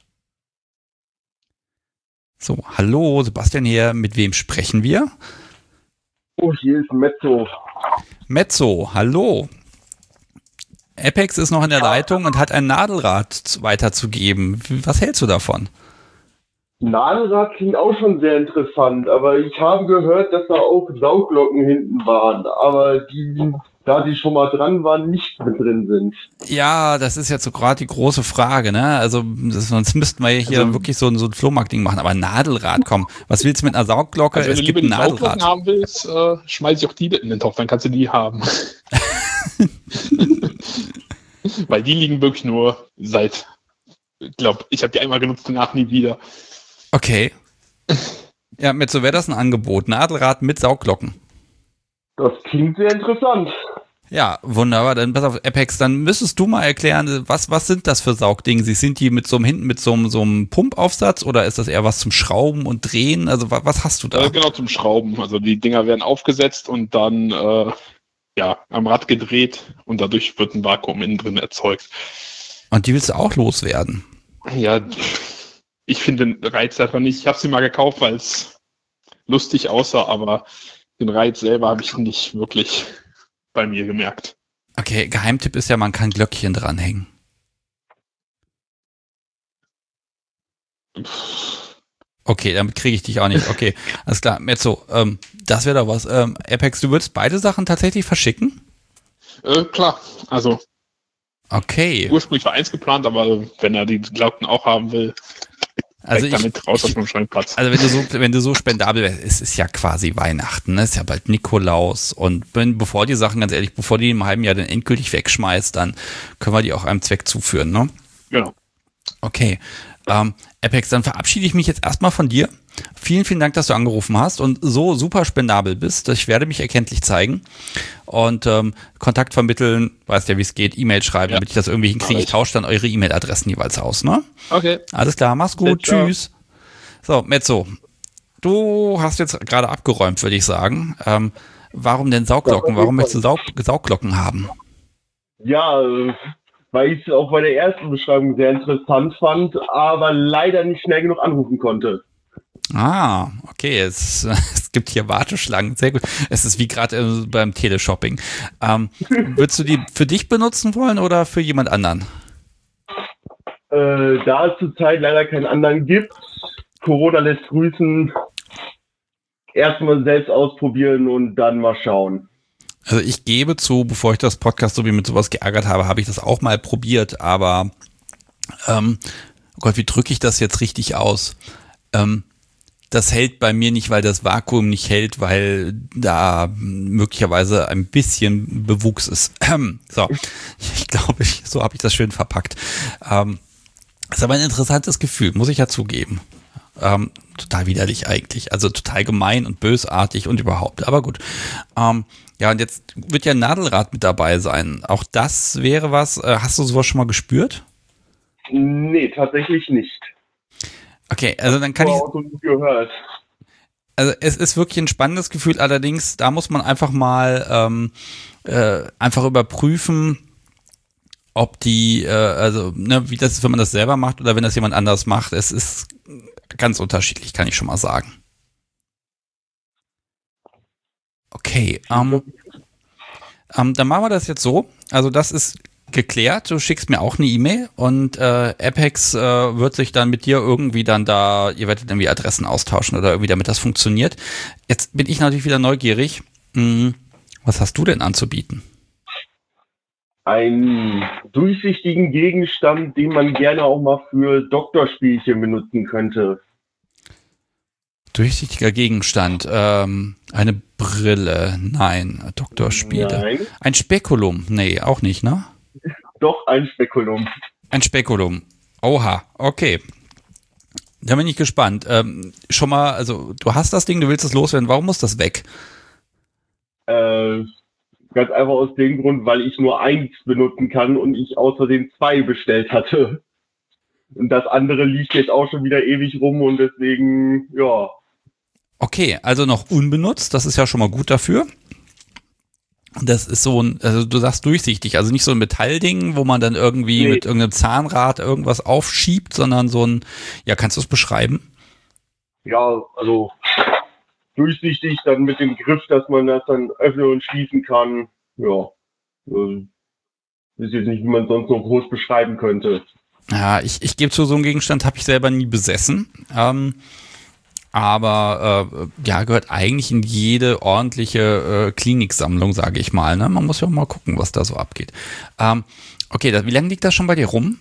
So, hallo, Sebastian hier. Mit wem sprechen wir? Oh, hier ist Mezzo. Mezzo, hallo. Apex ist noch in der Leitung und hat ein Nadelrad weiterzugeben. Was hältst du davon? Nadelrad klingt auch schon sehr interessant, aber ich habe gehört, dass da auch Saugglocken hinten waren, aber die, da die schon mal dran waren, nicht mit drin sind. Ja, das ist jetzt so gerade die große Frage, ne? Also das, sonst müssten wir hier also, wirklich so, so ein Flohmarkt-Ding machen, aber Nadelrad, komm, was willst du mit einer Saugglocke? Also wenn es du gibt lieber ein die Nadelrad. Sauglocken haben willst, äh, schmeiß ich auch die in den Topf, dann kannst du die haben. Weil die liegen wirklich nur seit, ich glaube, ich habe die einmal genutzt, danach nie wieder. Okay. Ja, mit so wäre das ein Angebot. Nadelrad mit Saugglocken. Das klingt sehr interessant. Ja, wunderbar. Dann pass auf, Apex, dann müsstest du mal erklären, was, was sind das für Saugdinge? Sind die mit so einem hinten mit so einem, so einem Pumpaufsatz oder ist das eher was zum Schrauben und Drehen? Also was, was hast du da? Äh, genau, zum Schrauben. Also die Dinger werden aufgesetzt und dann äh, ja, am Rad gedreht und dadurch wird ein Vakuum innen drin erzeugt. Und die willst du auch loswerden? Ja, ich finde den Reiz einfach nicht. Ich habe sie mal gekauft, weil es lustig aussah, aber den Reiz selber habe ich nicht wirklich bei mir gemerkt. Okay, Geheimtipp ist ja, man kann Glöckchen dranhängen. Okay, damit kriege ich dich auch nicht. Okay, alles klar. Mezzo, ähm, das wäre doch was. Ähm, Apex, du würdest beide Sachen tatsächlich verschicken? Äh, klar, also okay. Ursprünglich war eins geplant, aber wenn er die Glocken auch haben will, also ich, damit raus ich, aus dem Schrankplatz. Also wenn du so, wenn du so spendabel wärst, es ist ja quasi Weihnachten, ne? Es ist ja bald Nikolaus und wenn, bevor die Sachen, ganz ehrlich, bevor die im halben Jahr dann endgültig wegschmeißt, dann können wir die auch einem Zweck zuführen, ne? Genau. Okay. Ähm, Apex, dann verabschiede ich mich jetzt erstmal von dir. Vielen, vielen Dank, dass du angerufen hast und so super spendabel bist. Ich werde mich erkenntlich zeigen und ähm, Kontakt vermitteln, weißt ja, wie es geht, E-Mail schreiben, ja, damit ich das irgendwie hinkriege. Ich tausche dann eure E-Mail-Adressen jeweils aus, ne? Okay. Alles klar, mach's gut, Ciao. Tschüss. So, Mezzo, du hast jetzt gerade abgeräumt, würde ich sagen. Ähm, warum denn Saugglocken? Warum möchtest du Saug Saugglocken haben? Ja, weil ich es auch bei der ersten Beschreibung sehr interessant fand, aber leider nicht schnell genug anrufen konnte. Ah, okay, es, es gibt hier Warteschlangen, sehr gut. Es ist wie gerade äh, beim Teleshopping. Ähm, würdest du die für dich benutzen wollen oder für jemand anderen? Äh, da es zurzeit leider keinen anderen gibt, Corona lässt grüßen, erstmal selbst ausprobieren und dann mal schauen. Also ich gebe zu, bevor ich das Podcast so wie mit sowas geärgert habe, habe ich das auch mal probiert, aber ähm, oh Gott, wie drücke ich das jetzt richtig aus? Ähm, das hält bei mir nicht, weil das Vakuum nicht hält, weil da möglicherweise ein bisschen Bewuchs ist. So, ich glaube, ich, so habe ich das schön verpackt. Ähm, ist aber ein interessantes Gefühl, muss ich ja zugeben. Ähm, total widerlich eigentlich, also total gemein und bösartig und überhaupt, aber gut. Ähm, ja, und jetzt wird ja ein Nadelrad mit dabei sein. Auch das wäre was, äh, hast du sowas schon mal gespürt? Nee, tatsächlich nicht. Okay, also dann kann ich... Gehört. Also es ist wirklich ein spannendes Gefühl, allerdings, da muss man einfach mal ähm, äh, einfach überprüfen, ob die, äh, also ne, wie das ist, wenn man das selber macht oder wenn das jemand anders macht. Es ist ganz unterschiedlich, kann ich schon mal sagen. Okay, ähm, ähm, dann machen wir das jetzt so. Also das ist geklärt. Du schickst mir auch eine E-Mail und äh, Apex äh, wird sich dann mit dir irgendwie dann da, ihr werdet irgendwie Adressen austauschen oder irgendwie, damit das funktioniert. Jetzt bin ich natürlich wieder neugierig. Hm, was hast du denn anzubieten? Einen durchsichtigen Gegenstand, den man gerne auch mal für Doktorspielchen benutzen könnte. Durchsichtiger Gegenstand. Ähm, eine Brille. Nein. Doktorspiele. Nein. Ein Spekulum. Nee, auch nicht, ne? Doch, ein Spekulum. Ein Spekulum. Oha, okay. Da bin ich gespannt. Ähm, schon mal, also du hast das Ding, du willst es loswerden. Warum muss das weg? Äh, ganz einfach aus dem Grund, weil ich nur eins benutzen kann und ich aus Versehen zwei bestellt hatte. Und das andere liegt jetzt auch schon wieder ewig rum und deswegen, ja. Okay, also noch unbenutzt, das ist ja schon mal gut dafür. Das ist so ein, also du sagst durchsichtig, also nicht so ein Metallding, wo man dann irgendwie Nee. mit irgendeinem Zahnrad irgendwas aufschiebt, sondern so ein, ja, kannst du es beschreiben? Ja, also durchsichtig, dann mit dem Griff, dass man das dann öffnen und schließen kann. Ja, äh, ist jetzt nicht, wie man sonst noch groß beschreiben könnte. Ja, ich, ich gebe zu, so einen Gegenstand habe ich selber nie besessen. Ähm, aber äh, ja, gehört eigentlich in jede ordentliche äh, Kliniksammlung, sage ich mal. Ne? Man muss ja auch mal gucken, was da so abgeht. Ähm, okay, das, wie lange liegt das schon bei dir rum?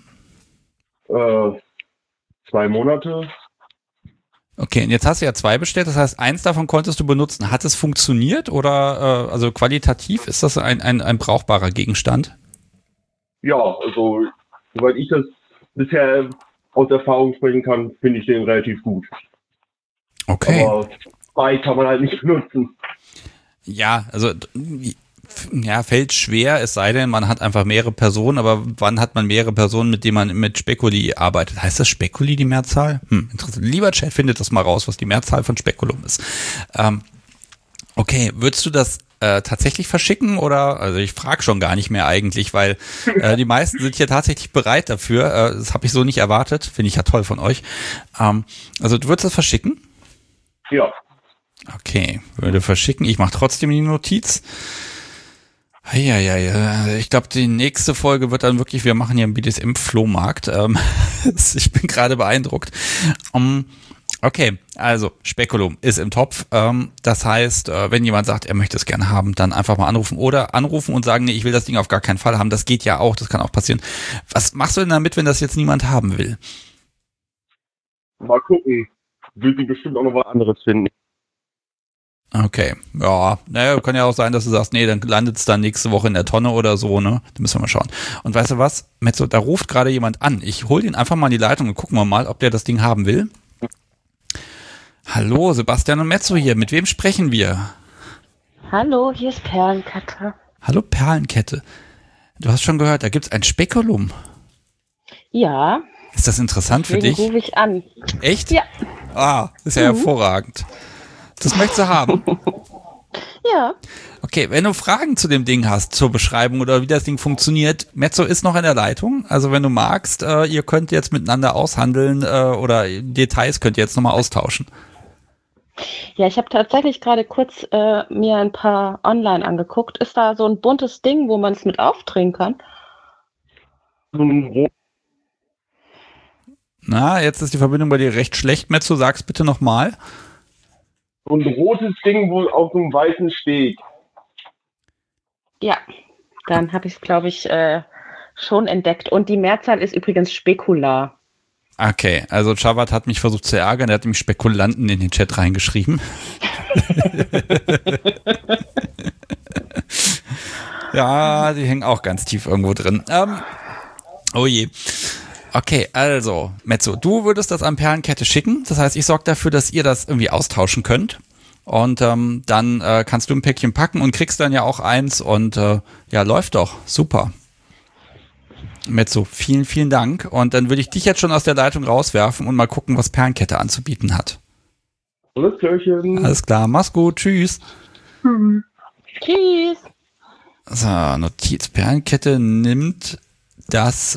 Äh, zwei Monate. Okay, und jetzt hast du ja zwei bestellt, das heißt, eins davon konntest du benutzen. Hat es funktioniert oder äh, also qualitativ ist das ein, ein, ein brauchbarer Gegenstand? Ja, also soweit ich das bisher aus Erfahrung sprechen kann, finde ich den relativ gut. Okay. Aber zwei kann man halt nicht benutzen. Ja, also ja, fällt schwer, es sei denn, man hat einfach mehrere Personen, aber wann hat man mehrere Personen, mit denen man mit Spekuli arbeitet? Heißt das Spekuli die Mehrzahl? Hm, interessant. Lieber Chat, findet das mal raus, was die Mehrzahl von Spekulum ist. Ähm, okay, würdest du das äh, tatsächlich verschicken oder, also ich frage schon gar nicht mehr eigentlich, weil äh, die meisten sind hier tatsächlich bereit dafür. Äh, das habe ich so nicht erwartet, finde ich ja toll von euch. Ähm, also du würdest das verschicken? Ja. Okay, würde verschicken. Ich mache trotzdem die Notiz. Ja, ja, ja. Ich glaube, die nächste Folge wird dann wirklich, wir machen hier einen B D S M-Flohmarkt. Ähm, ich bin gerade beeindruckt. Um, okay, also Spekulum ist im Topf. Ähm, das heißt, äh, wenn jemand sagt, er möchte es gerne haben, dann einfach mal anrufen oder anrufen und sagen, nee, ich will das Ding auf gar keinen Fall haben. Das geht ja auch, das kann auch passieren. Was machst du denn damit, wenn das jetzt niemand haben will? Mal gucken. Will sie bestimmt auch noch was anderes finden. Okay, ja, naja, kann ja auch sein, dass du sagst, nee, dann landet es dann nächste Woche in der Tonne oder so, ne? Da müssen wir mal schauen. Und weißt du was, Mezzo, da ruft gerade jemand an. Ich hol den einfach mal in die Leitung und gucken wir mal, ob der das Ding haben will. Hallo, Sebastian und Mezzo hier. Mit wem sprechen wir? Hallo, hier ist Perlenkette. Hallo, Perlenkette. Du hast schon gehört, da gibt's ein Spekulum. Ja. Ist das interessant für Deswegen dich? rufe ich an. Echt? Ja. Ah, ist ja Mhm. hervorragend. Das möchtest du haben? Ja. Okay, wenn du Fragen zu dem Ding hast, zur Beschreibung oder wie das Ding funktioniert, Mezzo ist noch in der Leitung. Also wenn du magst, äh, ihr könnt jetzt miteinander aushandeln äh, oder Details könnt ihr jetzt nochmal austauschen. Ja, ich habe tatsächlich gerade kurz äh, mir ein paar online angeguckt. Ist da so ein buntes Ding, wo man es mit aufdrehen kann? Na, jetzt ist die Verbindung bei dir recht schlecht, Mezzo. Sag's bitte nochmal. So ein rotes Ding, wo auf so einem weißen Steg. Ja, dann habe ich es, glaube ich, äh, schon entdeckt. Und die Mehrzahl ist übrigens Spekular. Okay, also Chavat hat mich versucht zu ärgern. Er hat nämlich Spekulanten in den Chat reingeschrieben. Ja, die hängen auch ganz tief irgendwo drin. Ähm, oh je. Okay, also, Mezzo, du würdest das an Perlenkette schicken. Das heißt, ich sorge dafür, dass ihr das irgendwie austauschen könnt. Und ähm, dann äh, kannst du ein Päckchen packen und kriegst dann ja auch eins. Und äh, ja, läuft doch. Super. Mezzo, vielen, vielen Dank. Und dann würde ich dich jetzt schon aus der Leitung rauswerfen und mal gucken, was Perlenkette anzubieten hat. Alles Klärchen. Alles klar, mach's gut. Tschüss. Mhm. Tschüss. So, Notiz. Perlenkette nimmt das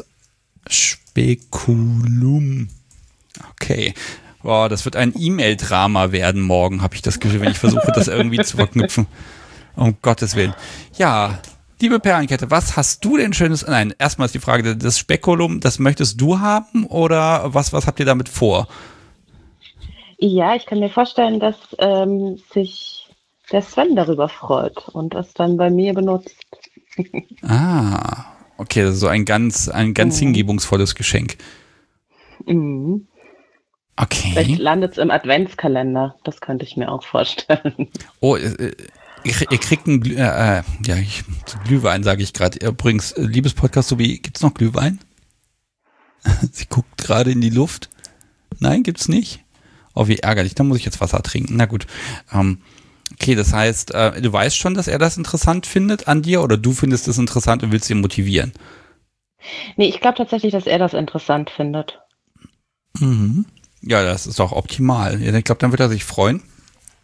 Spekulum. Okay. Boah, das wird ein E-Mail-Drama werden morgen, habe ich das Gefühl, wenn ich versuche, das irgendwie zu verknüpfen. Um Gottes Willen. Ja, liebe Perlenkette, was hast du denn Schönes? Nein, erstmal ist die Frage, das Spekulum, das möchtest du haben oder was, was habt ihr damit vor? Ja, ich kann mir vorstellen, dass ähm, sich der Sven darüber freut und das dann bei mir benutzt. Ah, okay, das ist so ein ganz, ein ganz Mhm. hingebungsvolles Geschenk. Mhm. Okay. Vielleicht landet es im Adventskalender. Das könnte ich mir auch vorstellen. Oh, äh, ihr, ihr kriegt einen Glüh, äh, ja, ich, Glühwein sage ich gerade. Übrigens, äh, liebes Podcast, so wie, gibt's noch Glühwein? Sie guckt gerade in die Luft. Nein, gibt's nicht? Oh, wie ärgerlich, da muss ich jetzt Wasser trinken. Na gut. Ähm, okay, das heißt, äh, du weißt schon, dass er das interessant findet an dir oder du findest es interessant und willst ihn motivieren? Nee, ich glaube tatsächlich, dass er das interessant findet. Mhm. Ja, das ist doch optimal. Ja, ich glaube, dann wird er sich freuen.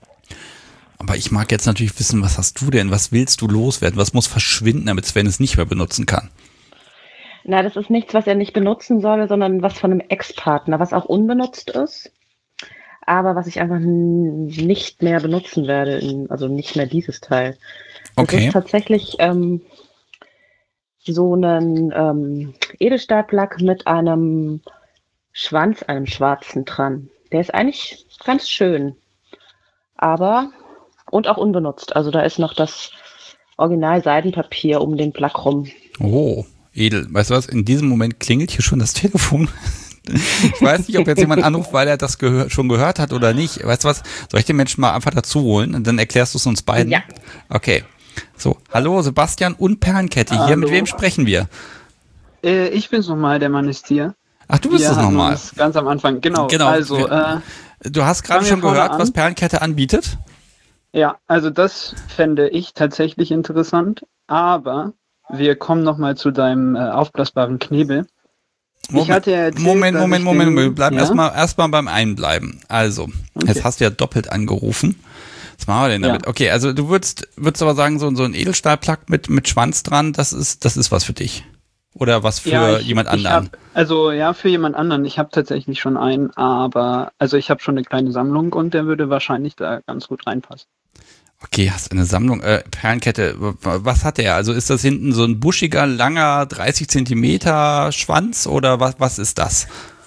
Aber ich mag jetzt natürlich wissen, was hast du denn? Was willst du loswerden? Was muss verschwinden, damit Sven es nicht mehr benutzen kann? Na, das ist nichts, was er nicht benutzen soll, sondern was von einem Ex-Partner, was auch unbenutzt ist, aber was ich einfach n- nicht mehr benutzen werde, in, also nicht mehr dieses Teil. Das Okay. ist tatsächlich ähm, so ein ähm, Edelstahlplug mit einem Schwanz, einem schwarzen dran. Der ist eigentlich ganz schön, aber und auch unbenutzt. Also da ist noch das Original Seidenpapier um den Plug rum. Oh, edel. Weißt du was? In diesem Moment klingelt hier schon das Telefon. Ich weiß nicht, ob jetzt jemand anruft, weil er das gehör- schon gehört hat oder nicht. Weißt du was? Soll ich den Menschen mal einfach dazu holen und dann erklärst du es uns beiden? Ja. Okay. So, hallo Sebastian und Perlenkette. Hier, Hallo. mit wem sprechen wir? Äh, ich bin's nochmal, der Mann ist hier. Ach, du bist Wir es hatten nochmal. uns Ganz am Anfang, genau. Genau. Also, Wir- äh, Du hast gerade fangen wir schon vorne gehört, an. was Perlenkette anbietet? Ja, also das fände ich tatsächlich interessant, aber wir kommen nochmal zu deinem äh, aufblasbaren Knebel. ich hatte ja erzählt, Moment, dass Moment, ich Moment, den, Moment. Bleib ja? erstmal erstmal beim einen bleiben. Also, jetzt hast du ja doppelt angerufen. Was machen wir denn damit? Ja. Okay, also du würdest, würdest aber sagen, so, so ein Edelstahlplug mit, mit Schwanz dran, das ist, das ist was für dich. Oder was für Ja, ich- jemand ich anderen. Hab, also ja, für jemand anderen. Ich habe tatsächlich schon einen, aber also ich habe schon eine kleine Sammlung und der würde wahrscheinlich da ganz gut reinpassen. Okay, hast eine Sammlung. Äh, Perlenkette, w- w- was hat der? Also ist das hinten so ein buschiger, langer, dreißig Zentimeter Schwanz oder was, was ist das?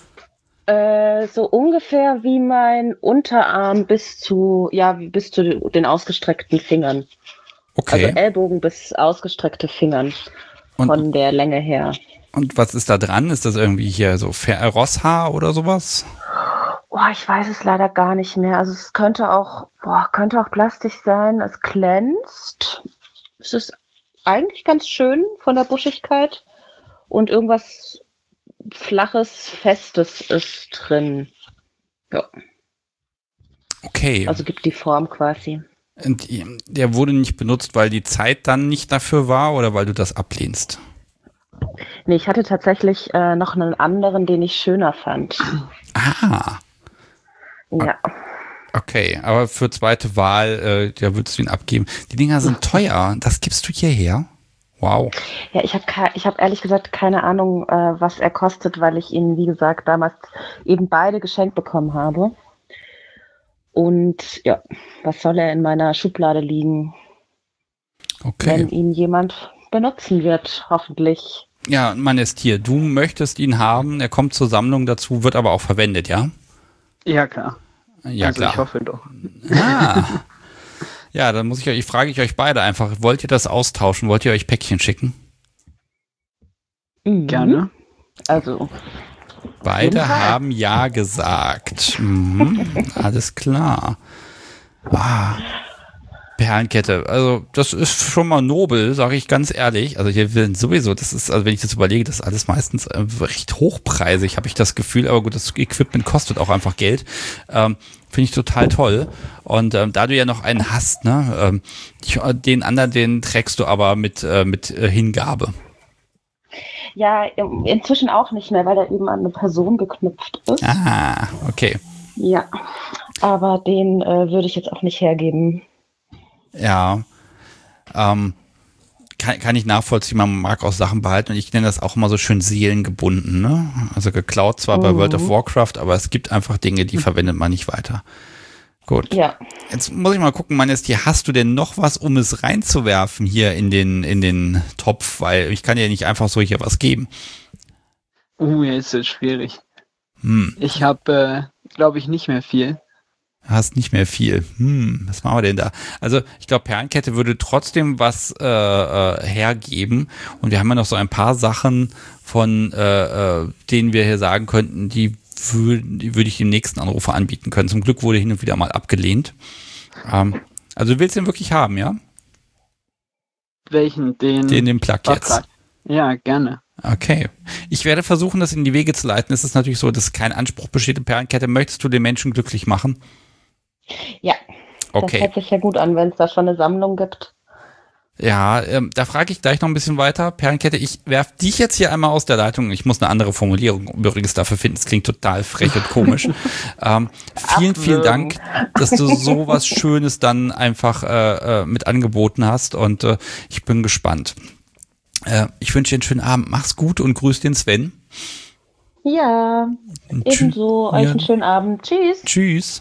Äh, so ungefähr wie mein Unterarm bis zu, ja, bis zu den ausgestreckten Fingern. Okay. Also Ellbogen bis ausgestreckte Fingern Und- von der Länge her. Und was ist da dran? Ist das irgendwie hier so Fer- Rosshaar oder sowas? Oh, ich weiß es leider gar nicht mehr. Also es könnte auch, boah, könnte auch Plastik sein. Es glänzt. Es ist eigentlich ganz schön von der Buschigkeit. Und irgendwas Flaches, Festes ist drin. Ja. Okay. Also gibt die Form quasi. Und der wurde nicht benutzt, weil die Zeit dann nicht dafür war oder weil du das ablehnst? Nee, ich hatte tatsächlich äh, noch einen anderen, den ich schöner fand. Ah, Ja. okay. Aber für zweite Wahl, äh, ja, würdest du ihn abgeben. Die Dinger sind teuer. Das gibst du hierher? Wow. Ja, ich habe ich hab ehrlich gesagt keine Ahnung, äh, was er kostet, weil ich ihn, wie gesagt, damals eben beide geschenkt bekommen habe. Und ja, was soll er in meiner Schublade liegen, Okay. wenn ihn jemand benutzen wird, hoffentlich. Ja, man ist hier. Du möchtest ihn haben. Er kommt zur Sammlung dazu, wird aber auch verwendet, ja? Ja, klar. Ja, also klar. ich hoffe doch. Ah. Ja, dann muss ich euch, frage ich euch beide einfach, wollt ihr das austauschen? Wollt ihr euch Päckchen schicken? Mhm. Gerne. Also, Beide jeden Fall. haben ja gesagt. Mhm, alles klar. Ah, Perlenkette. Also das ist schon mal nobel, sage ich ganz ehrlich. Also hier will sowieso, das ist, also wenn ich das überlege, das ist alles meistens äh, recht hochpreisig, habe ich das Gefühl. Aber gut, das Equipment kostet auch einfach Geld. Ähm, Finde ich total toll. Und ähm, da du ja noch einen hast, ne, ähm, ich, den anderen, den trägst du aber mit, äh, mit äh, Hingabe. ja, inzwischen auch nicht mehr, weil er eben an eine Person geknüpft ist. Ah, okay. Ja, aber den äh, würde ich jetzt auch nicht hergeben. Ja, ähm, kann, kann ich nachvollziehen, man mag auch Sachen behalten und ich nenne das auch immer so schön seelengebunden, ne? Also geklaut zwar bei Mhm. World of Warcraft, aber es gibt einfach Dinge, die verwendet man nicht weiter. Gut. Ja. Jetzt muss ich mal gucken, Manesti, hast du denn noch was, um es reinzuwerfen hier in den, in den Topf? Weil ich kann dir nicht einfach so hier was geben. Uh, jetzt ist es schwierig. Hm, Ich habe, äh, glaube ich, nicht mehr viel. hast nicht mehr viel. Hm, was machen wir denn da? Also ich glaube, Perlenkette würde trotzdem was äh, äh, hergeben. Und wir haben ja noch so ein paar Sachen, von äh, äh, denen wir hier sagen könnten, die würde die würd ich dem nächsten Anrufer anbieten können. Zum Glück wurde hin und wieder mal abgelehnt. Ähm, also du willst den wirklich haben, ja? Welchen? Den, Den, den Plug jetzt. Backrack. Ja, gerne. Okay. Ich werde versuchen, das in die Wege zu leiten. Es ist natürlich so, dass kein Anspruch besteht in Perlenkette. Möchtest du den Menschen glücklich machen? Ja, Okay. das hört sich ja gut an, wenn es da schon eine Sammlung gibt. Ja, ähm, da frage ich gleich noch ein bisschen weiter. Perlenkette, ich werf dich jetzt hier einmal aus der Leitung. Ich muss eine andere Formulierung übrigens dafür finden. Es klingt total frech und komisch. ähm, vielen, vielen Dank, dass du sowas Schönes dann einfach äh, äh, mit angeboten hast und äh, ich bin gespannt. Äh, ich wünsche dir einen schönen Abend. Mach's gut und grüß den Sven. Ja, ebenso. Euch Ja. einen schönen Abend. Tschüss. Tschüss.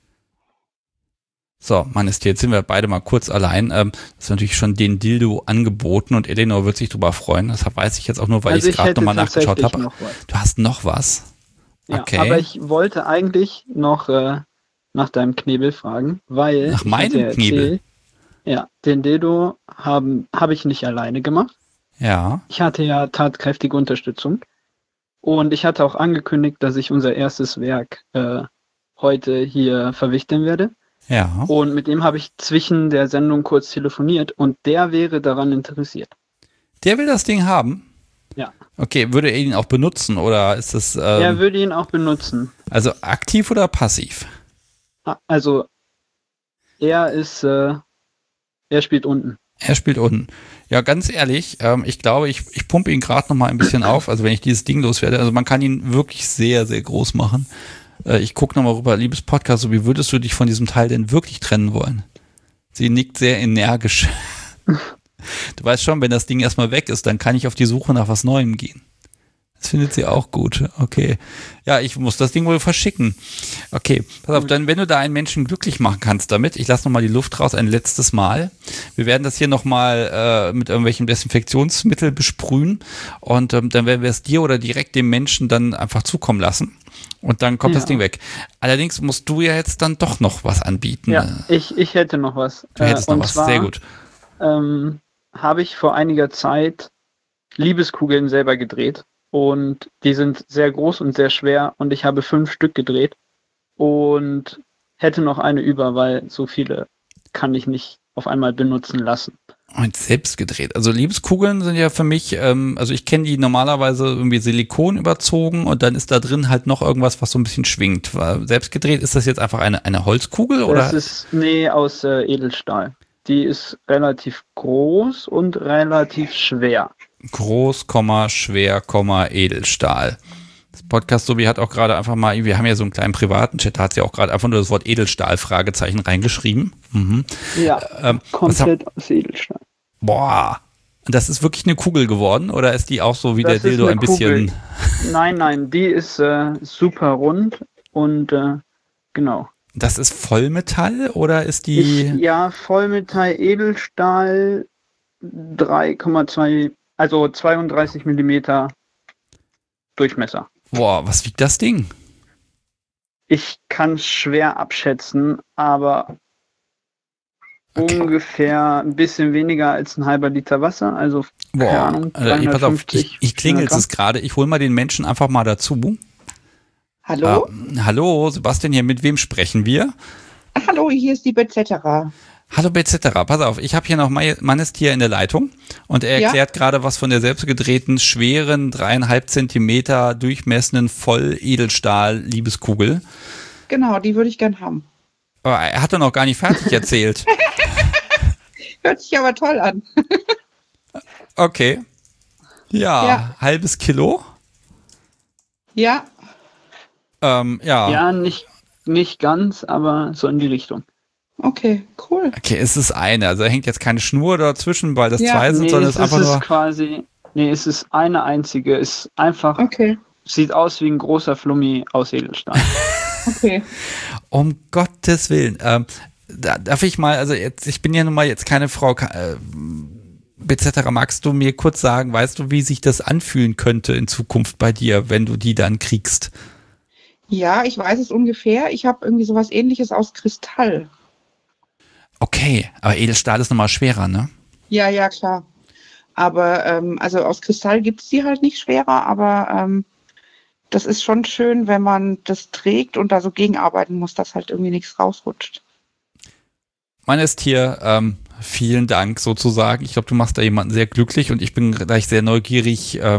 So, Mann ist hier, jetzt sind wir beide mal kurz allein. Ähm, das ist natürlich schon den Dildo angeboten und Eleanor wird sich drüber freuen. Das weiß ich jetzt auch nur, weil Also ich es ich gerade hätte nochmal nachgeschaut tatsächlich habe. noch was. Du hast noch was? Ja, Okay. aber ich wollte eigentlich noch äh, nach deinem Knebel fragen, weil Nach ich meinem hatte ja Knebel? erzählt, ja, den Dildo haben habe ich nicht alleine gemacht. Ja. Ich hatte ja tatkräftige Unterstützung und ich hatte auch angekündigt, dass ich unser erstes Werk äh, heute hier verwichten werde. Ja. Und mit dem habe ich zwischen der Sendung kurz telefoniert und der wäre daran interessiert. Der will das Ding haben? Ja. Okay, würde er ihn auch benutzen oder ist das... Ähm, Er würde ihn auch benutzen. also aktiv oder passiv? Ah, Also er ist, äh, er spielt unten. Er spielt unten. Ja, ganz ehrlich, ähm, ich glaube, ich, ich pumpe ihn gerade noch mal ein bisschen auf, also wenn ich dieses Ding loswerde. Also man kann ihn wirklich sehr, sehr groß machen. Äh, ich gucke noch mal rüber, liebes Podcast, so wie würdest du dich von diesem Teil denn wirklich trennen wollen? Sie nickt sehr energisch. Du weißt schon, wenn das Ding erstmal weg ist, dann kann ich auf die Suche nach was Neuem gehen. Das findet sie auch gut. Okay. Ja, ich muss das Ding wohl verschicken. Okay, pass auf, dann, wenn du da einen Menschen glücklich machen kannst damit, ich lasse nochmal die Luft raus, ein letztes Mal. Wir werden das hier nochmal äh, mit irgendwelchen Desinfektionsmittel besprühen und ähm, dann werden wir es dir oder direkt dem Menschen dann einfach zukommen lassen. Und dann kommt Ja. das Ding weg. Allerdings musst du ja jetzt dann doch noch was anbieten. Ja, ich, ich hätte noch was. Du hättest noch und was, zwar, sehr gut. Ähm, habe ich vor einiger Zeit Liebeskugeln selber gedreht und die sind sehr groß und sehr schwer und ich habe fünf Stück gedreht und hätte noch eine über, weil so viele kann ich nicht auf einmal benutzen lassen. Und selbst gedreht. Also Liebeskugeln sind ja für mich, ähm, also ich kenne die normalerweise irgendwie Silikon überzogen und dann ist da drin halt noch irgendwas, was so ein bisschen schwingt. Weil selbst gedreht, ist das jetzt einfach eine, eine Holzkugel oder? Das ist, nee, aus äh, Edelstahl. Die ist relativ groß und relativ schwer. Groß, Komma, schwer, Komma, Edelstahl. Das Podcast Sobi hat auch gerade einfach mal, wir haben ja so einen kleinen privaten Chat, da hat sie auch gerade einfach nur das Wort Edelstahl Fragezeichen reingeschrieben. Mhm. Ja, Ähm, was komplett hab- aus Edelstahl. Boah. Das ist wirklich eine Kugel geworden oder ist die auch so wie Das der ist Dildo eine ein bisschen? Kugel. Nein, nein, die ist äh, super rund und äh, genau. Das ist Vollmetall oder ist die? Ich, ja, Vollmetall Edelstahl drei Komma zwei, also zweiunddreißig Millimeter Durchmesser. Boah, was wiegt das Ding? Ich kann es schwer abschätzen, aber ungefähr ein bisschen weniger als ein halber Liter Wasser, also keine Boah, Ahnung, also, ich, pass auf, dreihundertfünfzig, ich, ich klingel vierhundert es gerade. Ich hole mal den Menschen einfach mal dazu. Hallo? Äh, hallo, Sebastian hier. Mit wem sprechen wir? Hallo, hier ist die Bezetterer. Hallo B et cetera. Pass auf, ich habe hier noch Mai- Mannes hier in der Leitung und er Ja? erklärt gerade was von der selbstgedrehten, schweren, dreieinhalb Zentimeter durchmessenden Voll-Edelstahl-Liebeskugel. Genau, die würde ich gern haben. Aber er hat doch noch gar nicht fertig erzählt. Hört sich aber toll an. Okay. Ja, Ja. halbes Kilo. Ja, Ähm, ja. Ja, nicht, nicht ganz, aber so in die Richtung. okay, cool. Okay, es ist eine. Also da hängt jetzt keine Schnur dazwischen, weil das Ja, zwei sind, nee, sondern es es ist einfach ist nur. quasi, nee, es ist eine einzige, ist einfach, okay. sieht aus wie ein großer Flummi aus Edelstahl. Okay. Um Gottes Willen. Ähm, da, darf ich mal, also jetzt, ich bin ja nun mal jetzt keine Frau, äh, et cetera. Magst du mir kurz sagen, weißt du, wie sich das anfühlen könnte in Zukunft bei dir, wenn du die dann kriegst? Ja, ich weiß es ungefähr. Ich habe irgendwie sowas Ähnliches aus Kristall. Okay, aber Edelstahl ist nochmal schwerer, ne? Ja, ja, klar. Aber ähm, also aus Kristall gibt es die halt nicht schwerer, aber ähm, das ist schon schön, wenn man das trägt und da so gegenarbeiten muss, dass halt irgendwie nichts rausrutscht. Mein ist hier, ähm, vielen Dank sozusagen. Ich glaube, du machst da jemanden sehr glücklich und ich bin gleich sehr neugierig, ähm,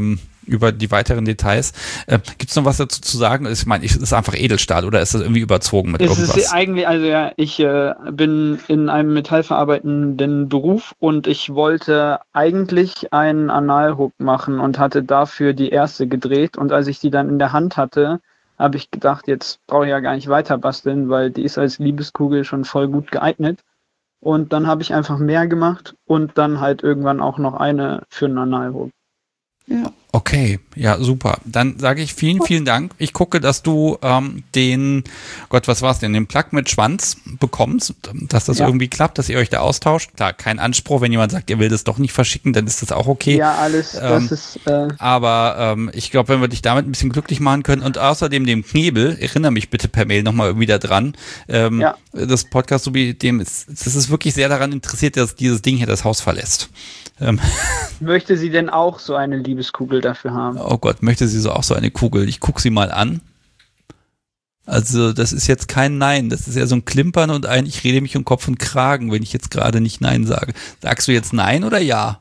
über die weiteren Details. Äh, Gibt es noch was dazu zu sagen? Ich meine, ist es einfach Edelstahl oder ist das irgendwie überzogen mit Es irgendwas? ist eigentlich, also ja, ich äh, bin in einem metallverarbeitenden Beruf und ich wollte eigentlich einen Analhook machen und hatte dafür die erste gedreht. Und als ich die dann in der Hand hatte, habe ich gedacht, jetzt brauche ich ja gar nicht weiter basteln, weil die ist als Liebeskugel schon voll gut geeignet. Und dann habe ich einfach mehr gemacht und dann halt irgendwann auch noch eine für einen Analhook. Ja. Okay, ja, super. Dann sage ich vielen, vielen Dank. Ich gucke, dass du ähm, den, Gott, was war's denn, den Plug mit Schwanz bekommst, dass das Ja. irgendwie klappt, dass ihr euch da austauscht. Klar, kein Anspruch, wenn jemand sagt, ihr will das doch nicht verschicken, dann ist das auch okay. Ja, alles, Ähm, das ist, äh, Aber ähm, ich glaube, wenn wir dich damit ein bisschen glücklich machen können und außerdem dem Knebel, erinnere mich bitte per Mail nochmal wieder dran, ähm, Ja. das Podcast, so wie dem ist, das ist wirklich sehr daran interessiert, dass dieses Ding hier das Haus verlässt. Ähm, möchte sie denn auch so eine Liebeskugel dafür haben? oh Gott, möchte sie so auch so eine Kugel? Ich gucke sie mal an. Also das ist jetzt kein Nein, das ist ja so ein Klimpern und ein, ich rede mich um Kopf und Kragen, wenn ich jetzt gerade nicht Nein sage. Sagst du jetzt Nein oder Ja?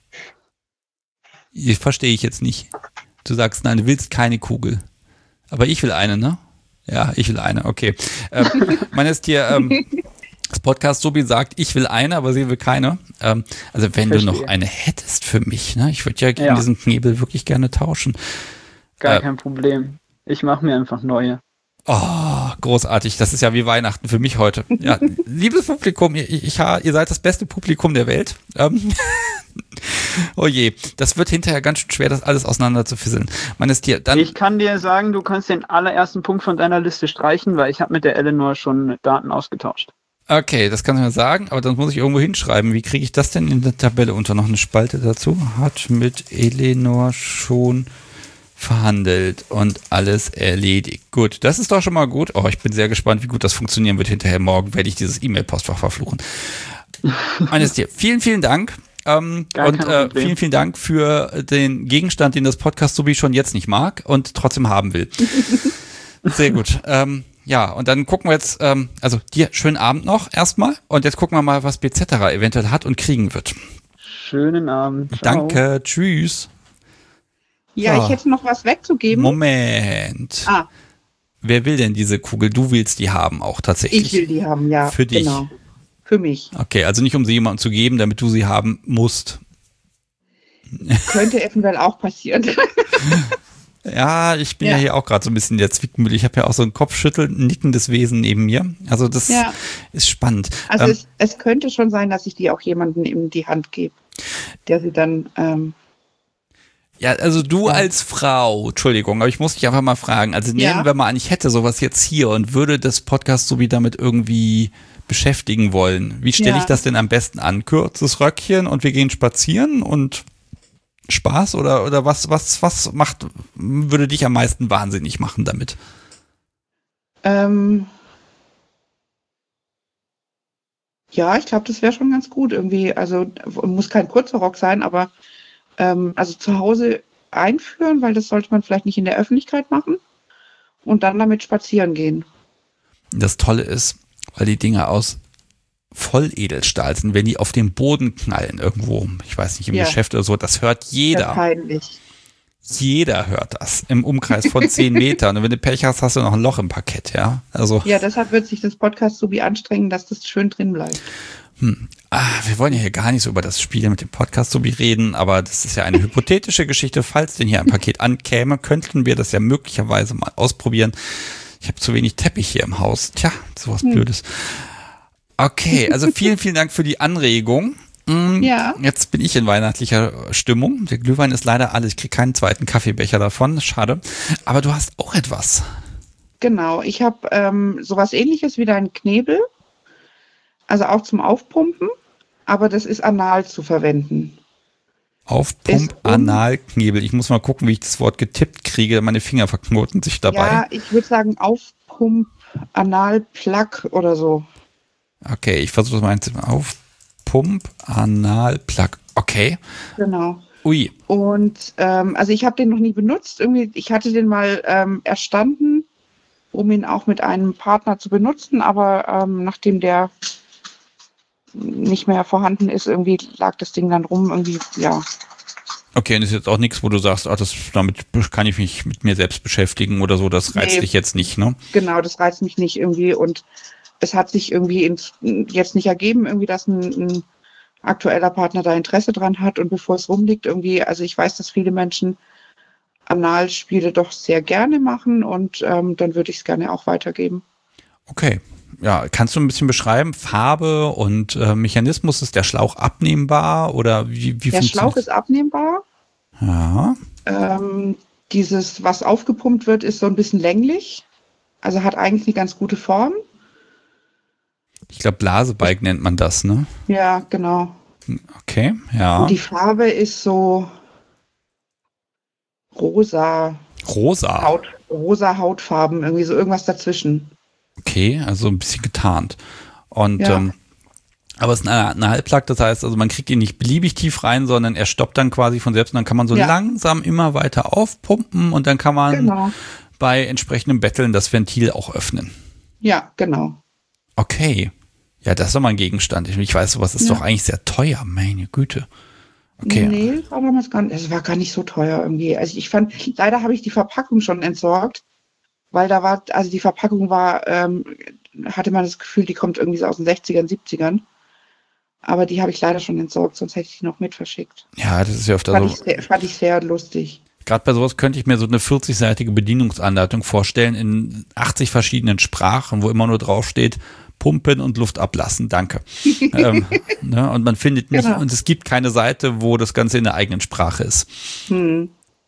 Ich verstehe ich jetzt nicht. Du sagst Nein, du willst keine Kugel. Aber ich will eine, ne? Ja, ich will eine, okay. Ähm, man ist hier, ähm, das Podcast Sobi sagt, ich will eine, aber sie will keine. Ähm, also wenn Verstehe. du noch eine hättest für mich, ne? Ich würde ja, Ja. diesen Knebel wirklich gerne tauschen. Gar Äh, kein Problem. Ich mache mir einfach neue. Oh, großartig. Das ist ja wie Weihnachten für mich heute. Ja, liebes Publikum, ihr, ich, ihr seid das beste Publikum der Welt. Ähm, oh je, das wird hinterher ganz schön schwer, das alles auseinander zu fisseln. Man ist dir dann. Ich kann dir sagen, du kannst den allerersten Punkt von deiner Liste streichen, weil ich habe mit der Eleanor schon Daten ausgetauscht. Okay, das kannst du mir sagen, aber dann muss ich irgendwo hinschreiben. Wie kriege ich das denn in der Tabelle unter? Noch eine Spalte dazu. Hat mit Eleanor schon verhandelt und alles erledigt. Gut, das ist doch schon mal gut. Oh, ich bin sehr gespannt, wie gut das funktionieren wird hinterher. Morgen werde ich dieses E-Mail-Postfach verfluchen. Meines dir, vielen, vielen Dank. Ähm, Gar und kein äh, Problem. vielen, vielen Dank für den Gegenstand, den das Podcast Sobi schon jetzt nicht mag und trotzdem haben will. Sehr gut. Ähm, ja, und dann gucken wir jetzt, ähm, also dir schönen Abend noch erstmal und jetzt gucken wir mal, was B Z eventuell hat und kriegen wird. Schönen Abend. Ciao. Danke, tschüss. Ja, So. ich hätte noch was wegzugeben. Moment. Ah, Wer will denn diese Kugel? Du willst die haben auch tatsächlich. ich will die haben, ja. Für dich. Genau. Für mich. Okay, also nicht um sie jemandem zu geben, damit du sie haben musst. Könnte eventuell auch passieren. Ja, ich bin ja, Ja. hier auch gerade so ein bisschen der Zwickmühle. Ich habe ja auch so ein Kopfschütteln, ein nickendes Wesen neben mir. Also das Ja. ist spannend. Also Ähm, es, es könnte schon sein, dass ich die auch jemandem in die Hand gebe, der sie dann, ähm, ja, also du als Frau, Entschuldigung, aber ich muss dich einfach mal fragen. Also nehmen Ja. wir mal an, ich hätte sowas jetzt hier und würde das Podcast so wie damit irgendwie beschäftigen wollen. Wie stelle Ja. ich das denn am besten an? Kurzes Röckchen und wir gehen spazieren und Spaß oder oder was was was macht würde dich am meisten wahnsinnig machen damit? ähm, ja, ich glaube, das wäre schon ganz gut irgendwie. Also muss kein kurzer Rock sein, aber ähm, also zu Hause einführen, weil das sollte man vielleicht nicht in der Öffentlichkeit machen und dann damit spazieren gehen. Das Tolle ist, weil die Dinger aus Volledelstahl sind, wenn die auf den Boden knallen irgendwo, ich weiß nicht, im Ja. Geschäft oder so, das hört Sehr jeder. peinlich. Jeder hört das im Umkreis von zehn Metern. Und wenn du Pech hast, hast du noch ein Loch im Parkett, ja. Also, Ja, deshalb wird sich das Podcast so wie anstrengen, dass das schön drin bleibt. hm. ah, wir wollen ja hier gar nicht so über das Spiel mit dem Podcast so wie reden, aber das ist ja eine hypothetische Geschichte. Falls denn hier ein Paket ankäme, könnten wir das ja möglicherweise mal ausprobieren. Ich habe zu wenig Teppich hier im Haus. Tja, sowas Hm. Blödes. Okay, also vielen, vielen Dank für die Anregung. Mm, Ja. Jetzt bin ich in weihnachtlicher Stimmung. Der Glühwein ist leider alles. Ich kriege keinen zweiten Kaffeebecher davon. Schade. Aber du hast auch etwas. Genau, ich habe ähm, sowas ähnliches wie dein Knebel, also auch zum Aufpumpen, aber das ist anal zu verwenden. Aufpump, Ist un- Analknebel. Ich muss mal gucken, wie ich das Wort getippt kriege. Meine Finger verknoten sich dabei. Ja, ich würde sagen Aufpump, Anal-Plug oder so. Okay, ich versuche das mal einzunehmen. Aufpump, Analplug. Okay. Genau. Ui. Und ähm, also ich habe den noch nie benutzt. Irgendwie, ich hatte den mal ähm, erstanden, um ihn auch mit einem Partner zu benutzen, aber ähm, nachdem der nicht mehr vorhanden ist, irgendwie lag das Ding dann rum. Irgendwie, ja, Okay, und das ist jetzt auch nichts, wo du sagst, ach, das, damit kann ich mich mit mir selbst beschäftigen oder so, das reizt Nee. dich jetzt nicht, ne? Genau, das reizt mich nicht irgendwie und es hat sich irgendwie ins, jetzt nicht ergeben, irgendwie, dass ein, ein aktueller Partner da Interesse dran hat und bevor es rumliegt, irgendwie, also ich weiß, dass viele Menschen Analspiele doch sehr gerne machen und ähm, dann würde ich es gerne auch weitergeben. Okay. Ja, kannst du ein bisschen beschreiben, Farbe und äh, Mechanismus, ist der Schlauch abnehmbar oder wie, wie Der Schlauch ist abnehmbar. Ja. Ähm, dieses, was aufgepumpt wird, ist so ein bisschen länglich. Also hat eigentlich eine ganz gute Form. Ich glaube, Blasebike nennt man das, ne? Ja, genau. Okay, ja. Und die Farbe ist so rosa. Rosa. Haut, rosa Hautfarben, irgendwie so irgendwas dazwischen. Okay, also ein bisschen getarnt. Und Ja. ähm, aber es ist eine, eine Halbplug, das heißt, also man kriegt ihn nicht beliebig tief rein, sondern er stoppt dann quasi von selbst und dann kann man so Ja. langsam immer weiter aufpumpen und dann kann man Genau. bei entsprechendem Betteln das Ventil auch öffnen. Ja, genau. Okay. Ja, das ist doch mal ein Gegenstand. Ich, ich weiß, sowas ist Ja. doch eigentlich sehr teuer, meine Güte. Okay. Nee, war damals gar nicht, es war gar nicht so teuer irgendwie. Also ich fand, leider habe ich die Verpackung schon entsorgt, weil da war, also die Verpackung war, ähm, hatte man das Gefühl, die kommt irgendwie so aus den sechzigern, siebzigern. Aber die habe ich leider schon entsorgt, sonst hätte ich die noch mit verschickt. Ja, das ist ja öfter Fand, so. ich sehr, fand ich sehr lustig. Gerade bei sowas könnte ich mir so eine vierzig-seitige Bedienungsanleitung vorstellen in achtzig verschiedenen Sprachen, wo immer nur draufsteht, pumpen und Luft ablassen, danke. ähm, ne, und man findet nicht, Genau. und es gibt keine Seite, wo das Ganze in der eigenen Sprache ist. Hm.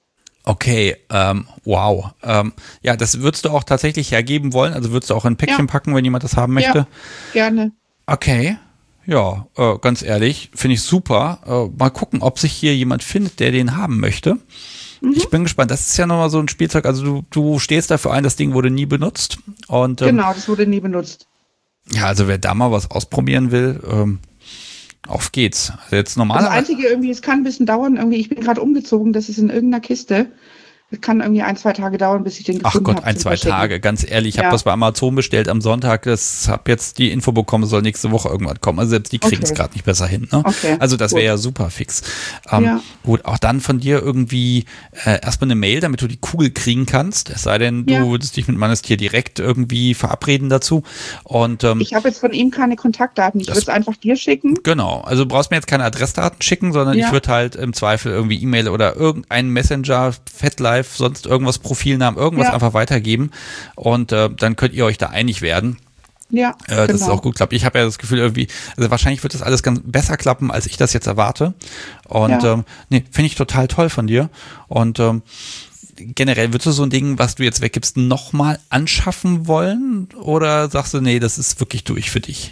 Okay, ähm, wow. Ähm, ja, das würdest du auch tatsächlich hergeben wollen? Also würdest du auch in ein Päckchen Ja. packen, wenn jemand das haben möchte? Ja, gerne. Okay, ja, äh, ganz ehrlich, finde ich super. Äh, mal gucken, ob sich hier jemand findet, der den haben möchte. Mhm. Ich bin gespannt. Das ist ja nochmal so ein Spielzeug. Also du, du stehst dafür ein, das Ding wurde nie benutzt. Und ähm, Genau, das wurde nie benutzt. ja, also wer da mal was ausprobieren will, ähm, auf geht's. Also jetzt Das normalerweise. Einzige irgendwie, es kann ein bisschen dauern, irgendwie, ich bin gerade umgezogen, das ist in irgendeiner Kiste. Es kann irgendwie ein, zwei Tage dauern, bis ich den Ach gefunden Gott, habe ein, zum zwei Verschicken. Tage, ganz ehrlich. Ich Ja. habe das bei Amazon bestellt am Sonntag. Das habe jetzt die Info bekommen, es soll nächste Woche irgendwann kommen. Also selbst die kriegen es Okay. gerade nicht besser hin. Ne? Okay, Also das wäre gut. ja super fix. Ähm, Ja. Gut, auch dann von dir irgendwie äh, erstmal eine Mail, damit du die Kugel kriegen kannst. Es sei denn, du Ja. würdest dich mit Manestier direkt irgendwie verabreden dazu. Und ähm, Ich habe jetzt von ihm keine Kontaktdaten. Ich Das- würde es einfach dir schicken. Genau, also du brauchst mir jetzt keine Adressdaten schicken, sondern Ja. ich würde halt im Zweifel irgendwie E-Mail oder irgendeinen Messenger, FatLife, sonst irgendwas, Profilnamen, irgendwas Ja. einfach weitergeben und äh, dann könnt ihr euch da einig werden. Ja, Äh, das ist genau. auch gut klappt. Ich habe ja das Gefühl irgendwie, also wahrscheinlich wird das alles ganz besser klappen, als ich das jetzt erwarte. Und Ja. ähm, nee, finde ich total toll von dir. Und ähm, generell, würdest du so ein Ding, was du jetzt weggibst, nochmal anschaffen wollen? Oder sagst du, nee, das ist wirklich durch für dich?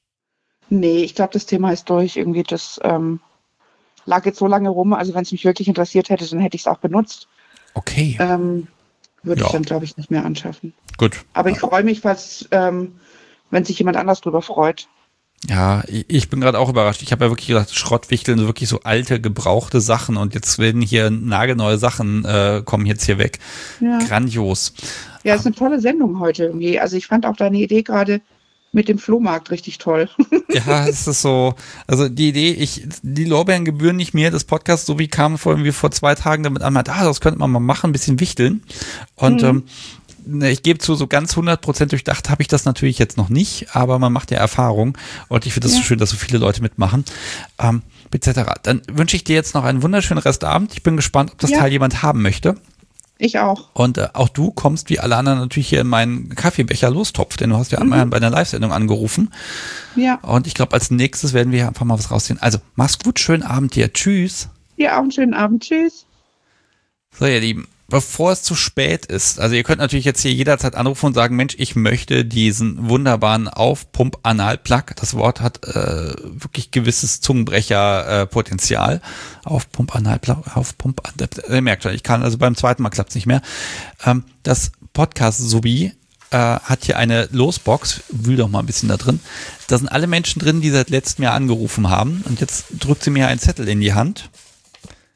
Nee, ich glaube, das Thema ist durch. Irgendwie, das ähm, lag jetzt so lange rum. Also wenn es mich wirklich interessiert hätte, dann hätte ich es auch benutzt. Okay. Ähm, würde Ja. ich dann, glaube ich, nicht mehr anschaffen. Gut. Aber ich freue mich, falls, ähm, wenn sich jemand anders drüber freut. Ja, ich ich bin gerade auch überrascht. Ich habe ja wirklich gedacht, Schrottwichteln, so wirklich so alte, gebrauchte Sachen und jetzt werden hier nagelneue Sachen äh, kommen jetzt hier weg. Ja. Grandios. Ja, ist eine tolle Sendung heute irgendwie. Also ich fand auch deine Idee gerade mit dem Flohmarkt richtig toll. Ja, es ist so, also die Idee, ich, die Lorbeeren gebühren nicht mir, das Podcast, so wie kam vor irgendwie vor zwei Tagen damit an, ah, das könnte man mal machen, ein bisschen wichteln. Und Mhm. ähm, ne, ich gebe zu, so ganz hundert Prozent durchdacht habe ich das natürlich jetzt noch nicht, aber man macht ja Erfahrung und ich finde das Ja. so schön, dass so viele Leute mitmachen, ähm, et cetera. Dann wünsche ich dir jetzt noch einen wunderschönen Restabend. Ich bin gespannt, ob das Ja. Teil jemand haben möchte. Ich auch. Und äh, auch du kommst wie alle anderen natürlich hier in meinen Kaffeebecher Lostopf, denn du hast ja Mhm. einmal bei einer Live-Sendung angerufen. Ja. Und ich glaube, als nächstes werden wir hier einfach mal was rausziehen. Also, mach's gut, schönen Abend dir. Tschüss. Ja, auch einen schönen Abend. Tschüss. So, ihr Lieben, bevor es zu spät ist, also ihr könnt natürlich jetzt hier jederzeit anrufen und sagen, Mensch, ich möchte diesen wunderbaren Aufpump-Anal-Plug. Das Wort hat äh, wirklich gewisses Zungenbrecher-Potenzial. Aufpump-Anal-Plug, Aufpump, ihr merkt schon, ich kann, also beim zweiten Mal klappt's nicht mehr. Ähm, das Podcast-Subi äh, hat hier eine Losbox, wühl doch mal ein bisschen da drin. Da sind alle Menschen drin, die seit letztem Jahr angerufen haben und jetzt drückt sie mir einen Zettel in die Hand.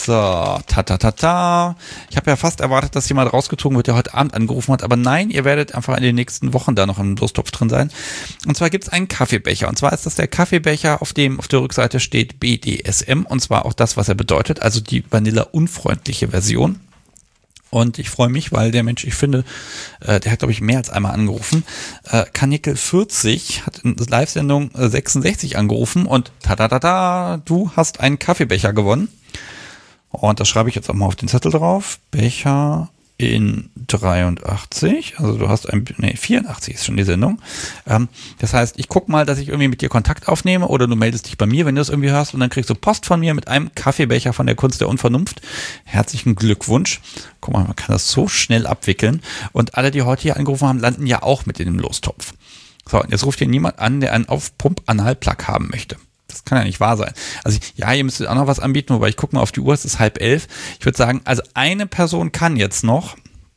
So, ta ta ta ta. Ich habe ja fast erwartet, dass jemand rausgezogen wird, der heute Abend angerufen hat, aber nein, ihr werdet einfach in den nächsten Wochen da noch im Lostopf drin sein. Und zwar gibt es einen Kaffeebecher. Und zwar ist das der Kaffeebecher, auf dem auf der Rückseite steht B D S M, und zwar auch das, was er bedeutet, also die Vanilla-unfreundliche Version. Und ich freue mich, weil der Mensch, ich finde, äh, der hat, glaube ich, mehr als einmal angerufen. Äh, Kanickel vierzig hat in der Live-Sendung äh, sechsundsechzig angerufen und ta-da-da-da, du hast einen Kaffeebecher gewonnen. Und das schreibe ich jetzt auch mal auf den Zettel drauf. Becher in dreiundachtzig, also du hast ein, nee, vierundachtzig ist schon die Sendung. Ähm, das heißt, ich gucke mal, dass ich irgendwie mit dir Kontakt aufnehme oder du meldest dich bei mir, wenn du das irgendwie hörst, und dann kriegst du Post von mir mit einem Kaffeebecher von der Kunst der Unvernunft. Herzlichen Glückwunsch. Guck mal, man kann das so schnell abwickeln. Und alle, die heute hier angerufen haben, landen ja auch mit in dem Lostopf. So, und jetzt ruft hier niemand an, der einen Aufpump-Analplug haben möchte. Das kann ja nicht wahr sein. Also ja, ihr müsstet auch noch was anbieten, wobei ich gucke mal auf die Uhr, es ist halb elf. Ich würde sagen, also eine Person kann jetzt noch,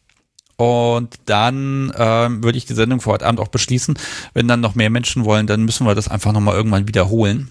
und dann ähm, würde ich die Sendung für heute Abend auch beschließen. Wenn dann noch mehr Menschen wollen, dann müssen wir das einfach nochmal irgendwann wiederholen.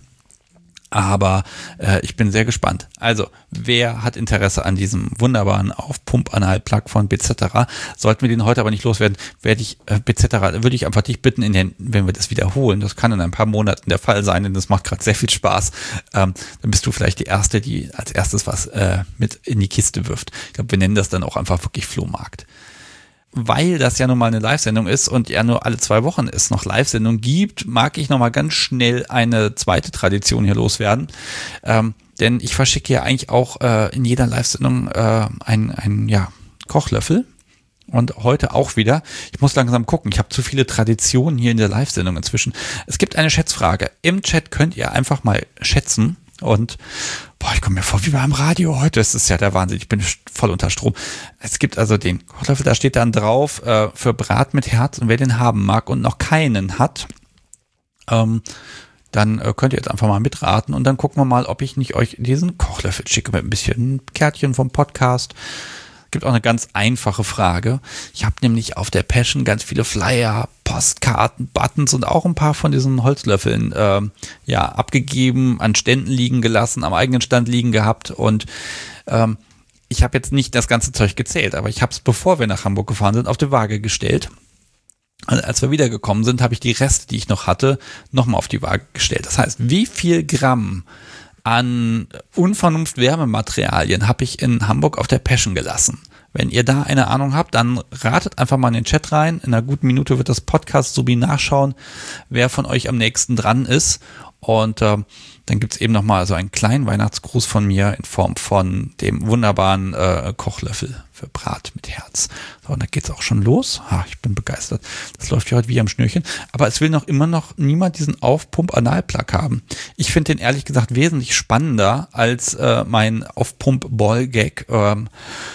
Aber äh, ich bin sehr gespannt. Also, wer hat Interesse an diesem wunderbaren Aufpump-Anal-Plug von B Z R A? Sollten wir den heute aber nicht loswerden, werde ich äh, B Z R A, würde ich einfach dich bitten, in den, wenn wir das wiederholen, das kann in ein paar Monaten der Fall sein, denn das macht gerade sehr viel Spaß, ähm, dann bist du vielleicht die Erste, die als erstes was äh, mit in die Kiste wirft. Ich glaube, wir nennen das dann auch einfach wirklich Flohmarkt. Weil das ja nun mal eine Live-Sendung ist und ja nur alle zwei Wochen es noch Live-Sendung gibt, mag ich noch mal ganz schnell eine zweite Tradition hier loswerden. Ähm, denn ich verschicke ja eigentlich auch äh, in jeder Live-Sendung äh, einen, einen ja, Kochlöffel. Und heute auch wieder. Ich muss langsam gucken. Ich habe zu viele Traditionen hier in der Live-Sendung inzwischen. Es gibt eine Schätzfrage. Im Chat könnt ihr einfach mal schätzen. Und boah, ich komme mir vor wie beim Radio heute. Das ist ja der Wahnsinn. Ich bin voll unter Strom. Es gibt also den Kochlöffel, da steht dann drauf äh, für Brat mit Herz. Und wer den haben mag und noch keinen hat, ähm, dann äh, könnt ihr jetzt einfach mal mitraten. Und dann gucken wir mal, ob ich nicht euch diesen Kochlöffel schicke mit ein bisschen Kärtchen vom Podcast. Gibt auch eine ganz einfache Frage. Ich habe nämlich auf der Passion ganz viele Flyer, Postkarten, Buttons und auch ein paar von diesen Holzlöffeln äh, ja abgegeben, an Ständen liegen gelassen, am eigenen Stand liegen gehabt, und ähm, ich habe jetzt nicht das ganze Zeug gezählt, aber ich habe es, bevor wir nach Hamburg gefahren sind, auf die Waage gestellt. Und als wir wiedergekommen sind, habe ich die Reste, die ich noch hatte, nochmal auf die Waage gestellt. Das heißt, wie viel Gramm an Unvernunft-Wärmematerialien habe ich in Hamburg auf der Passion gelassen? Wenn ihr da eine Ahnung habt, dann ratet einfach mal in den Chat rein. In einer guten Minute wird das Podcast sowie nachschauen, wer von euch am nächsten dran ist. Und äh, dann gibt's eben nochmal so einen kleinen Weihnachtsgruß von mir in Form von dem wunderbaren äh, Kochlöffel für Brat mit Herz. So, und da geht's auch schon los. Ah, ich bin begeistert. Das läuft ja heute wie am Schnürchen. Aber es will noch immer noch niemand diesen Aufpump-Analplug haben. Ich finde den ehrlich gesagt wesentlich spannender als äh, mein Aufpump-Ball-Gag. Ähm,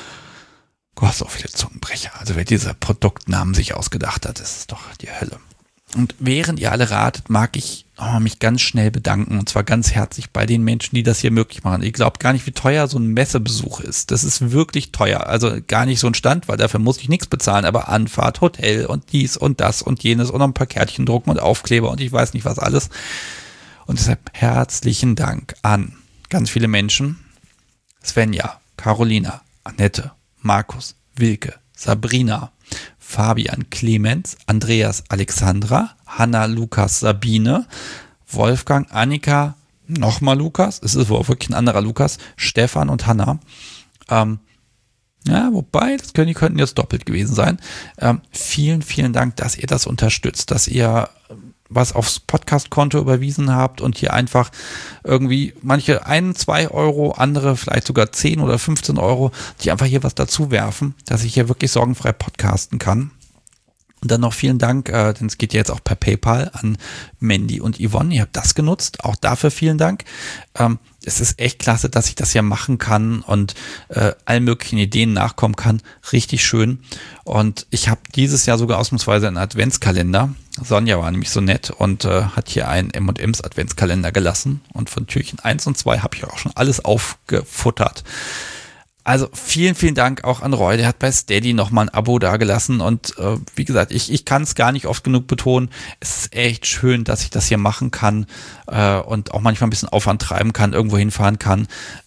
Gott, so viele Zungenbrecher. Also wer diese Produktnamen sich ausgedacht hat, das ist doch die Hölle. Und während ihr alle ratet, mag ich oh, mich ganz schnell bedanken, und zwar ganz herzlich bei den Menschen, die das hier möglich machen. Ihr glaubt gar nicht, wie teuer so ein Messebesuch ist. Das ist wirklich teuer. Also gar nicht so ein Stand, weil dafür muss ich nichts bezahlen, aber Anfahrt, Hotel und dies und das und jenes und noch ein paar Kärtchen drucken und Aufkleber und ich weiß nicht was alles. Und deshalb herzlichen Dank an ganz viele Menschen. Svenja, Carolina, Annette, Markus, Wilke, Sabrina, Fabian, Clemens, Andreas, Alexandra, Hanna, Lukas, Sabine, Wolfgang, Annika, nochmal Lukas, es ist wohl wirklich ein anderer Lukas, Stefan und Hanna. Ähm, ja, wobei, das können, die könnten jetzt doppelt gewesen sein. Ähm, vielen, vielen Dank, dass ihr das unterstützt, dass ihr was aufs Podcast-Konto überwiesen habt und hier einfach irgendwie manche ein, zwei Euro, andere vielleicht sogar zehn oder fünfzehn Euro, die einfach hier was dazu werfen, dass ich hier wirklich sorgenfrei podcasten kann. Und dann noch vielen Dank, äh, denn es geht ja jetzt auch per PayPal an Mandy und Yvonne. Ihr habt das genutzt, auch dafür vielen Dank. Ähm, es ist echt klasse, dass ich das hier machen kann und äh, allen möglichen Ideen nachkommen kann. Richtig schön. Und ich habe dieses Jahr sogar ausnahmsweise einen Adventskalender. Sonja war nämlich so nett und äh, hat hier einen M und M's Adventskalender gelassen. Und von Türchen eins und zwei habe ich auch schon alles aufgefuttert. Also vielen, vielen Dank auch an Roy, der hat bei Steady nochmal ein Abo dagelassen und äh, wie gesagt, ich, ich kann es gar nicht oft genug betonen, es ist echt schön, dass ich das hier machen kann äh, und auch manchmal ein bisschen Aufwand treiben kann, irgendwo hinfahren kann. Äh,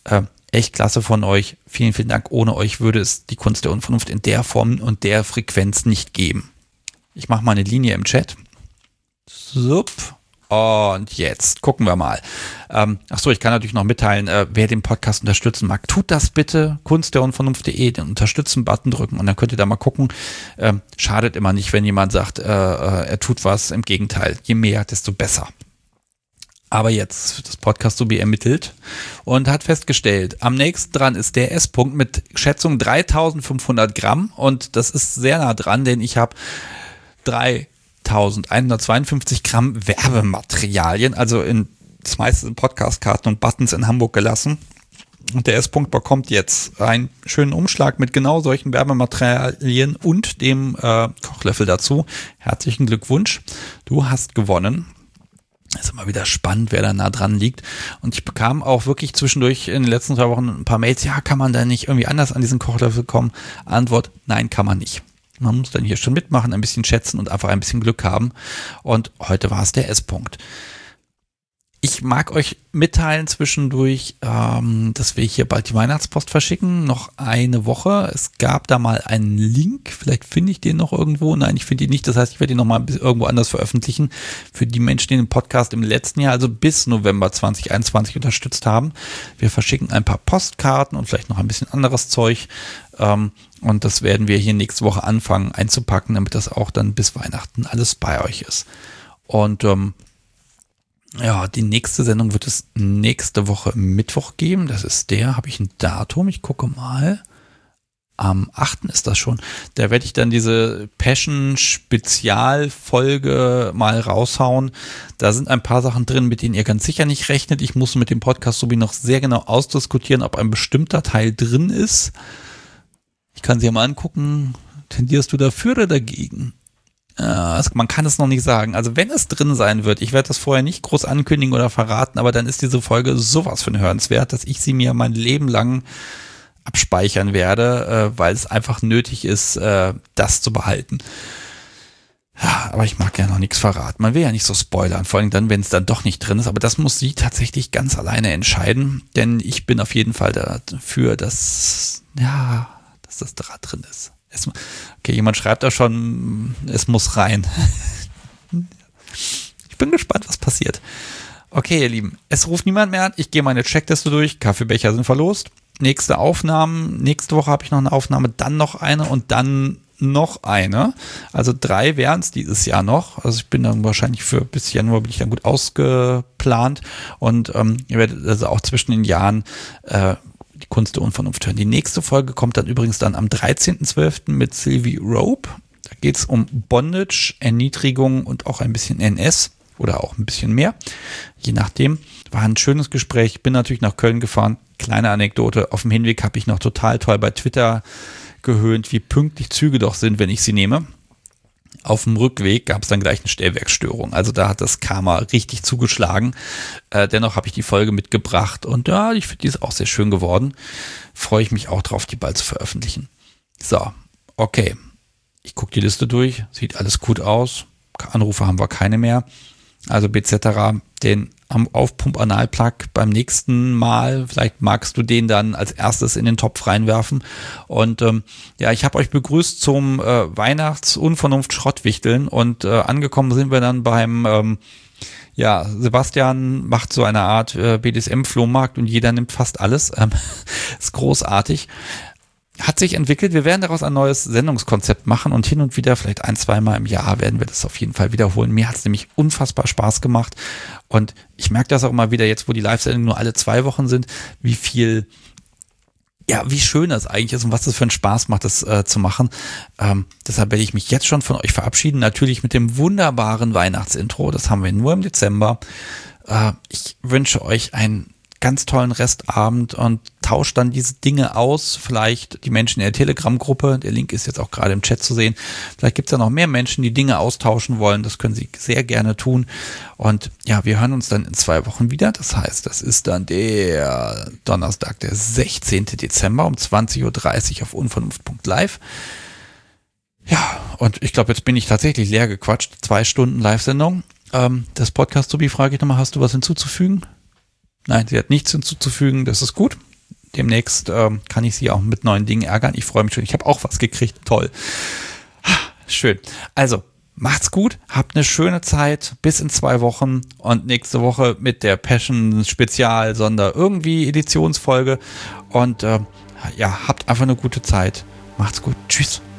Echt klasse von euch. Vielen, vielen Dank. Ohne euch würde es die Kunst der Unvernunft in der Form und der Frequenz nicht geben. Ich mache mal eine Linie im Chat. Sup. Und jetzt gucken wir mal. Ähm, achso, ich kann natürlich noch mitteilen, äh, wer den Podcast unterstützen mag, tut das bitte. kunst der Unvernunft punkt de, den Unterstützen-Button drücken und dann könnt ihr da mal gucken. Ähm, schadet immer nicht, wenn jemand sagt, äh, äh, er tut was. Im Gegenteil, je mehr, desto besser. Aber jetzt wird das Podcast so wie ermittelt und hat festgestellt, am nächsten dran ist der S-Punkt mit Schätzung dreitausendfünfhundert Gramm und das ist sehr nah dran, denn ich habe dreitausendeinhundertzweiundfünfzig Gramm Werbematerialien, also in das meiste in Podcastkarten und Buttons in Hamburg gelassen. Und der S-Punkt bekommt jetzt einen schönen Umschlag mit genau solchen Werbematerialien und dem äh, Kochlöffel dazu. Herzlichen Glückwunsch, du hast gewonnen. Ist immer wieder spannend, wer da nah dran liegt. Und ich bekam auch wirklich zwischendurch in den letzten zwei Wochen ein paar Mails, ja, kann man da nicht irgendwie anders an diesen Kochlöffel kommen? Antwort, nein, kann man nicht. Man muss dann hier schon mitmachen, ein bisschen schätzen und einfach ein bisschen Glück haben. Und heute war es der S-Punkt. Ich mag euch mitteilen zwischendurch, ähm, dass wir hier bald die Weihnachtspost verschicken. Noch eine Woche. Es gab da mal einen Link. Vielleicht finde ich den noch irgendwo. Nein, ich finde ihn nicht. Das heißt, ich werde ihn noch mal irgendwo anders veröffentlichen. Für die Menschen, die den Podcast im letzten Jahr, also bis November zwanzig einundzwanzig unterstützt haben. Wir verschicken ein paar Postkarten und vielleicht noch ein bisschen anderes Zeug. Ähm, und das werden wir hier nächste Woche anfangen einzupacken, damit das auch dann bis Weihnachten alles bei euch ist. Und ähm, ja, die nächste Sendung wird es nächste Woche Mittwoch geben. Das ist der, habe ich ein Datum? Ich gucke mal. Am achten ist das schon. Da werde ich dann diese Passion-Spezialfolge mal raushauen. Da sind ein paar Sachen drin, mit denen ihr ganz sicher nicht rechnet. Ich muss mit dem Podcast sowie noch sehr genau ausdiskutieren, ob ein bestimmter Teil drin ist. Ich kann sie ja mal angucken. Tendierst du dafür oder dagegen? Äh, man kann es noch nicht sagen. Also wenn es drin sein wird, ich werde das vorher nicht groß ankündigen oder verraten, aber dann ist diese Folge sowas von hörenswert, dass ich sie mir mein Leben lang abspeichern werde, äh, weil es einfach nötig ist, äh, das zu behalten. Ja, aber ich mag ja noch nichts verraten. Man will ja nicht so spoilern, vor allem dann, wenn es dann doch nicht drin ist. Aber das muss sie tatsächlich ganz alleine entscheiden, denn ich bin auf jeden Fall dafür, dass, ja, dass das da drin ist. Es, okay, jemand schreibt da schon, es muss rein. Ich bin gespannt, was passiert. Okay, ihr Lieben, es ruft niemand mehr an. Ich gehe meine Checkliste durch. Kaffeebecher sind verlost. Nächste Aufnahmen. Nächste Woche habe ich noch eine Aufnahme, dann noch eine und dann noch eine. Also drei wären es dieses Jahr noch. Also ich bin dann wahrscheinlich für bis Januar bin ich dann gut ausgeplant. Und ähm, ihr werdet also auch zwischen den Jahren äh, die Kunst der Unvernunft hören. Die nächste Folge kommt dann übrigens dann am dreizehnten zwölften mit Sylvie Rope. Da geht es um Bondage, Erniedrigung und auch ein bisschen N S oder auch ein bisschen mehr. Je nachdem. War ein schönes Gespräch. Ich bin natürlich nach Köln gefahren. Kleine Anekdote. Auf dem Hinweg habe ich noch total toll bei Twitter gehöhnt, wie pünktlich Züge doch sind, wenn ich sie nehme. Auf dem Rückweg gab es dann gleich eine Stellwerksstörung. Also da hat das Karma richtig zugeschlagen. Äh, dennoch habe ich die Folge mitgebracht und ja, ich finde, die ist auch sehr schön geworden. Freue ich mich auch drauf, die bald zu veröffentlichen. So, okay. Ich gucke die Liste durch. Sieht alles gut aus. Anrufe haben wir keine mehr. Also et cetera. Den Aufpump-Analplug beim nächsten Mal. Vielleicht magst du den dann als erstes in den Topf reinwerfen. Und ähm, ja, ich habe euch begrüßt zum äh, Weihnachts-Unvernunft-Schrottwichteln und äh, angekommen sind wir dann beim ähm, ja, Sebastian macht so eine Art äh, B D S M-Flohmarkt und jeder nimmt fast alles. Ähm, ist großartig. Hat sich entwickelt. Wir werden daraus ein neues Sendungskonzept machen und hin und wieder, vielleicht ein, zweimal im Jahr, werden wir das auf jeden Fall wiederholen. Mir hat es nämlich unfassbar Spaß gemacht und ich merke das auch immer wieder jetzt, wo die Live-Sendungen nur alle zwei Wochen sind, wie viel, ja, wie schön das eigentlich ist und was das für einen Spaß macht, das äh, zu machen. Ähm, deshalb werde ich mich jetzt schon von euch verabschieden. Natürlich mit dem wunderbaren Weihnachtsintro. Das haben wir nur im Dezember. Äh, ich wünsche euch ein ganz tollen Restabend und tauscht dann diese Dinge aus. Vielleicht die Menschen in der Telegram-Gruppe, der Link ist jetzt auch gerade im Chat zu sehen. Vielleicht gibt es ja noch mehr Menschen, die Dinge austauschen wollen. Das können Sie sehr gerne tun. Und ja, wir hören uns dann in zwei Wochen wieder. Das heißt, das ist dann der Donnerstag, der sechzehnten Dezember um zwanzig Uhr dreißig auf unvernunft punkt live. Ja, und ich glaube, jetzt bin ich tatsächlich leer gequatscht. Zwei Stunden Live-Sendung. Ähm, das Podcast, Tobi, frage ich nochmal, hast du was hinzuzufügen? Nein, sie hat nichts hinzuzufügen, das ist gut. demnächst ähm, kann ich sie auch mit neuen Dingen ärgern. Ich freue mich schon. Ich habe auch was gekriegt. Toll. Schön. Also, macht's gut. Habt eine schöne Zeit. Bis in zwei Wochen. Und nächste Woche mit der Passion Spezial Sonder irgendwie Editionsfolge. Und äh, ja, habt einfach eine gute Zeit. Macht's gut. Tschüss.